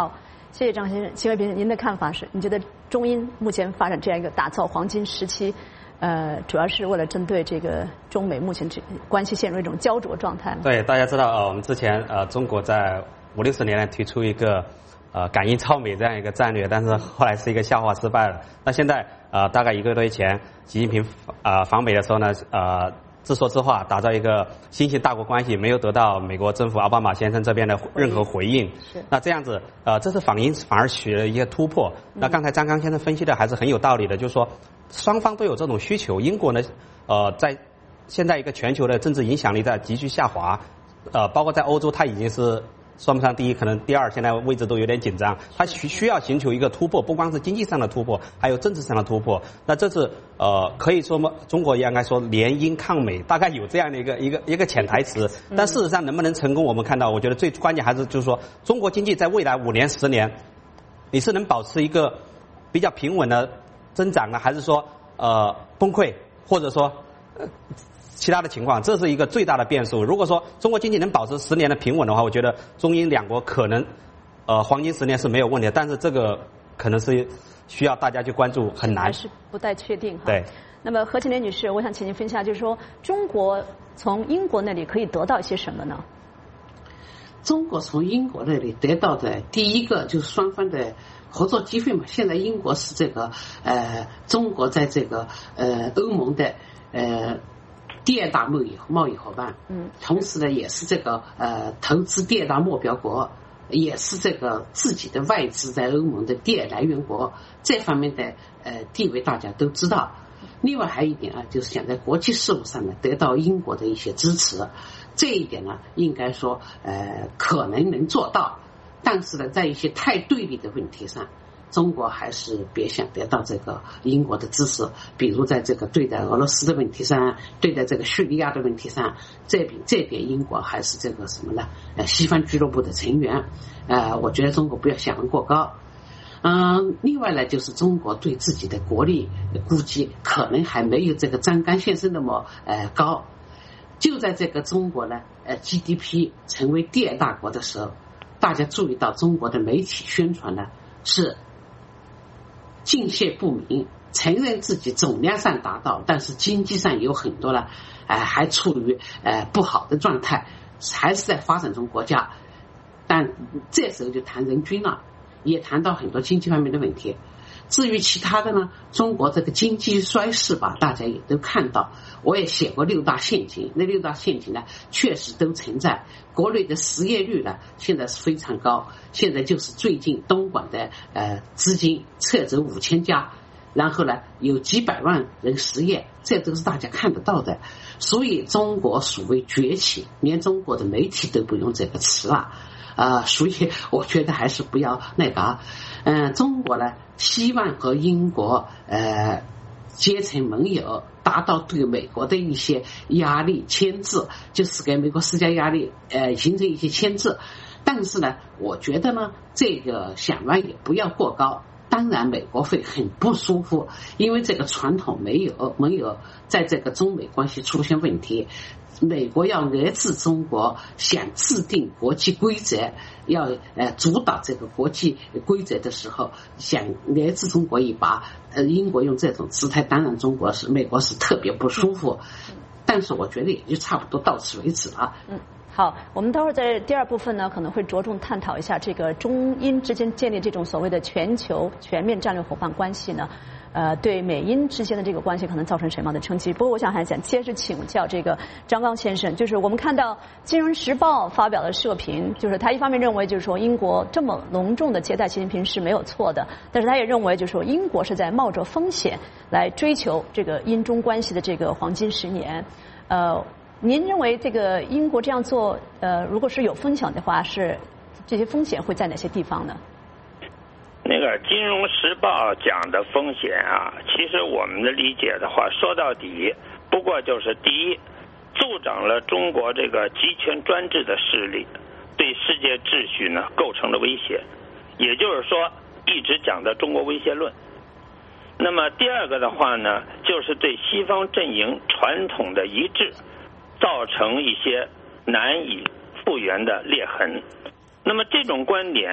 谢谢张先生。秦卫平，您的看法是？你觉得中英目前发展这样一个打造黄金时期，呃，主要是为了针对这个中美目前这关系陷入一种焦灼状态吗？ 对，大家知道，呃，我们之前呃，中国在五六十年代提出一个呃赶英超美这样一个战略，但是后来是一个笑话失败了。那现在呃，大概一个多月前，习近平呃访美的时候呢，呃。自说自话，打造一个新型大国关系，没有得到美国政府奥巴马先生这边的任何回应。 是。 那这样子，呃，这是反英反而取了一个突破。那刚才张刚先生分析的还是很有道理的，就是说双方都有这种需求。英国呢，呃，在现在一个全球的政治影响力在急剧下滑，呃，包括在欧洲，它已经是算不上第一，可能第二，现在位置都有点紧张。它需需要寻求一个突破，不光是经济上的突破，还有政治上的突破。那这是呃，可以说嘛，中国应该说联英抗美，大概有这样的一个一个一个潜台词。但事实上能不能成功，我们看到，我觉得最关键还是就是说，中国经济在未来五年、十年，你是能保持一个比较平稳的增长呢，还是说呃崩溃，或者说呃。其他的情况，这是一个最大的变数。如果说中国经济能保持十年的平稳的话，我觉得中英两国可能，呃，黄金十年是没有问题的。但是这个可能是需要大家去关注，很难， 还是不太确定哈。 对。 那么何庆莲女士，我想请您分享，就是说中国从英国那里可以得到一些什么呢？ 中国从英国那里得到的第一个就是双方的合作机会嘛。现在英国是这个呃，中国在这个呃欧盟的呃。第二大贸易贸易伙伴，嗯，同时呢，也是这个呃投资第二大目标国，也是这个自己的外资在欧盟的第二来源国，这方面的呃地位大家都知道。另外还有一点啊，就是想在国际事务上呢得到英国的一些支持，这一点呢，应该说呃可能能做到，但是呢，在一些太对立的问题上。中国还是别想得到这个英国的支持，比如在这个对待俄罗斯的问题上，对待这个叙利亚的问题上，这边这边英国还是这个什么呢？呃，西方俱乐部的成员，呃，我觉得中国不要想得过高。嗯，另外呢，就是中国对自己的国力估计可能还没有这个张刚先生那么呃高。就在这个中国呢，呃 G D P 成为第二大国的时候，大家注意到中国的媒体宣传呢是。敬谢不明，承认自己总量上达到，但是经济上有很多呢，呃，还处于呃不好的状态，还是在发展中国家。但这时候就谈人均了，也谈到很多经济方面的问题。至于其他的呢，中国这个经济衰势吧，大家也都看到。我也写过六大陷阱，那六大陷阱呢，确实都存在。国内的失业率呢，现在是非常高。现在就是最近东莞的呃资金撤走五千家，然后呢有几百万人失业，这都是大家看得到的。所以中国所谓崛起，连中国的媒体都不用这个词了。啊、呃，所以我觉得还是不要那个，嗯、呃，中国呢希望和英国呃结成盟友，达到对美国的一些压力牵制，就是给美国施加压力，呃，形成一些牵制。但是呢，我觉得呢，这个想法也不要过高。当然，美国会很不舒服，因为这个传统没有盟友在这个中美关系出现问题。美国要遏制中国想制定国际规则，要呃主导这个国际规则的时候，想遏制中国一把，呃，英国用这种姿态，当然中国是美国是特别不舒服，但是我觉得也就差不多到此为止了。 嗯。好，我们待会儿在第二部分呢，可能会着重探讨一下这个中英之间建立这种所谓的全球全面战略伙伴关系呢，呃，对美英之间的这个关系可能造成什么样的冲击？不过我想还想接着请教这个张刚先生，就是我们看到《金融时报》发表了社评，就是他一方面认为就是说英国这么隆重的接待习近平是没有错的，但是他也认为就是说英国是在冒着风险来追求这个英中关系的这个黄金十年，呃。您认为这个英国这样做，呃，如果是有风险的话，是这些风险会在哪些地方呢？ 那个《金融时报》讲的风险啊，其实我们的理解的话，说到底，不过就是第一，助长了中国这个集权专制的势力，对世界秩序呢构成了威胁，也就是说，一直讲的中国威胁论。那么第二个的话呢，就是对西方阵营传统的一致。造成一些难以复原的裂痕。那么这种观点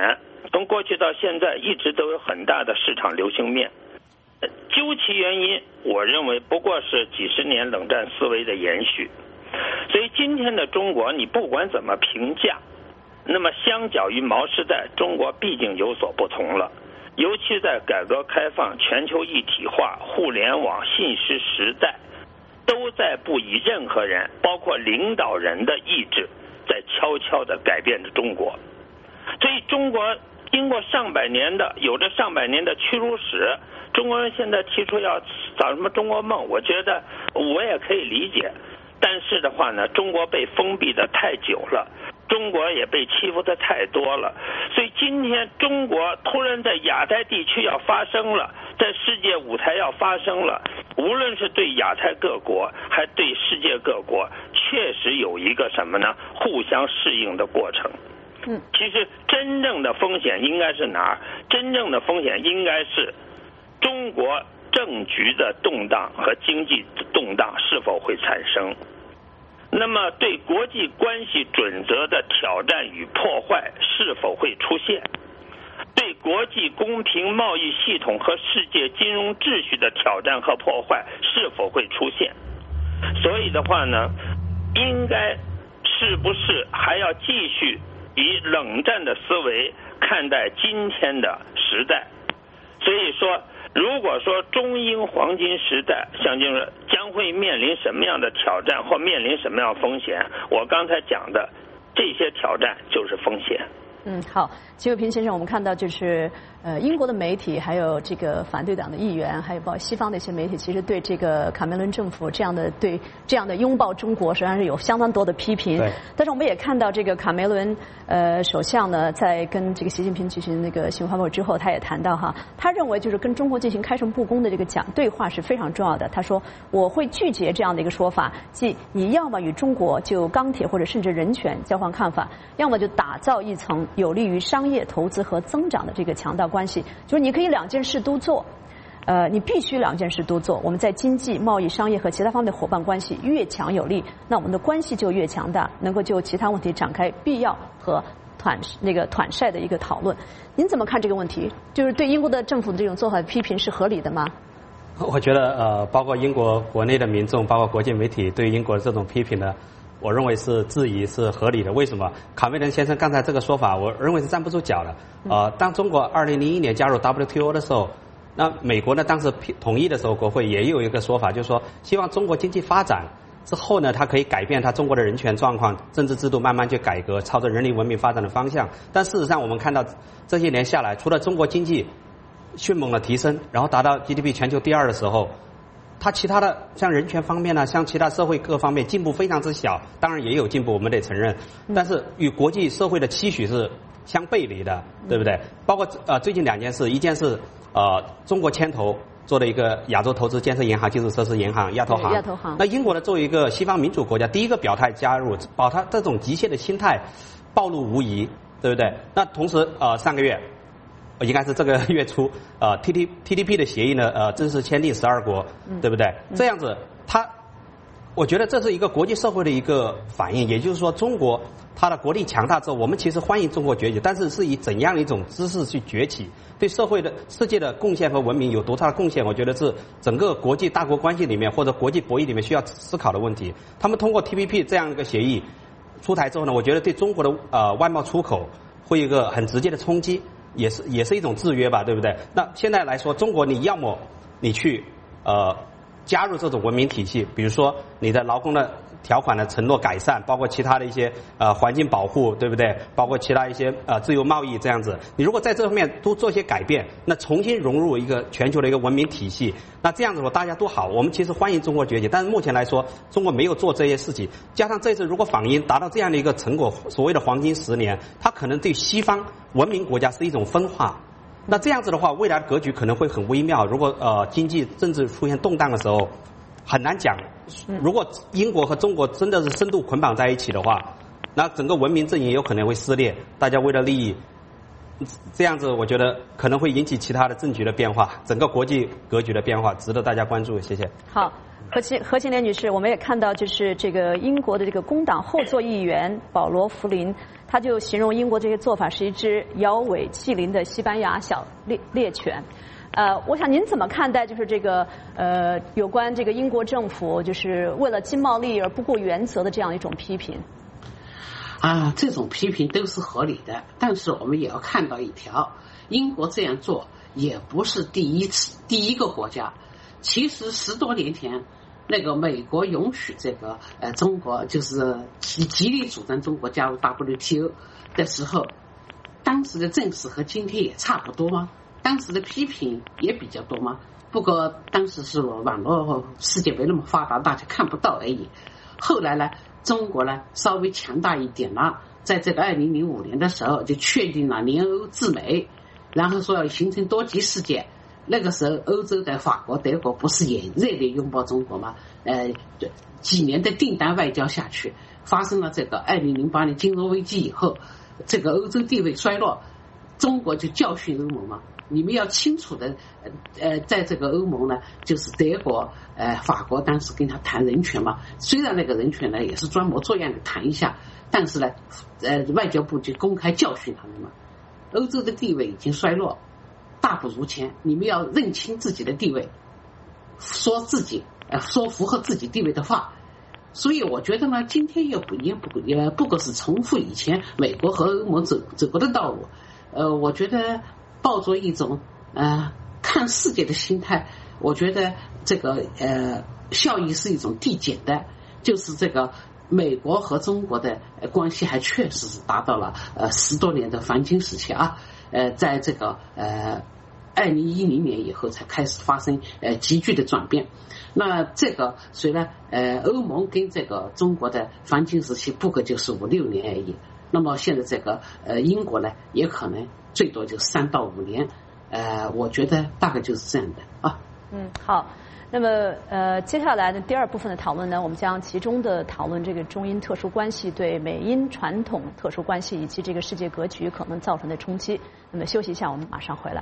从过去到现在一直都有很大的市场流行面。究其原因，我认为不过是几十年冷战思维的延续。所以今天的中国，你不管怎么评价，那么相较于毛时代，中国毕竟有所不同了。尤其在改革开放、全球一体化、互联网、信息时代，都在不以任何人，包括领导人的意志，在悄悄地改变着中国。所以中国经过上百年的，有着上百年的屈辱史，中国人现在提出要找什么中国梦，我觉得我也可以理解。但是的话呢，中国被封闭的太久了，中国也被欺负的太多了，所以今天中国突然在亚太地区要发生了，在世界舞台要发生了，无论是对亚太各国还对世界各国，确实有一个什么呢？互相适应的过程。 嗯， 其实真正的风险应该是哪儿？真正的风险应该是中国政局的动荡和经济的动荡是否会产生。那么对国际关系准则的挑战与破坏是否会出现？对国际公平贸易系统和世界金融秩序的挑战和破坏是否会出现？所以的话呢，应该是不是还要继续以冷战的思维看待今天的时代？所以说，如果说中英黄金时代，像就是将会面临什么样的挑战或面临什么样的风险，我刚才讲的这些挑战就是风险。 嗯，好，齐伟平先生，我们看到就是呃，英国的媒体，还有这个反对党的议员，还有包括西方的一些媒体，其实对这个卡梅伦政府这样的对这样的拥抱中国，实际上是有相当多的批评。 对。 但是我们也看到，这个卡梅伦呃首相呢，在跟这个习近平举行那个新闻发布会之后，他也谈到哈，他认为就是跟中国进行开诚布公的这个讲对话是非常重要的。他说，我会拒绝这样的一个说法，即你要么与中国就钢铁或者甚至人权交换看法，要么就打造一层有利于商业投资和增长的这个强大关系，就是你可以两件事都做，呃，你必须两件事都做。我们在经济、贸易、商业和其他方面的伙伴关系越强有力，那我们的关系就越强大，能够就其他问题展开必要和团那个团晒的一个讨论。您怎么看这个问题？就是对英国的政府的这种做法批评是合理的吗？ 我觉得呃，包括英国国内的民众，包括国际媒体对英国的这种批评呢，我认为是质疑是合理的。为什么？卡梅伦先生刚才这个说法，我认为是站不住脚的。呃，当中国二零零一年加入 W T O 的时候，那美国呢当时同意的时候，国会也有一个说法，就是说希望中国经济发展之后呢，它可以改变它中国的人权状况、政治制度，慢慢去改革，朝着人类文明发展的方向。但事实上，我们看到这些年下来，除了中国经济迅猛的提升，然后达到 G D P 全球第二的时候，它其他的像人权方面呢，像其他社会各方面进步非常之小，当然也有进步，我们得承认，但是与国际社会的期许是相背离的，对不对？包括呃最近两件事，一件是呃中国牵头做了一个亚洲投资建设银行基础设施银行亚投行， 亚投行。 那英国呢作为一个西方民主国家，第一个表态加入，把它这种极限的心态暴露无遗，对不对？那同时呃上个月。应该是这个月初，呃 ，T T T D P 的协议呢，呃，正式签订十二国，对不对？这样子，它，我觉得这是一个国际社会的一个反应，也就是说，中国它的国力强大之后，我们其实欢迎中国崛起，但是是以怎样的一种姿势去崛起，对社会的世界的贡献和文明有多大的贡献，我觉得是整个国际大国关系里面或者国际博弈里面需要思考的问题。他们通过 T P P 这样一个协议出台之后呢，我觉得对中国的呃外贸出口会有一个很直接的冲击。也是也是一种制约吧，对不对？那现在来说，中国你要么你去呃加入这种文明体系，比如说你的劳工的条款的承诺改善，包括其他的一些呃环境保护，对不对？包括其他一些呃自由贸易这样子，你如果在这方面都做些改变，那重新融入一个全球的一个文明体系，那这样子说大家都好。我们其实欢迎中国崛起，但是目前来说，中国没有做这些事情。加上这次如果访英达到这样的一个成果，所谓的黄金十年，它可能对西方文明国家是一种分化。那这样子的话，未来的格局可能会很微妙。如果呃经济政治出现动荡的时候，很难讲。如果英国和中国真的是深度捆绑在一起的话，那整个文明阵营有可能会撕裂。大家为了利益，这样子我觉得可能会引起其他的政局的变化，整个国际格局的变化，值得大家关注。谢谢。 好。 何庆何庆莲女士，我们也看到，就是这个英国的这个工党后座议员保罗·福林，他就形容英国这些做法是一只摇尾气灵的西班牙小猎猎犬。呃，我想您怎么看待就是这个呃有关这个英国政府就是为了经贸利益而不顾原则的这样一种批评？ 啊，这种批评都是合理的，但是我们也要看到一条，英国这样做也不是第一次第一个国家。其实十多年前，那个美国允许这个呃中国就是极极力主张中国加入 W T O 的时候，当时的阵势和今天也差不多吗？当时的批评也比较多吗？不过当时是网络世界没那么发达，大家看不到而已。后来呢，中国呢稍微强大一点了，在这个二零零五年的时候就确定了联欧制美，然后说要形成多极世界。那个时候欧洲的法国、德国不是也热烈拥抱中国吗？呃，几年的订单外交下去，发生了这个二零零八年金融危机以后，这个欧洲地位衰落，中国就教训欧盟嘛。你们要清楚的，呃，在这个欧盟呢，就是德国、呃，法国当时跟他谈人权嘛。虽然那个人权呢也是装模作样的谈一下，但是呢，呃，外交部就公开教训他们嘛。欧洲的地位已经衰落，大不如前，你们要认清自己的地位，说自己，呃，说符合自己地位的话。所以我觉得呢，今天也不也不也不过是重复以前美国和欧盟走走过的道路。呃，我觉得。抱着一种呃看世界的心态，我觉得这个呃效益是一种递减的，就是这个美国和中国的关系还确实是达到了呃十多年的黄金时期啊，呃在这个呃二零一零年以后才开始发生呃急剧的转变。那这个虽然呃欧盟跟这个中国的黄金时期不过就是五六年而已，那么现在这个呃英国呢也可能。最多就三到五年，呃，我觉得大概就是这样的啊。 嗯，好。那么呃，接下来的第二部分的讨论呢，我们将集中的讨论这个中英特殊关系对美英传统特殊关系以及这个世界格局可能造成的冲击。那么休息一下，我们马上回来。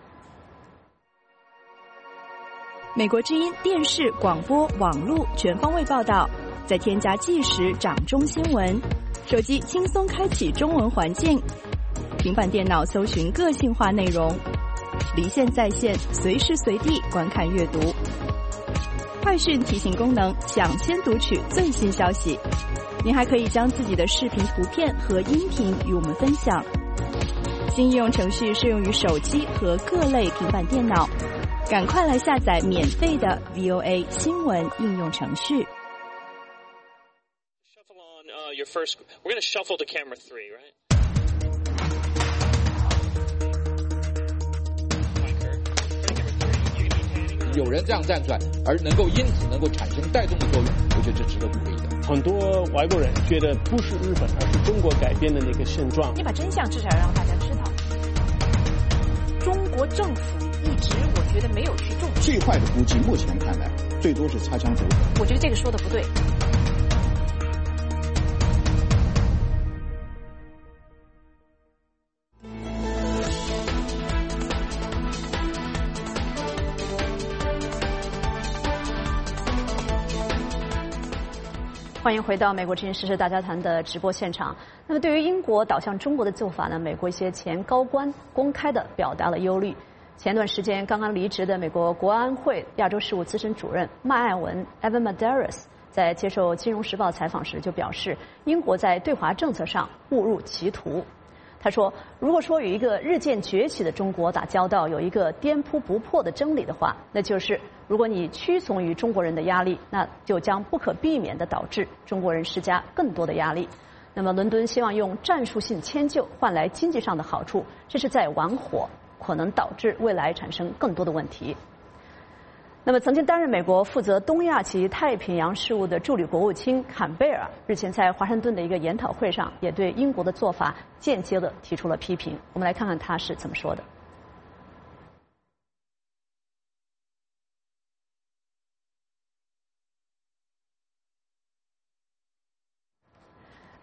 美国之音电视、广播、网络全方位报道，再添加即时掌中新闻，手机轻松开启中文环境。平板电脑搜寻个性化内容，离线在线，随时随地观看阅读。快讯提醒功能，抢先读取最新消息。您还可以将自己的视频、图片和音频与我们分享。新应用程序适用于手机和各类平板电脑，赶快来下载免费的 V O A 新闻应用程序。 Shuffle on uh, your first. We're going to shuffle to camera three, right? 有人这样站出来，而能够因此能够产生带动的作用，我觉得这值得鼓励的。 很多外国人觉得不是日本，而是中国改变的那个现状。 你把真相至少要让大家知道。中国政府一直我觉得没有去重视。 最坏的估计，目前看来，最多是擦枪走火。 我觉得这个说的不对。 欢迎回到美国之音时事大家谈的直播现场。那么，对于英国导向中国的做法呢，美国一些前高官公开的表达了忧虑。前段时间刚刚离职的美国国安会亚洲事务资深主任麦艾文 （Evan Medeiros） 在接受《金融时报》采访时就表示，英国在对华政策上误入歧途。他说，如果说与一个日渐崛起的中国打交道有一个颠扑不破的真理的话，那就是如果你屈从于中国人的压力，那就将不可避免地导致中国人施加更多的压力。那么伦敦希望用战术性迁就换来经济上的好处，这是在玩火，可能导致未来产生更多的问题。那么，曾经担任美国负责东亚及太平洋事务的助理国务卿坎贝尔日前在华盛顿的一个研讨会上，也对英国的做法间接地提出了批评。我们来看看他是怎么说的。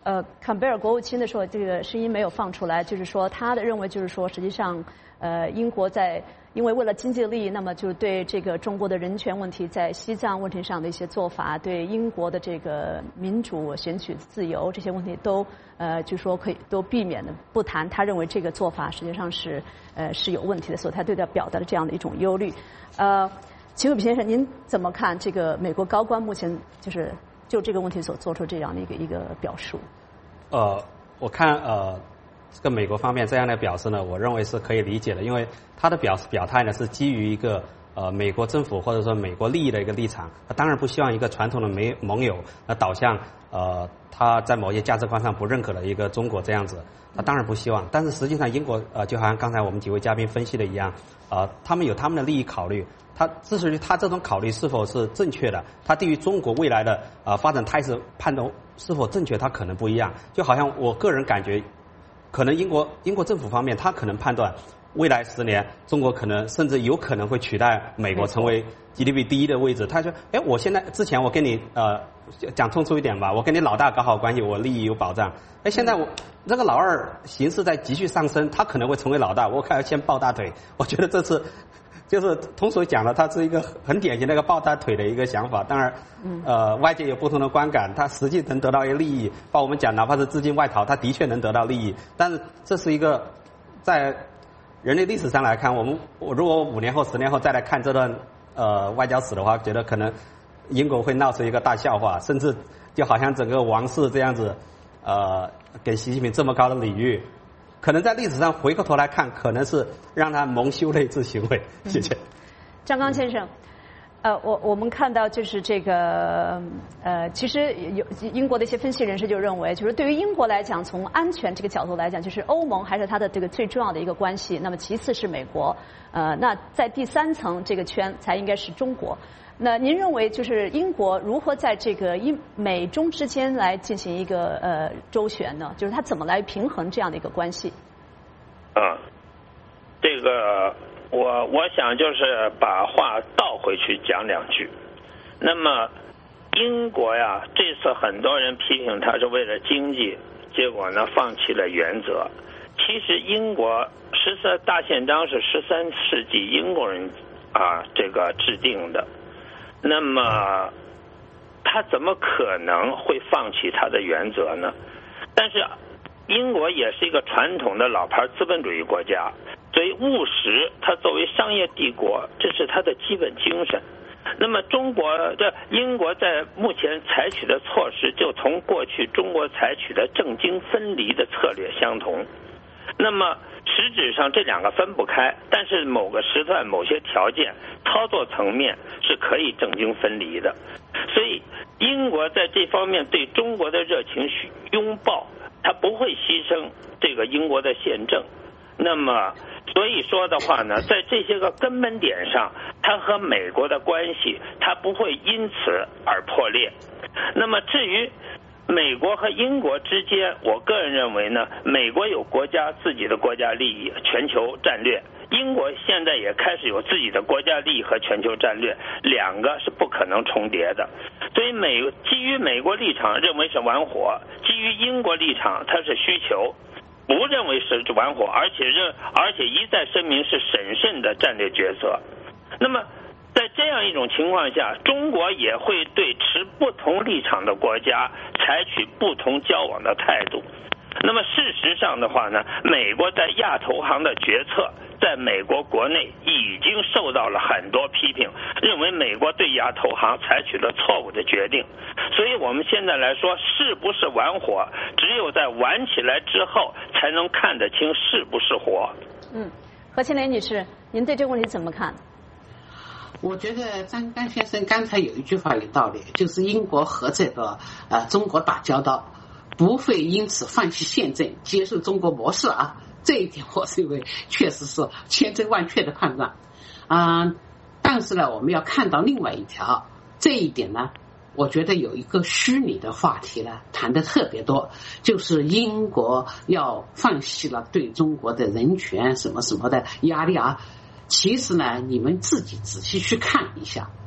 呃，坎贝尔国务卿的时候，这个声音没有放出来，就是说他的认为就是说，实际上，呃，英国在因为为了经济利益，那么就是对这个中国的人权问题，在西藏问题上的一些做法，对英国的这个民主选举自由这些问题都呃，就说可以都避免的不谈。他认为这个做法实际上是呃是有问题的，所以他对他表达了这样的一种忧虑。呃，秦伟平先生，您怎么看这个美国高官目前就是就这个问题所做出这样的一个一个表述？ 呃，我看呃。这个美国方面这样的表示呢，我认为是可以理解的，因为他的表表态呢是基于一个呃美国政府或者说美国利益的一个立场，他当然不希望一个传统的盟盟友那导向呃他在某些价值观上不认可的一个中国这样子，他当然不希望。但是实际上英国呃就好像刚才我们几位嘉宾分析的一样，呃他们有他们的利益考虑，他至于他这种考虑是否是正确的，他对于中国未来的呃发展态势判断是否正确，他可能不一样。就好像我个人感觉。可能英国英国政府方面，他可能判断未来十年中国可能甚至有可能会取代美国成为 G D P 第一的位置。他说：“哎，我现在之前我跟你呃讲通俗一点吧，我跟你老大搞好关系，我利益有保障。哎，现在我这个老二形势在急剧上升，他可能会成为老大，我还要先抱大腿。我觉得这次。”就是通俗讲了，它是一个很典型的一个抱大腿的一个想法。当然，呃，外界有不同的观感，它实际能得到一个利益。把我们讲，哪怕是资金外逃，它的确能得到利益。但是这是一个在人类历史上来看，我们如果五年后、十年后再来看这段呃外交史的话，觉得可能英国会闹出一个大笑话，甚至就好像整个王室这样子，呃，给习近平这么高的礼遇。可能在历史上回过头来看，可能是让他蒙羞类之行为。谢谢。 张刚先生，呃，我我们看到就是这个呃，其实有英国的一些分析人士就认为，就是对于英国来讲，从安全这个角度来讲，就是欧盟还是它的这个最重要的一个关系。那么其次是美国，呃，那在第三层这个圈才应该是中国。那您认为就是英国如何在这个英美中之间来进行一个呃周旋呢？就是它怎么来平衡这样的一个关系？ 啊，这个我我想就是把话倒回去讲两句。那么英国呀，这次很多人批评它是为了经济，结果呢放弃了原则。其实英国十三大宪章是十三世纪英国人啊这个制定的。那么他怎么可能会放弃他的原则呢？但是英国也是一个传统的老牌资本主义国家，所以务实它作为商业帝国，这是它的基本精神。那么中国这英国在目前采取的措施，就同过去中国采取的政经分离的策略相同。那么实质上这两个分不开，但是某个时段某些条件操作层面是可以政经分离的。所以英国在这方面对中国的热情拥抱，它不会牺牲这个英国的宪政。那么所以说的话呢，在这些个根本点上，它和美国的关系它不会因此而破裂。那么至于美国和英国之间，我个人认为呢，美国有国家自己的国家利益、全球战略，英国现在也开始有自己的国家利益和全球战略，两个是不可能重叠的。所以美基于美国立场认为是玩火，基于英国立场它是需求，不认为是玩火，而且认而且一再声明是审慎的战略决策。那么在这样一种情况下，中国也会对持不同立场的国家采取不同交往的态度。那么事实上的话呢，美国在亚投行的决策在美国国内已经受到了很多批评，认为美国对亚投行采取了错误的决定。所以我们现在来说，是不是玩火，只有在玩起来之后才能看得清是不是火。 嗯，何庆莲女士，您对这个问题怎么看？ 我觉得张刚先生刚才有一句话有道理，就是英国和这个呃中国打交道，不会因此放弃宪政，接受中国模式啊。这一点我认为确实是千真万确的判断。啊、呃，但是呢，我们要看到另外一条，这一点呢，我觉得有一个虚拟的话题呢谈得特别多，就是英国要放弃了对中国的人权什么什么的压力啊。其实呢，你们自己仔细去看一下，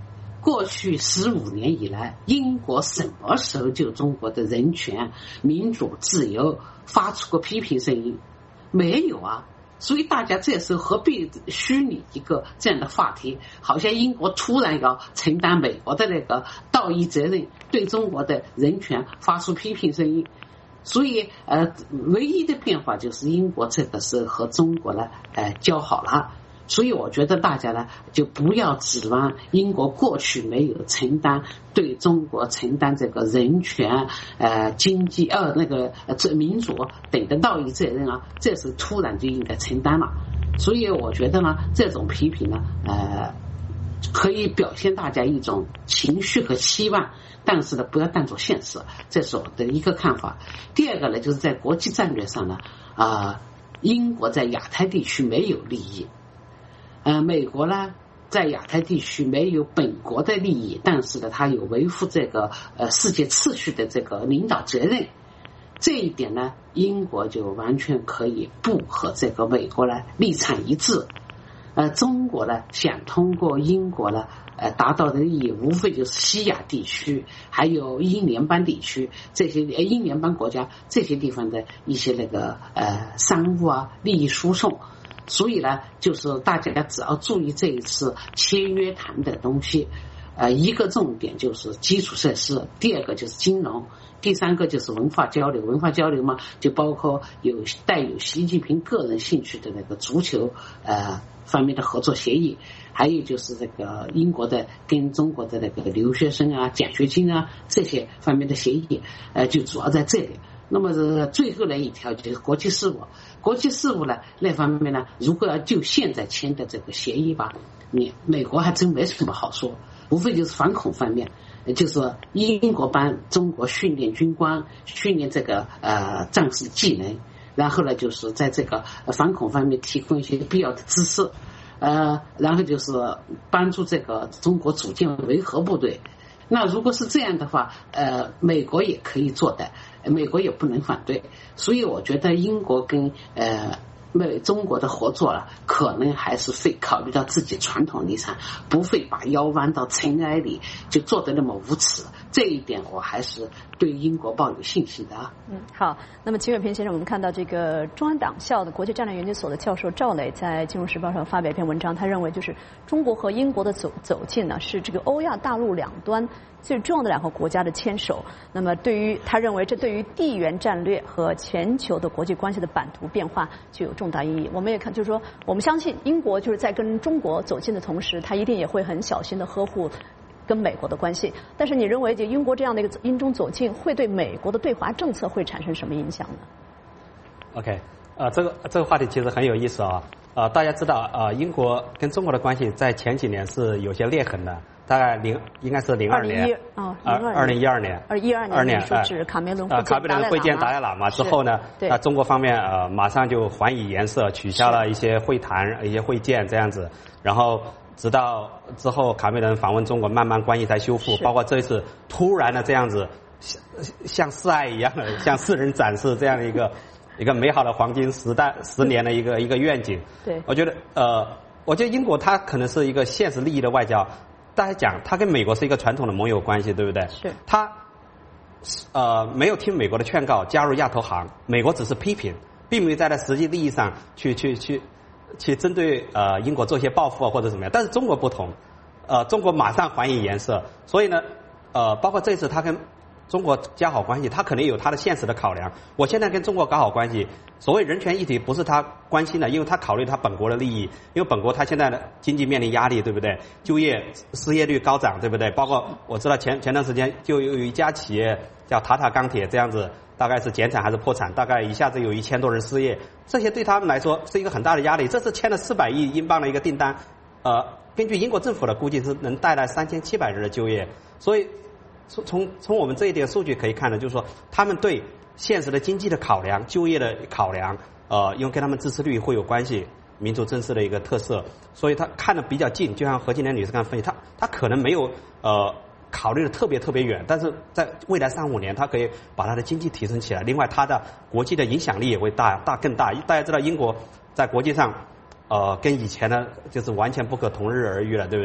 过去十五年以来，英国什么时候就中国的人权、民主、自由发出过批评声音？没有啊。所以大家这时候何必虚拟一个这样的话题，好像英国突然要承担美国的那个道义责任，对中国的人权发出批评声音。所以呃，唯一的变化就是英国这个时候和中国呢呃交好了。所以我觉得大家呢就不要指望英国过去没有承担对中国承担这个人权、呃经济、呃那个这民主等的道义责任啊，这时突然就应该承担了。所以我觉得呢，这种批评呢，呃，可以表现大家一种情绪和期望，但是呢，不要当作现实，这是我的一个看法。第二个呢，就是在国际战略上呢，啊、呃，英国在亚太地区没有利益。呃，美国呢，在亚太地区没有本国的利益，但是呢，它有维护这个呃世界秩序的这个领导责任。这一点呢，英国就完全可以不和这个美国呢立场一致。呃，中国呢想通过英国呢，呃达到的利益，无非就是西亚地区，还有英联邦地区这些呃英联邦国家这些地方的一些那个呃商务啊利益输送。所以呢，就是大家只要注意这一次签约谈的东西，呃，一个重点就是基础设施，第二个就是金融，第三个就是文化交流。文化交流嘛，就包括有带有习近平个人兴趣的那个足球呃方面的合作协议，还有就是这个英国的跟中国的那个留学生啊、奖学金啊这些方面的协议，呃，就主要在这里。那么是最后的一条就是国际事务，国际事务呢那方面呢，如果要就现在签的这个协议吧，你美国还真没什么好说，无非就是反恐方面，就是英国帮中国训练军官，训练这个呃战士技能，然后呢就是在这个反恐方面提供一些必要的支持，呃，然后就是帮助这个中国组建维和部队。那如果是这样的话，呃，美国也可以做的，美国也不能反对。所以我觉得英国跟呃美中国的合作了，可能还是会考虑到自己传统立场，不会把腰弯到尘埃里，就做得那么无耻。这一点我还是对英国抱有信心的啊。 嗯，好。那么秦远平先生，我们看到这个中央党校的国际战略研究所的教授赵磊在《金融时报》上发表一篇文章，他认为就是中国和英国的走走近呢，是这个欧亚大陆两端最重要的两个国家的牵手。那么对于他认为这对于地缘战略和全球的国际关系的版图变化具有重大意义。我们也看，就是说我们相信英国就是在跟中国走近的同时，他一定也会很小心的呵护跟美国的关系。但是你认为就英国这样的一个英中走近会对美国的对华政策会产生什么影响呢？ OK， 呃，这个这个话题其实很有意思啊。呃，大家知道，呃，英国跟中国的关系在前几年是有些裂痕的，大概零应该是零二年， 啊， 二零一二年， 二一二年，二年是指卡梅伦呃卡梅伦会见达赖喇嘛之后呢，那中国方面呃马上就还以颜色，取消了一些会谈、一些会见这样子，然后直到之后卡梅伦访问中国，慢慢关系才修复，包括这一次突然的这样子，像像示爱一样的向世人展示这样的一个。一个美好的黄金时代十年的一个一个愿景。 对， 我觉得呃，我觉得英国它可能是一个现实利益的外交。大家讲，它跟美国是一个传统的盟友关系，对不对？ 是。 它呃没有听美国的劝告加入亚投行，美国只是批评，并没有在它实际利益上去去去去针对呃英国做一些报复啊或者怎么样。但是中国不同，呃，中国马上还以颜色，所以呢，呃，包括这次它跟中国交好关系，他可能有他的现实的考量。我现在跟中国搞好关系，所谓人权议题不是他关心的，因为他考虑他本国的利益，因为本国他现在的经济面临压力，对不对？就业失业率高涨，对不对？包括我知道前前段时间就有一家企业叫塔塔钢铁这样子，大概是减产还是破产，大概一下子有一千多人失业，这些对他们来说是一个很大的压力。这次签了四百亿英镑的一个订单，呃，根据英国政府的估计是能带来三千七百人的就业，所以。从从从我们这一点数据可以看的，就是说他们对现实的经济的考量、就业的考量，呃，因为跟他们支持率会有关系，民主政治的一个特色，所以他看得比较近。就像何金莲女士刚才分析，他他可能没有呃考虑的特别特别远，但是在未来三五年，他可以把他的经济提升起来。另外，他的国际的影响力也会大大更大。大家知道，英国在国际上。呃，跟以前呢，就是完全不可同日而语了，对不对？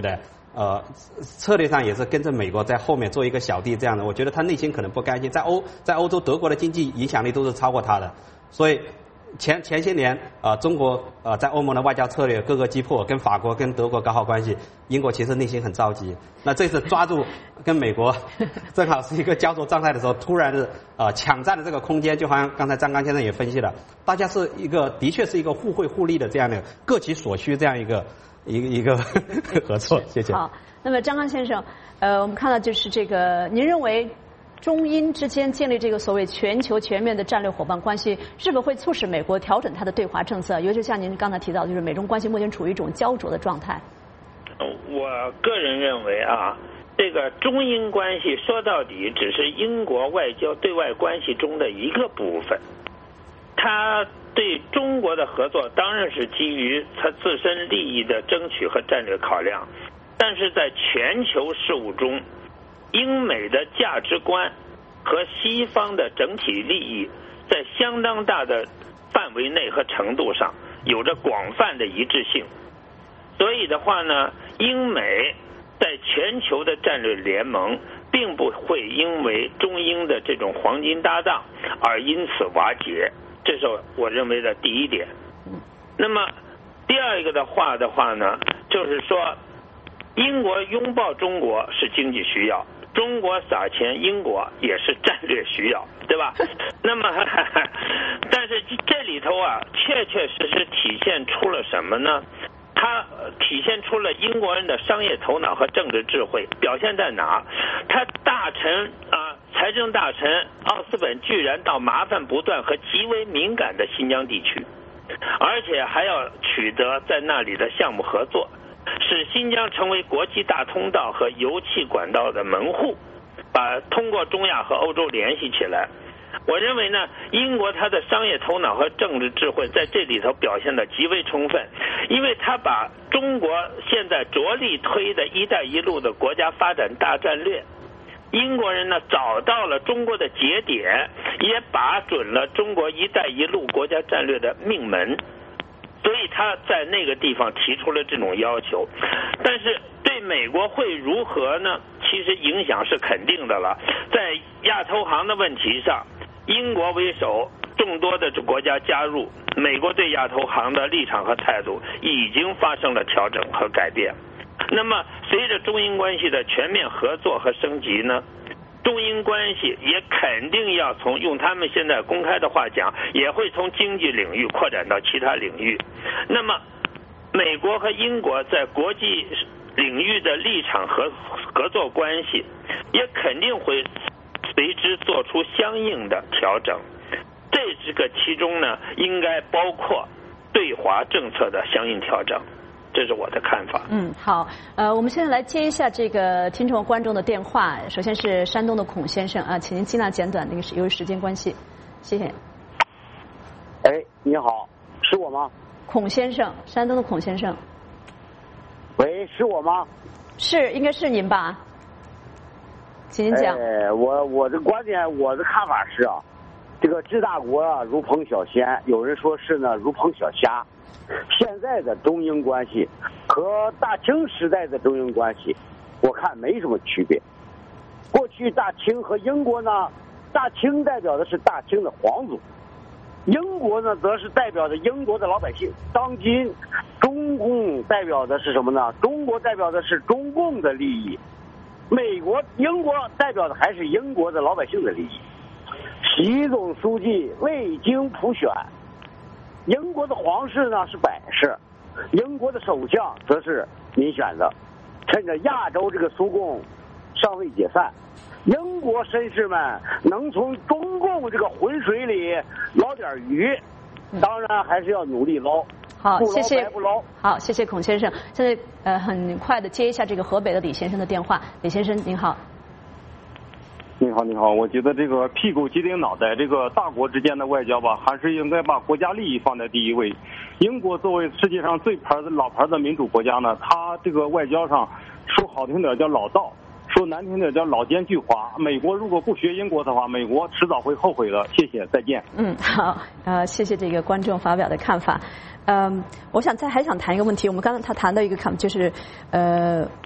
呃，策略上也是跟着美国在后面做一个小弟这样的，我觉得他内心可能不甘心，在欧在欧洲德国的经济影响力都是超过他的，所以前前些年啊、呃，中国呃在欧盟的外交策略各个击破，跟法国跟德国搞好关系，英国其实内心很着急。那这次抓住跟美国正好是一个焦灼状态的时候，突然是呃抢占的这个空间，就好像刚才张刚先生也分析了，大家是一个的确是一个互惠互利的这样的各取所需这样一个。一个一个合作，谢谢。 好，那么张刚先生，呃，我们看到就是这个，您认为中英之间建立这个所谓全球全面的战略伙伴关系，是否会促使美国调整它的对华政策？尤其像您刚才提到，就是美中关系目前处于一种焦灼的状态。 我个人认为啊，这个中英关系说到底只是英国外交对外关系中的一个部分，它。对中国的合作当然是基于它自身利益的争取和战略考量，但是在全球事务中，英美的价值观和西方的整体利益在相当大的范围内和程度上有着广泛的一致性。所以的话呢，英美在全球的战略联盟并不会因为中英的这种黄金搭档而因此瓦解。这是我认为的第一点。那么第二一个的话的话呢，就是说英国拥抱中国是经济需要，中国撒钱英国也是战略需要，对吧？那么但是这里头啊，确确实实体现出了什么呢？它体现出了英国人的商业头脑和政治智慧，表现在哪？他大臣啊，财政大臣奥斯本居然到麻烦不断和极为敏感的新疆地区，而且还要取得在那里的项目合作，使新疆成为国际大通道和油气管道的门户，把通过中亚和欧洲联系起来。我认为呢，英国它的商业头脑和政治智慧在这里头表现得极为充分，因为它把中国现在着力推的一带一路的国家发展大战略，英国人呢找到了中国的节点，也把准了中国一带一路国家战略的命门，所以他在那个地方提出了这种要求。但是对美国会如何呢？其实影响是肯定的了。在亚投行的问题上，英国为首众多的国家加入，美国对亚投行的立场和态度已经发生了调整和改变。那么随着中英关系的全面合作和升级呢，中英关系也肯定要从，用他们现在公开的话讲，也会从经济领域扩展到其他领域。那么美国和英国在国际领域的立场和合作关系也肯定会随之做出相应的调整。这这个其中呢，应该包括对华政策的相应调整，这是我的看法。 嗯，好，呃，我们现在来接一下这个听众观众的电话。首先是山东的孔先生啊，请您尽量简短，那个是由于时间关系，谢谢。 哎，你好，是我吗？ 孔先生，山东的孔先生。 喂，是我吗？ 是，应该是您吧？请您讲。 哎，我我的观点，我的看法是啊，这个治大国啊，如烹小鲜，有人说是呢，如烹小虾。现在的中英关系和大清时代的中英关系，我看没什么区别。过去大清和英国呢，大清代表的是大清的皇族，英国呢则是代表着英国的老百姓。当今中共代表的是什么呢？中国代表的是中共的利益，美国、英国代表的还是英国的老百姓的利益。习总书记未经普选，英国的皇室呢是百事，英国的首相则是民选的。趁着亚洲这个苏共尚未解散，英国绅士们能从中共这个浑水里捞点鱼，当然还是要努力捞。 好，谢谢。 不捞。 好，谢谢孔先生。现在呃，很快的接一下这个河北的李先生的电话。李先生您好。 你好，你好，我觉得这个屁股决定脑袋，这个大国之间的外交吧，还是应该把国家利益放在第一位。英国作为世界上最牌的老牌的民主国家呢，它这个外交上说好听点叫老道，说难听点叫老奸巨猾。美国如果不学英国的话，美国迟早会后悔的。谢谢，再见。 嗯，好，呃，谢谢这个观众发表的看法。嗯，我想再还想谈一个问题，我们刚刚他谈到一个看，就是呃。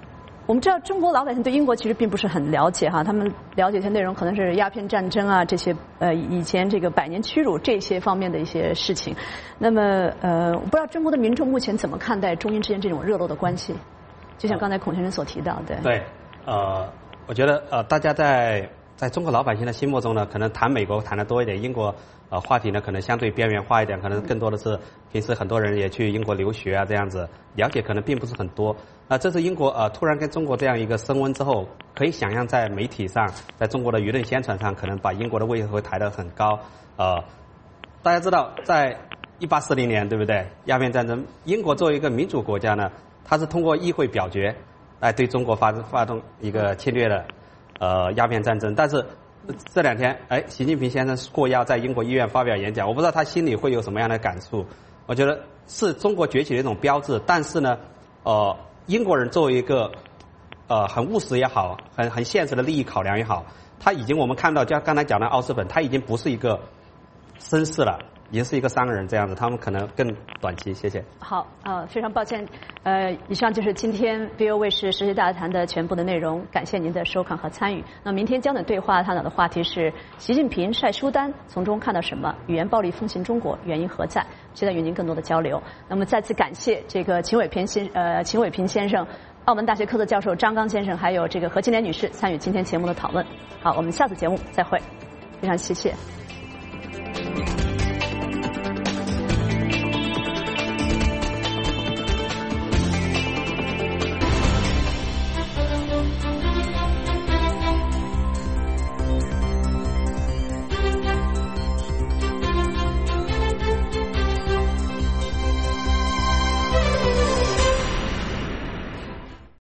我们知道中国老百姓对英国其实并不是很了解哈，他们了解一些内容可能是鸦片战争啊这些呃以前这个百年屈辱这些方面的一些事情。那么呃，我不知道中国的民众目前怎么看待中英之间这种热络的关系？就像刚才孔先生所提到的。 对，呃，我觉得呃大家在在中国老百姓的心目中呢，可能谈美国谈的多一点，英国呃话题呢可能相对边缘化一点，可能更多的是平时很多人也去英国留学啊这样子，了解可能并不是很多。那这次英国呃突然跟中国这样一个升温之后，可以想象在媒体上，在中国的舆论宣传上，可能把英国的位置会抬得很高。呃，大家知道，在一八四零年，对不对？鸦片战争，英国作为一个民主国家呢，它是通过议会表决来对中国发发动一个侵略的呃鸦片战争。但是这两天，哎，习近平先生过腰在英国医院发表演讲，我不知道他心里会有什么样的感触。我觉得是中国崛起的一种标志，但是呢，呃。英国人作为一个呃很务实也好，很很现实的利益考量也好，他已经我们看到，就刚才讲的奥斯本，他已经不是一个绅士了，已经是一个商人这样子，他们可能更短期。谢谢。 好，呃，非常抱歉，呃，以上就是今天 V O 卫视时事大谈的全部的内容，感谢您的收看和参与。那明天焦点对话探讨的话题是习近平晒书单，从中看到什么？语言暴力风行中国，原因何在？期待与您更多的交流。那么再次感谢这个秦伟平先呃秦伟平先生、澳门大学科的教授张刚先生，还有这个何金莲女士参与今天节目的讨论。好，我们下次节目再会，非常谢谢。